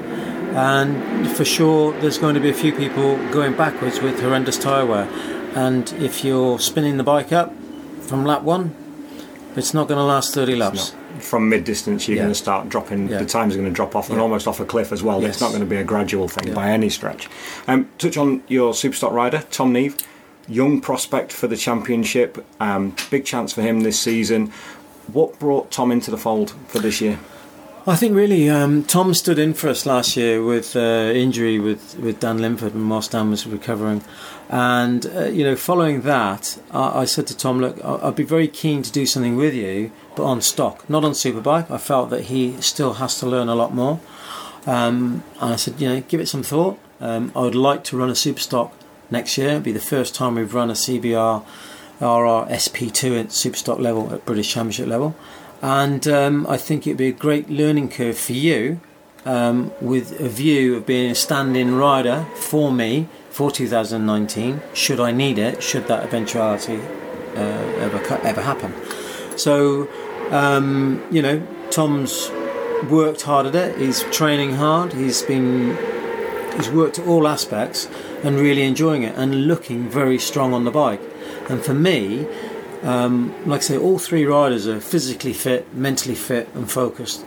and for sure there's going to be a few people going backwards with horrendous tyre wear. And if you're spinning the bike up from lap one, it's not going to last thirty laps. From mid-distance, you're Yeah. going to start dropping, Yeah. the times are going to drop off and Yeah. almost off a cliff as well. Yes. It's not going to be a gradual thing Yeah. by any stretch. Um, touch on your Superstock rider, Tom Neve. Young prospect for the championship, um, big chance for him this season. What brought Tom into the fold for this year? I think really um, Tom stood in for us last year with uh, injury with, with Dan Linford and whilst Dan was recovering. And, uh, you know, following that, I, I said to Tom, look, I- I'd be very keen to do something with you, but on stock, not on Superbike. I felt that he still has to learn a lot more. Um, and I said, you know, give it some thought. Um, I would like to run a Superstock next year. It'll be the first time we've run a C B R R R S P two at Superstock level, at British Championship level. And um, I think it'd be a great learning curve for you, um, with a view of being a stand-in rider for me for two thousand nineteen, should I need it, should that eventuality uh, ever ever happen. So, um, you know, Tom's worked hard at it, he's training hard, he's been he's worked at all aspects and really enjoying it and looking very strong on the bike. And for me, um, like I say, all three riders are physically fit, mentally fit and focused.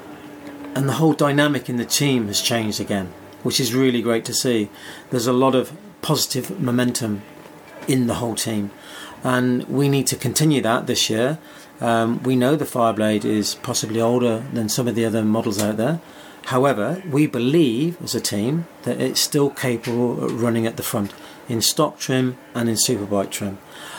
And the whole dynamic in the team has changed again, which is really great to see. There's a lot of positive momentum in the whole team. And we need to continue that this year. Um, we know the Fireblade is possibly older than some of the other models out there. However, we believe as a team that it's still capable of running at the front in stock trim and in superbike trim.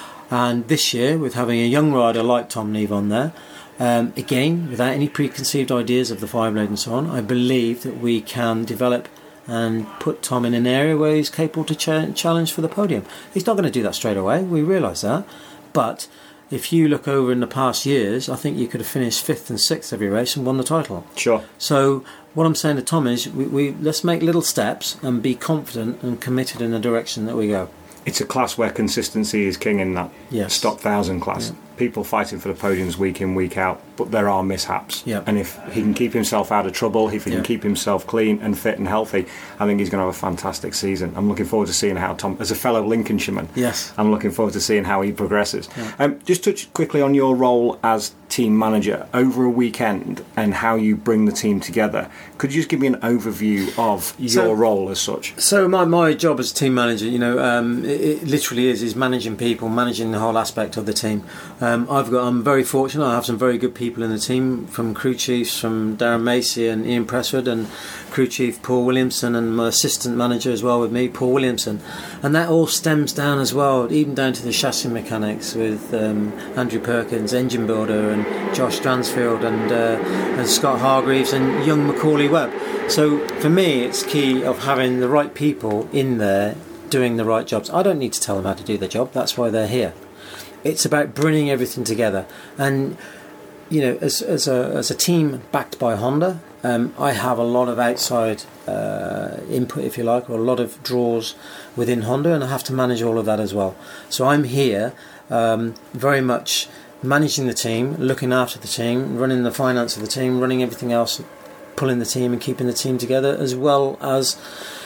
And this year, with having a young rider like Tom Neve on there, um, again, without any preconceived ideas of the Fireblade and so on, I believe that we can develop and put Tom in an area where he's capable to ch- challenge for the podium. He's not going to do that straight away, we realise that. But if you look over in the past years, I think you could have finished fifth and sixth every race and won the title. Sure. So what I'm saying to Tom is, we, we let's make little steps and be confident and committed in the direction that we go. It's a class where consistency is king in that yes. stock thousand class. Yeah. People fighting for the podiums week in, week out, but there are mishaps. Yeah. And if he can keep himself out of trouble, if he can yeah. keep himself clean and fit and healthy, I think he's going to have a fantastic season. I'm looking forward to seeing how Tom, as a fellow Lincolnshireman, yes. I'm looking forward to seeing how he progresses. Yeah. Um, just touch quickly on your role as team manager over a weekend and how you bring the team together. Could you just give me an overview of your so, role as such? So my, my job as team manager, you know, um, it, it literally is is managing people, managing the whole aspect of the team. Um, I've got, I'm very fortunate. I have some very good people in the team, from crew chiefs, from Darren Macy and Ian Presswood, and crew chief Paul Williamson, and my assistant manager as well with me, Paul Williamson. And that all stems down as well, even down to the chassis mechanics with um, Andrew Perkins, engine builder, and Josh Stransfield, and, uh, and Scott Hargreaves, and young Macaulay Webb. So for me, it's key of having the right people in there doing the right jobs. I don't need to tell them how to do their job. That's why they're here. It's about bringing everything together. And you know, as as a as a team backed by Honda, um, I have a lot of outside uh, input, if you like, or a lot of draws within Honda, and I have to manage all of that as well. So I'm here um, very much managing the team, looking after the team, running the finance of the team, running everything else, pulling the team and keeping the team together, as well as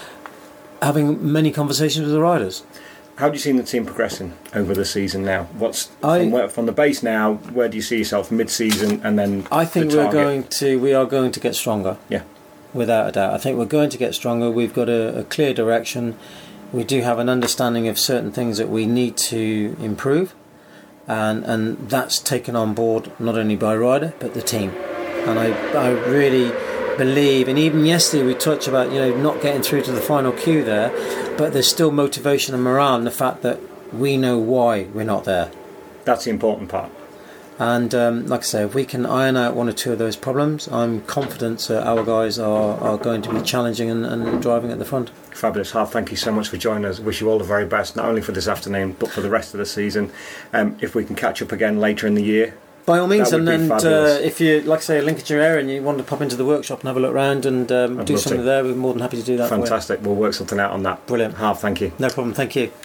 having many conversations with the riders. How do you see the team progressing over the season now? What's I, from, where, from the base now? Where do you see yourself mid-season, and then I think the we're target? going to we are going to get stronger. Yeah, without a doubt. I think we're going to get stronger. We've got a, a clear direction. We do have an understanding of certain things that we need to improve, and and that's taken on board not only by rider but the team. And I I really believe, and even yesterday we talked about, you know, not getting through to the final queue there, but there's still motivation and morale in the fact that we know why we're not there. That's the important part. And um, like I say, if we can iron out one or two of those problems, I'm confident that our guys are, are going to be challenging and, and driving at the front. Fabulous. Harv, thank you so much for joining us. Wish you all the very best, not only for this afternoon but for the rest of the season. Um, if we can catch up again later in the year, by all means, and, and uh, if you, like I say, a Lincolnshire area and you want to pop into the workshop and have a look around and um, do something to. there, we're more than happy to do that. Fantastic. We'll work something out on that. Brilliant. Harv, thank you. No problem. Thank you.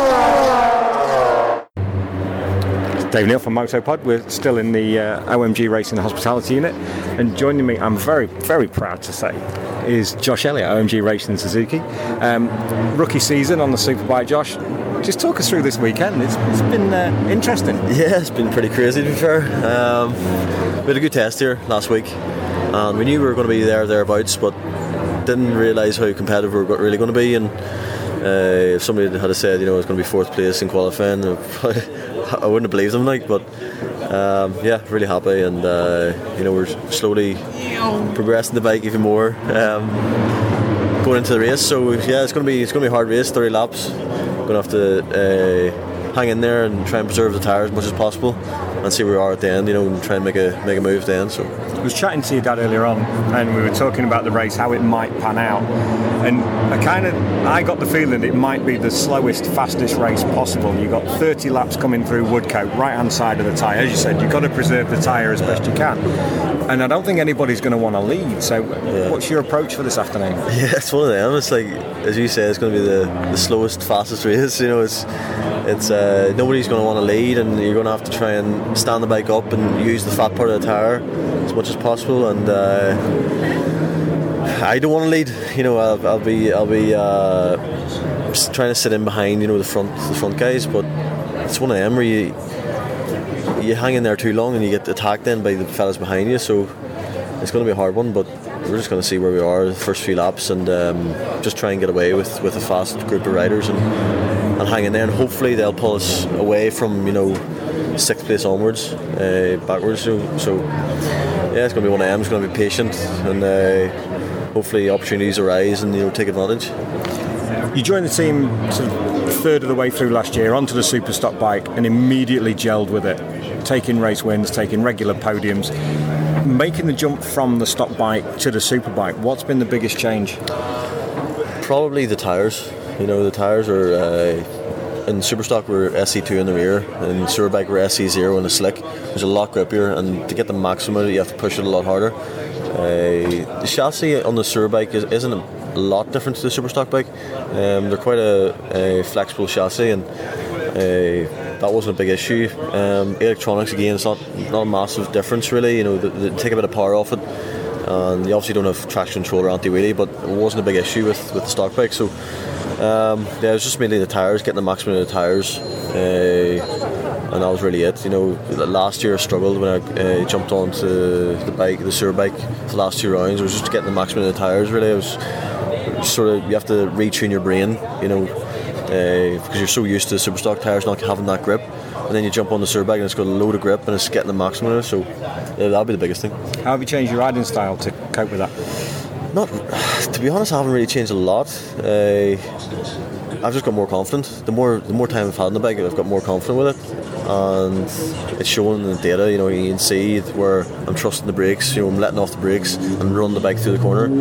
Dave Neal from Motopod. We're still in the uh, O M G Racing Hospitality Unit, and joining me, I'm very, very proud to say, is Josh Elliott, O M G Racing Suzuki. Um, rookie season on the Superbike, Josh. Just talk us through this weekend. It's, it's been uh, interesting. Yeah, it's been pretty crazy to be fair. Um, we had a good test here last week, and we knew we were going to be there thereabouts, but didn't realise how competitive we were really going to be. And uh, if somebody had said, you know, it was going to be fourth place in qualifying, I wouldn't have believed them. Like, but um, yeah, really happy, and uh, you know, we're slowly progressing the bike even more. Um, going into the race, so yeah, it's going to be it's going to be a hard race, thirty laps. Going to have to uh, hang in there and try and preserve the tyre as much as possible and see where we are at the end, you know, and try and make a make a move at the end. So was chatting to your dad earlier on, and we were talking about the race, how it might pan out, and I kind of, I got the feeling it might be the slowest, fastest race possible. You got thirty laps coming through Woodcote, right hand side of the tyre. As you said, you've got to preserve the tyre as best you can, and I don't think anybody's going to want to lead. So, yeah. What's your approach for this afternoon? Yeah, it's one of them. It's like, as you say, it's going to be the, the slowest, fastest race. You know, it's it's uh, nobody's going to want to lead, and you're going to have to try and stand the bike up and use the fat part of the tyre as much as possible. And uh, I don't want to lead. You know, I'll, I'll be I'll be uh, trying to sit in behind, you know, the front the front guys. But it's one of them where you you hang in there too long and you get attacked then by the fellas behind you. So it's going to be a hard one, but we're just going to see where we are the first few laps, and um, just try and get away with, with a fast group of riders and, and hang in there, and hopefully they'll pull us away from, you know, sixth place onwards, uh, backwards. So, so yeah, it's going to be one of them. It's going to be patient, and uh, hopefully opportunities arise and, you know, take advantage. You joined the team sort of third of the way through last year onto the Superstock bike and immediately gelled with it, taking race wins, taking regular podiums. Making the jump from the stock bike to the Superbike, what's been the biggest change? Probably the tyres. You know, the tyres are uh, in Superstock we're S C two in the rear, and in Superbike we're S C zero in the slick. There's a lot grippier, and to get the maximum you have to push it a lot harder. Uh, the chassis on the Superbike is, isn't a lot different to the Superstock bike. Um, they're quite a, a flexible chassis, and uh, that wasn't a big issue. Um, electronics again, it's not not a massive difference really. You know, they, they take a bit of power off it, and you obviously don't have traction control or anti-wheelie, but it wasn't a big issue with, with the stock bike. So um, yeah, it was just mainly the tyres, getting the maximum of the tyres, uh, and that was really it. You know, last year I struggled when I uh, jumped onto the bike, the Sur bike, for the last two rounds. It was just getting the maximum of the tyres really. It was sort of, you have to retune your brain, you know. Uh, because you're so used to Superstock tyres not having that grip, and then you jump on the Surbag and it's got a load of grip and it's getting the maximum of it, so yeah, that'll be the biggest thing. How have you changed your riding style to cope with that? Not, to be honest, I haven't really changed a lot. Uh, I've just got more confident. The more the more time I've had on the bike, I've got more confident with it, and it's showing in the data. You know, you can see where I'm trusting the brakes. You know, I'm letting off the brakes and running the bike through the corner.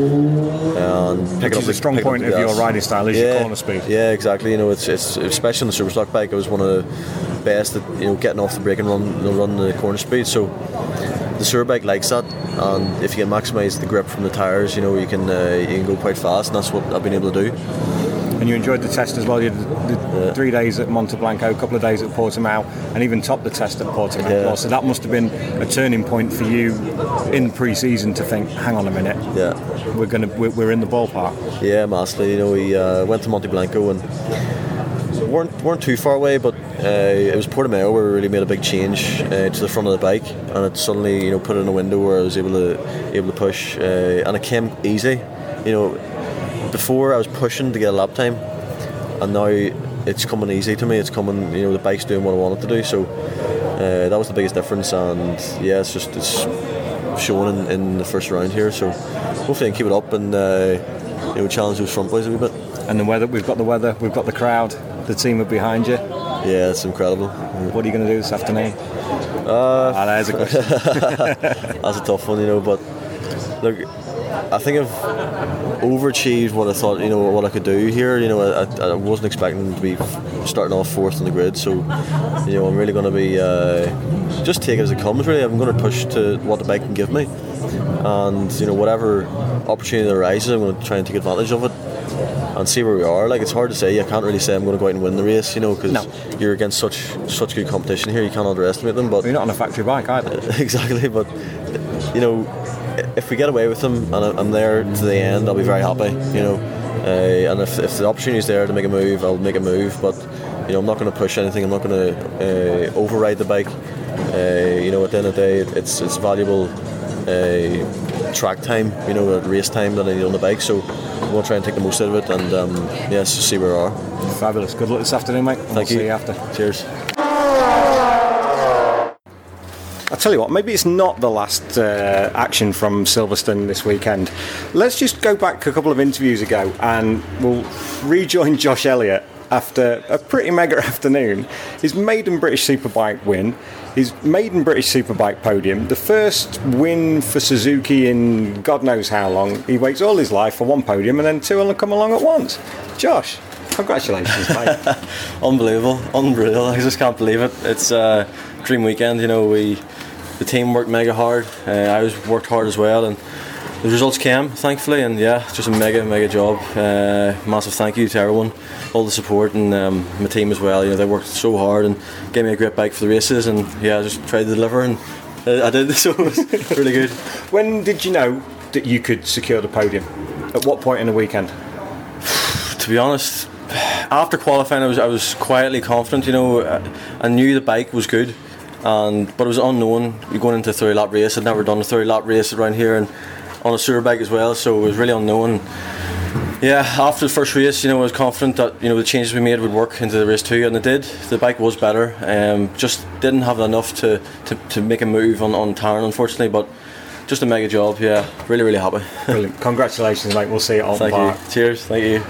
And Which is a strong point of your riding style, is yeah, your corner speed. Yeah, exactly. You know, it's it's especially on the Superstock bike, I was one of the best at, you know, getting off the brake and run, you know, running the corner speed. So the Sur bike likes that, and if you can maximise the grip from the tyres, you know, you can uh, you can go quite fast, and that's what I've been able to do. And you enjoyed the test as well. You did the yeah. three days at Monte Blanco, a couple of days at Portimao, and even topped the test at Portimao. Yeah. So that must have been a turning point for you in pre-season to think, hang on a minute, yeah, we're gonna we're, we're in the ballpark. Yeah, massively. You know, we uh, went to Monte Blanco and weren't weren't too far away, but uh, it was Portimao where we really made a big change uh, to the front of the bike, and it suddenly, you know, put it in a window where I was able to able to push, uh, and it came easy. You know, before I was pushing to get a lap time, and now it's coming easy to me. It's coming, you know, the bike's doing what I want it to do. So uh, that was the biggest difference, and yeah, it's just it's showing in, in the first round here. So hopefully I can keep it up and uh, you know, challenge those front boys a wee bit. And the weather, we've got the weather, we've got the crowd, the team are behind you. Yeah, it's incredible. What are you going to do this afternoon? Uh, ah, there's a question. That's a tough one, you know. But look, I think I've overachieved what I thought, you know, what I could do here. You know, I, I wasn't expecting to be starting off fourth on the grid, so you know, I'm really going to be uh, just take it as it comes. Really, I'm going to push to what the bike can give me, and you know, whatever opportunity that arises, I'm going to try and take advantage of it and see where we are. Like, it's hard to say. I can't really say I'm going to go out and win the race, you know, because no. you're against such such good competition here. You can't underestimate them. But you're not on a factory bike either. Exactly, but you know, if we get away with them and I'm there to the end, I'll be very happy, you know. Uh, and if, if the opportunity is there to make a move, I'll make a move. But you know, I'm not going to push anything. I'm not going to uh, override the bike. Uh, you know, at the end of the day, it's it's valuable uh, track time, you know, race time that I need on the bike. So I'm going to try and take the most out of it, and um, yeah, so see where we are. Fabulous. Good luck this afternoon, mate. Thank we'll you. See you after. Cheers. I'll tell you what, maybe it's not the last uh, action from Silverstone this weekend. Let's just go back a couple of interviews ago and we'll rejoin Josh Elliott after a pretty mega afternoon. His maiden British Superbike win, his maiden British Superbike podium, the first win for Suzuki in God knows how long. He waits all his life for one podium and then two will come along at once. Josh, congratulations, mate. Unbelievable, unreal. I just can't believe it. It's a dream weekend. You know, we the team worked mega hard. Uh, I was worked hard as well, and the results came, thankfully. And yeah, just a mega, mega job. Uh, massive thank you to everyone, all the support, and um, my team as well. You know, they worked so hard and gave me a great bike for the races. And yeah, I just tried to deliver, and uh, I did. So it was really good. When did you know that you could secure the podium? At what point in the weekend? To be honest, after qualifying, I was I was quietly confident. You know, I knew the bike was good, and but it was unknown. You're going into a thirty lap race. I'd never done a thirty lap race around here, and on a sewer bike as well. So it was really unknown. Yeah, after the first race, you know, I was confident that you know the changes we made would work into the race two, and it did. The bike was better. Um, just didn't have enough to, to, to make a move on on Tarn, unfortunately, but. Just a mega job, yeah. Really, really happy. Brilliant. Congratulations, mate. We'll see you at Alton Park. Thank you. Cheers. Thank you.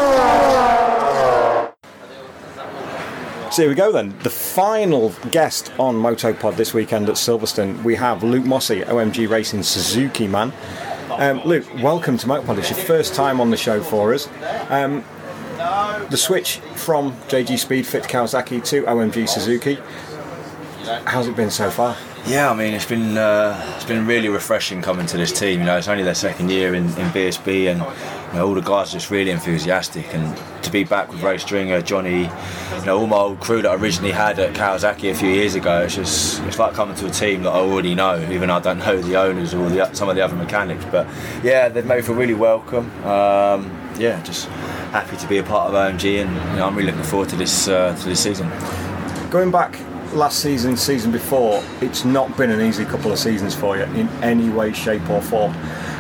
So here we go then. The final guest on Motopod this weekend at Silverstone, we have Luke Mossey, O M G Racing Suzuki man. Um, Luke, welcome to Motopod. It's your first time on the show for us. Um, the switch from J G Speedfit Kawasaki to O M G Suzuki. How's it been so far? Yeah, I mean it's been uh, it's been really refreshing coming to this team. You know, it's only their second year in, in B S B, and you know, all the guys are just really enthusiastic. And to be back with Ray Stringer, Johnny, you know, all my old crew that I originally had at Kawasaki a few years ago, it's just it's like coming to a team that I already know, even though I don't know the owners or the, some of the other mechanics. But yeah, they've made me feel really welcome. Um, yeah, just happy to be a part of O M G, and you know, I'm really looking forward to this uh, to this season. Going back. Last season, season before, it's not been an easy couple of seasons for you in any way, shape or form.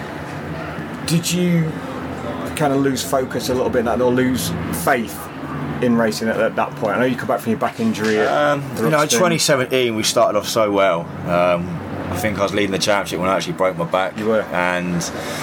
Did you kind of lose focus a little bit or lose faith in racing at, at that point? I know you come back from your back injury. Um, you know, in twenty seventeen we started off so well. Um, I think I was leading the championship when I actually broke my back. You were. And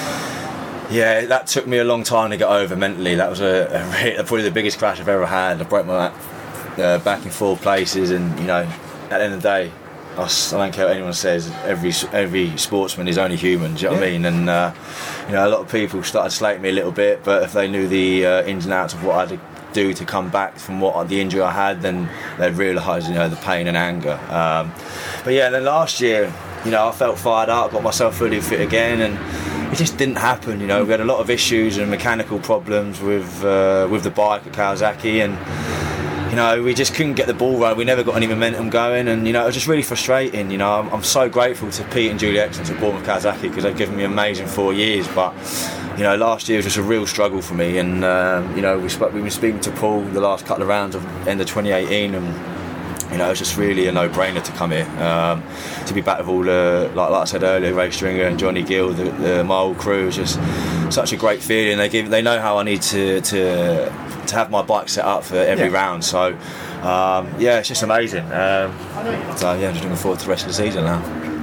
yeah, that took me a long time to get over mentally. That was a, a probably the biggest crash I've ever had. I broke my Uh, back in four places, and you know, at the end of the day, I, I don't care what anyone says. Every every sportsman is only human. Do you know yeah. what I mean? And uh, you know, a lot of people started slating me a little bit, but if they knew the uh, ins and outs of what I had to do to come back from what the injury I had, then they'd realise, you know, the pain and anger. Um, but yeah, then last year, you know, I felt fired up, got myself fully fit again, and it just didn't happen. You know, we had a lot of issues and mechanical problems with uh, with the bike at Kawasaki, and you know, we just couldn't get the ball right. We never got any momentum going, and you know, it was just really frustrating. You know, I'm, I'm so grateful to Pete and Julie Excellence at Bournemouth Kawasaki because they've given me an amazing four years. But you know, last year was just a real struggle for me, and um, you know, we sp- we've been speaking to Paul the last couple of rounds of end of twenty eighteen, and you know, it's just really a no-brainer to come here, um, to be back with all the, like, like I said earlier, Ray Stringer and Johnny Gill, the, the, my old crew. Is just such a great feeling. They give, they know how I need to to, to have my bike set up for every yeah. round. So, um, yeah, it's just amazing. Um, so yeah, I'm just looking forward to the rest of the season now.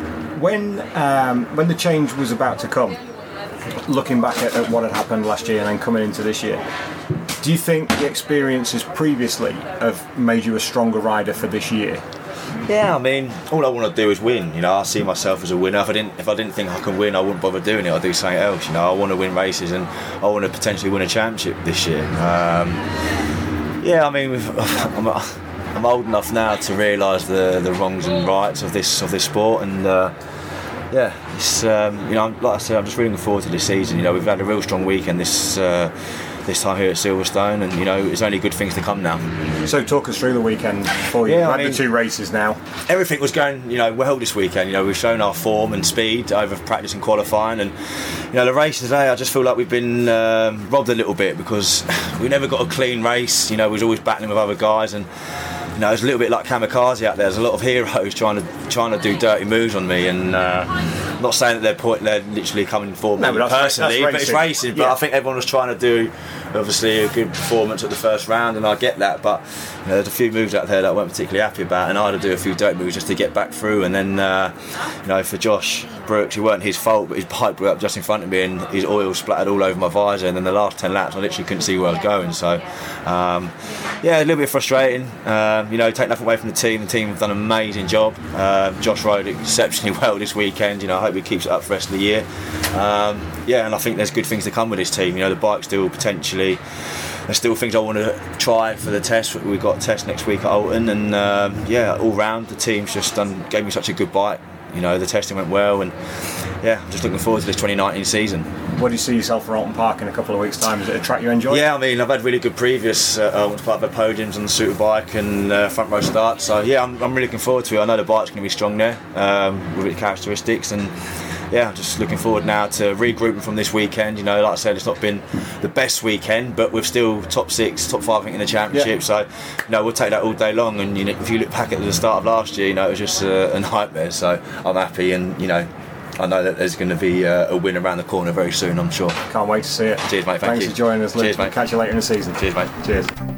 When um, when the change was about to come, looking back at, at what had happened last year and then coming into this year, do you think the experiences previously have made you a stronger rider for this year? Yeah, I mean, all I want to do is win. You know, I see myself as a winner. If I didn't, if I didn't think I can win, I wouldn't bother doing it. I'd do something else. You know, I want to win races, and I want to potentially win a championship this year. Um, yeah, I mean, I'm, I'm old enough now to realise the the wrongs and rights of this of this sport, and. Uh, Yeah, it's um, you know, like I said, I'm just really looking forward to this season. You know, we've had a real strong weekend this uh, this time here at Silverstone, and you know, it's only good things to come now. So, talk us through the weekend for you. Yeah, You've I had mean, the two races now. Everything was going, you know, well this weekend. You know, we've shown our form and speed over practice and qualifying, and you know, the race today, I just feel like we've been um, robbed a little bit because we never got a clean race. You know, we was always battling with other guys, and you know, it's a little bit like kamikaze out there. There's a lot of heroes trying to trying to do dirty moves on me, and uh, I'm not saying that they're point, they're literally coming for me no, but personally, that's, that's but it's racing. But yeah. I think everyone was trying to do obviously a good performance at the first round, and I get that. But you know, there's a few moves out there that I weren't particularly happy about, and I had to do a few dirty moves just to get back through. And then uh, you know, for Josh, Brooks. It weren't his fault, but his bike blew up just in front of me, and his oil splattered all over my visor. And then the last ten laps, I literally couldn't see where I was going. So, um, yeah, a little bit frustrating. Um, you know, take nothing away from the team. The team have done an amazing job. Uh, Josh rode exceptionally well this weekend. You know, I hope he keeps it up for the rest of the year. Um, yeah, and I think there's good things to come with this team. You know, the bike still potentially. There's still things I want to try for the test. We've got a test next week at Alton, and um, yeah, all round the team's just done gave me such a good bike. You know, the testing went well, and yeah, I'm just looking forward to this twenty nineteen season. Where do you see yourself for Alton Park in a couple of weeks' time? Is it a track you enjoy? Yeah, I mean, I've had really good previous uh, Alton Park podiums on the superbike and uh, front row start. So yeah, I'm, I'm really looking forward to it. I know the bike's going to be strong there um, with its characteristics, and yeah, I'm just looking forward now to regrouping from this weekend. You know, like I said, it's not been the best weekend, but we're still top six, top five, I think, in the championship. Yeah. So, you know, we'll take that all day long. And you know, if you look back at the start of last year, you know, it was just uh, a nightmare. So I'm happy, and you know, I know that there's going to be uh, a win around the corner very soon, I'm sure. Can't wait to see it. Cheers, mate. Thank Thanks you. for joining us, Luke. Cheers, mate. Catch you later in the season. Cheers, mate. Cheers.